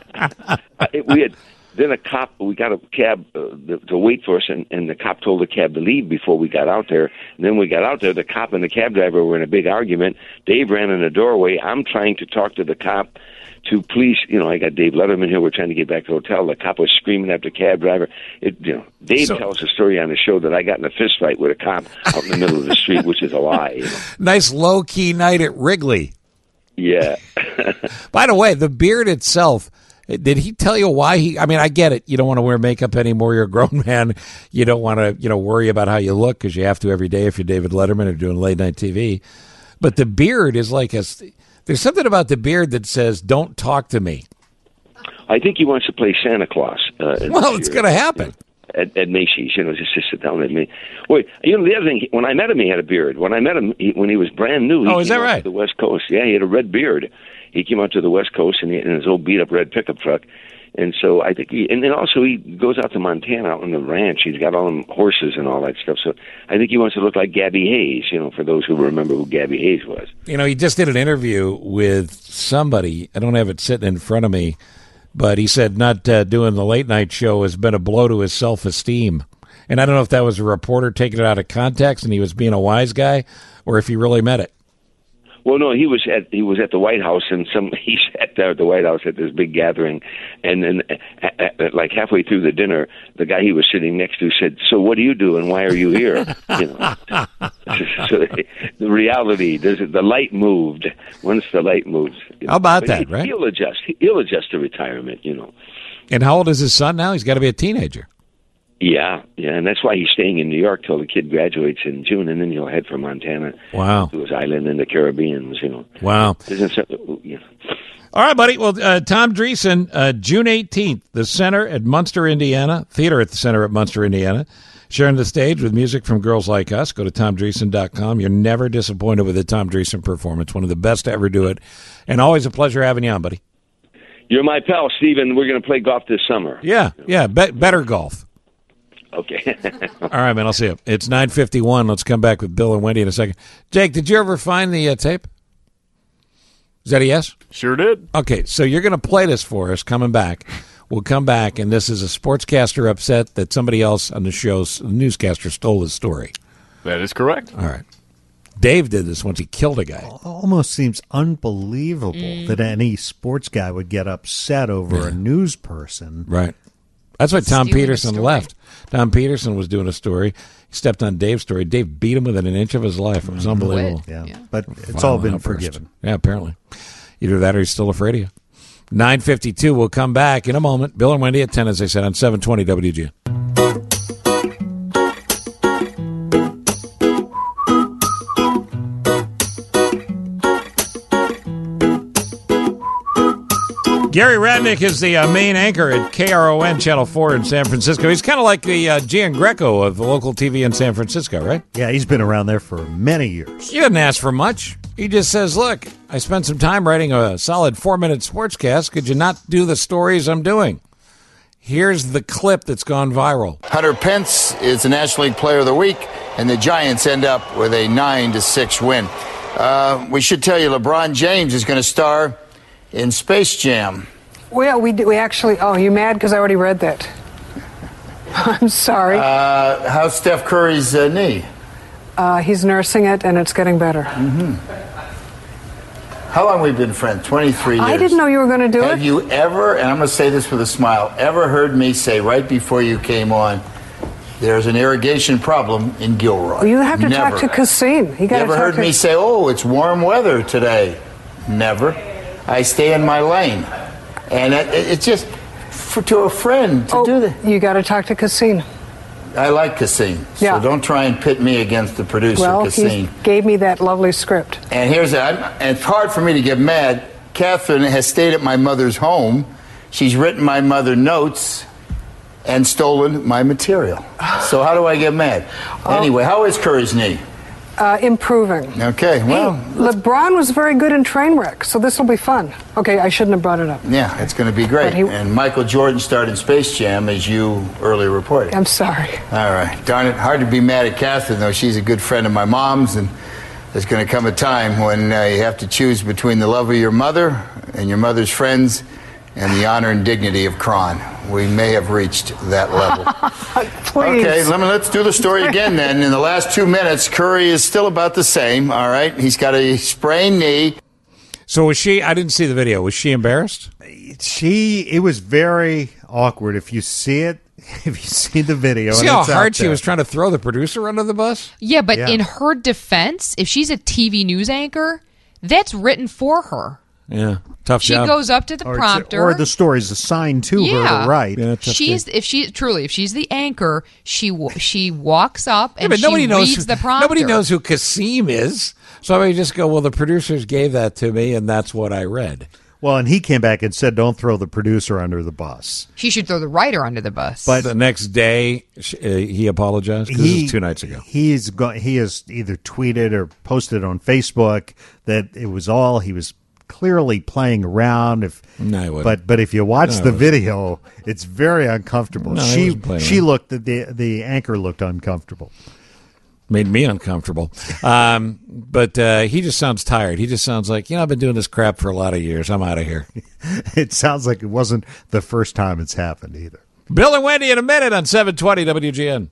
we had. Then a cop, we got a cab uh, to wait for us, and, and the cop told the cab to leave before we got out there. And then we got out there, the cop and the cab driver were in a big argument. Dave ran in the doorway. I'm trying to talk to the cop to please, you know, I got Dave Letterman here. We're trying to get back to the hotel. The cop was screaming at the cab driver. It, you know, Dave So- tells a story on the show that I got in a fist fight with a cop out in the middle of the street, which is a lie. You know? Nice low-key night at Wrigley. Yeah. By the way, the beard itself, did he tell you why he, I mean, I get it. You don't want to wear makeup anymore. You're a grown man. You don't want to, you know, worry about how you look because you have to every day if you're David Letterman or doing late night T V. But the beard is like a, there's something about the beard that says, don't talk to me. I think he wants to play Santa Claus. Uh, well, it's going to happen. At, at Macy's, you know, just, just sit down with me. Wait, you know, the other thing, when I met him, he had a beard. When I met him, he, when he was brand new, he oh, is came that out right? to the West Coast. Yeah, he had a red beard. He came out to the West Coast in, in his old beat-up red pickup truck. And so I think he, and then also he goes out to Montana, out on the ranch. He's got all them horses and all that stuff. So I think he wants to look like Gabby Hayes, you know, for those who remember who Gabby Hayes was. You know, he just did an interview with somebody. I don't have it sitting in front of me, but he said not uh, doing the late night show has been a blow to his self-esteem. And I don't know if that was a reporter taking it out of context and he was being a wise guy, or if he really meant it. Well, no, he was at he was at the White House, and some he sat there at the White House at this big gathering, and then at, at, like halfway through the dinner, the guy he was sitting next to said, "So what do you do, and why are you here?" You know, so the, the reality, there's the light moved. Once the light moves, you know. How about but that, he, right? He'll adjust. He'll adjust to retirement, you know. And how old is his son now? He's got to be a teenager. Yeah, yeah, and that's why he's staying in New York till the kid graduates in June, and then he'll head for Montana. Wow. To his island in the Caribbean, you know. Wow. Isn't so, you know. All right, buddy. Well, uh, Tom Dreesen, uh, June eighteenth, the Center at Munster, Indiana, Theater at the Center at Munster, Indiana, sharing the stage with music from Girls Like Us. Go to tom dreesen dot com. You're never disappointed with a Tom Dreesen performance. One of the best to ever do it. And always a pleasure having you on, buddy. You're my pal, Stephen. We're going to play golf this summer. Yeah, yeah, be- better golf. Okay. All right, man, I'll see you. It's nine fifty-one. Let's come back with Bill and Wendy in a second. Jake, did you ever find the uh, tape? Is that a yes? Sure did. Okay, so you're going to play this for us coming back. We'll come back, and this is a sportscaster upset that somebody else on the show, the newscaster, stole his story. That is correct. All right. Dave did this once. He killed a guy. Almost seems unbelievable Mm. that any sports guy would get upset over Yeah. a news person. Right. That's why Tom Stealing a Peterson story. left. Tom Peterson was doing a story. He stepped on Dave's story. Dave beat him within an inch of his life. It was unbelievable. Yeah. Yeah. But it's Final all been outburst. forgiven. Yeah, apparently. Either that or he's still afraid of you. nine fifty-two. We'll come back in a moment. Bill and Wendy at ten, as I said, on seven twenty W G N. Gary Radnick is the uh, main anchor at K R O N Channel four in San Francisco. He's kind of like the uh, Gian Greco of the local T V in San Francisco, right? Yeah, he's been around there for many years. He doesn't ask for much. He just says, look, I spent some time writing a solid four-minute sportscast. Could you not do the stories I'm doing? Here's the clip that's gone viral. Hunter Pence is the National League Player of the Week, and the Giants end up with a nine to six win. Uh, we should tell you LeBron James is going to star in Space Jam. Well, we we actually. Oh, you mad because I already read that? I'm sorry. Uh, how's Steph Curry's uh, knee? Uh, he's nursing it, and it's getting better. Mm-hmm. How long have we been friends? twenty-three years. I didn't know you were going to do Have it. you ever, and I'm going to say this with a smile, ever heard me say right before you came on, there's an irrigation problem in Gilroy? You have to Never. talk to Cassim. You You got to ever talk heard to. me say, oh, it's warm weather today? Never. I stay in my lane. And it, it- it's just for, to a friend to oh, do that. You got to talk to Cassim. I like Cassim. Yeah. So don't try and pit me against the producer, Well, Cassim. he gave me that lovely script. And here's that. And it's hard for me to get mad. Catherine has stayed at my mother's home. She's written my mother notes and stolen my material. So how do I get mad? Oh. Anyway, how is Curry's knee? Uh, improving. Okay, well, Hey, LeBron was very good in Trainwreck, so this will be fun. Okay, I shouldn't have brought it up. yeah, it's going to be great. But he- And Michael Jordan starred in Space Jam, as you earlier reported. I'm sorry. All right. Darn it. Hard to be mad at Catherine, though. She's a good friend of my mom's, and there's going to come a time when uh, you have to choose between the love of your mother and your mother's friends and the honor and dignity of Kron. We may have reached that level. Please. Okay, let me, let's do the story again then. In the last two minutes, Curry is still about the same, all right? He's got a sprained knee. So was she, I didn't see the video. Was she embarrassed? She, it was very awkward. If you see it, if you see the video. See and how it's out hard she there. was trying to throw the producer under the bus? Yeah, but Yeah. in her defense, if she's a T V news anchor, that's written for her. Yeah, tough She job. goes up to the Or it's- prompter. Or the story's assigned to her Yeah. to write. Yeah, tough She's if she truly if she's the anchor, she wa- she walks up Yeah, and but she nobody knows. reads Who, the prompter. nobody knows who Kassim is. So I just go, well, the producers gave that to me, and that's what I read. Well, and he came back and said, "Don't throw the producer under the bus." He should throw the writer under the bus. But the next day, uh, he apologized because this was two nights ago. He's go- he has either tweeted or posted on Facebook that it was all he was clearly playing around. If no, he wouldn't. but but if you watch No, the he wasn't. video, it's very uncomfortable. No, he she wasn't playing she around. looked the the anchor looked uncomfortable. Made me uncomfortable. Um, but uh, he just sounds tired. He just sounds like, you know, I've been doing this crap for a lot of years. I'm out of here. It sounds like it wasn't the first time it's happened either. Bill and Wendy in a minute on seven twenty W G N.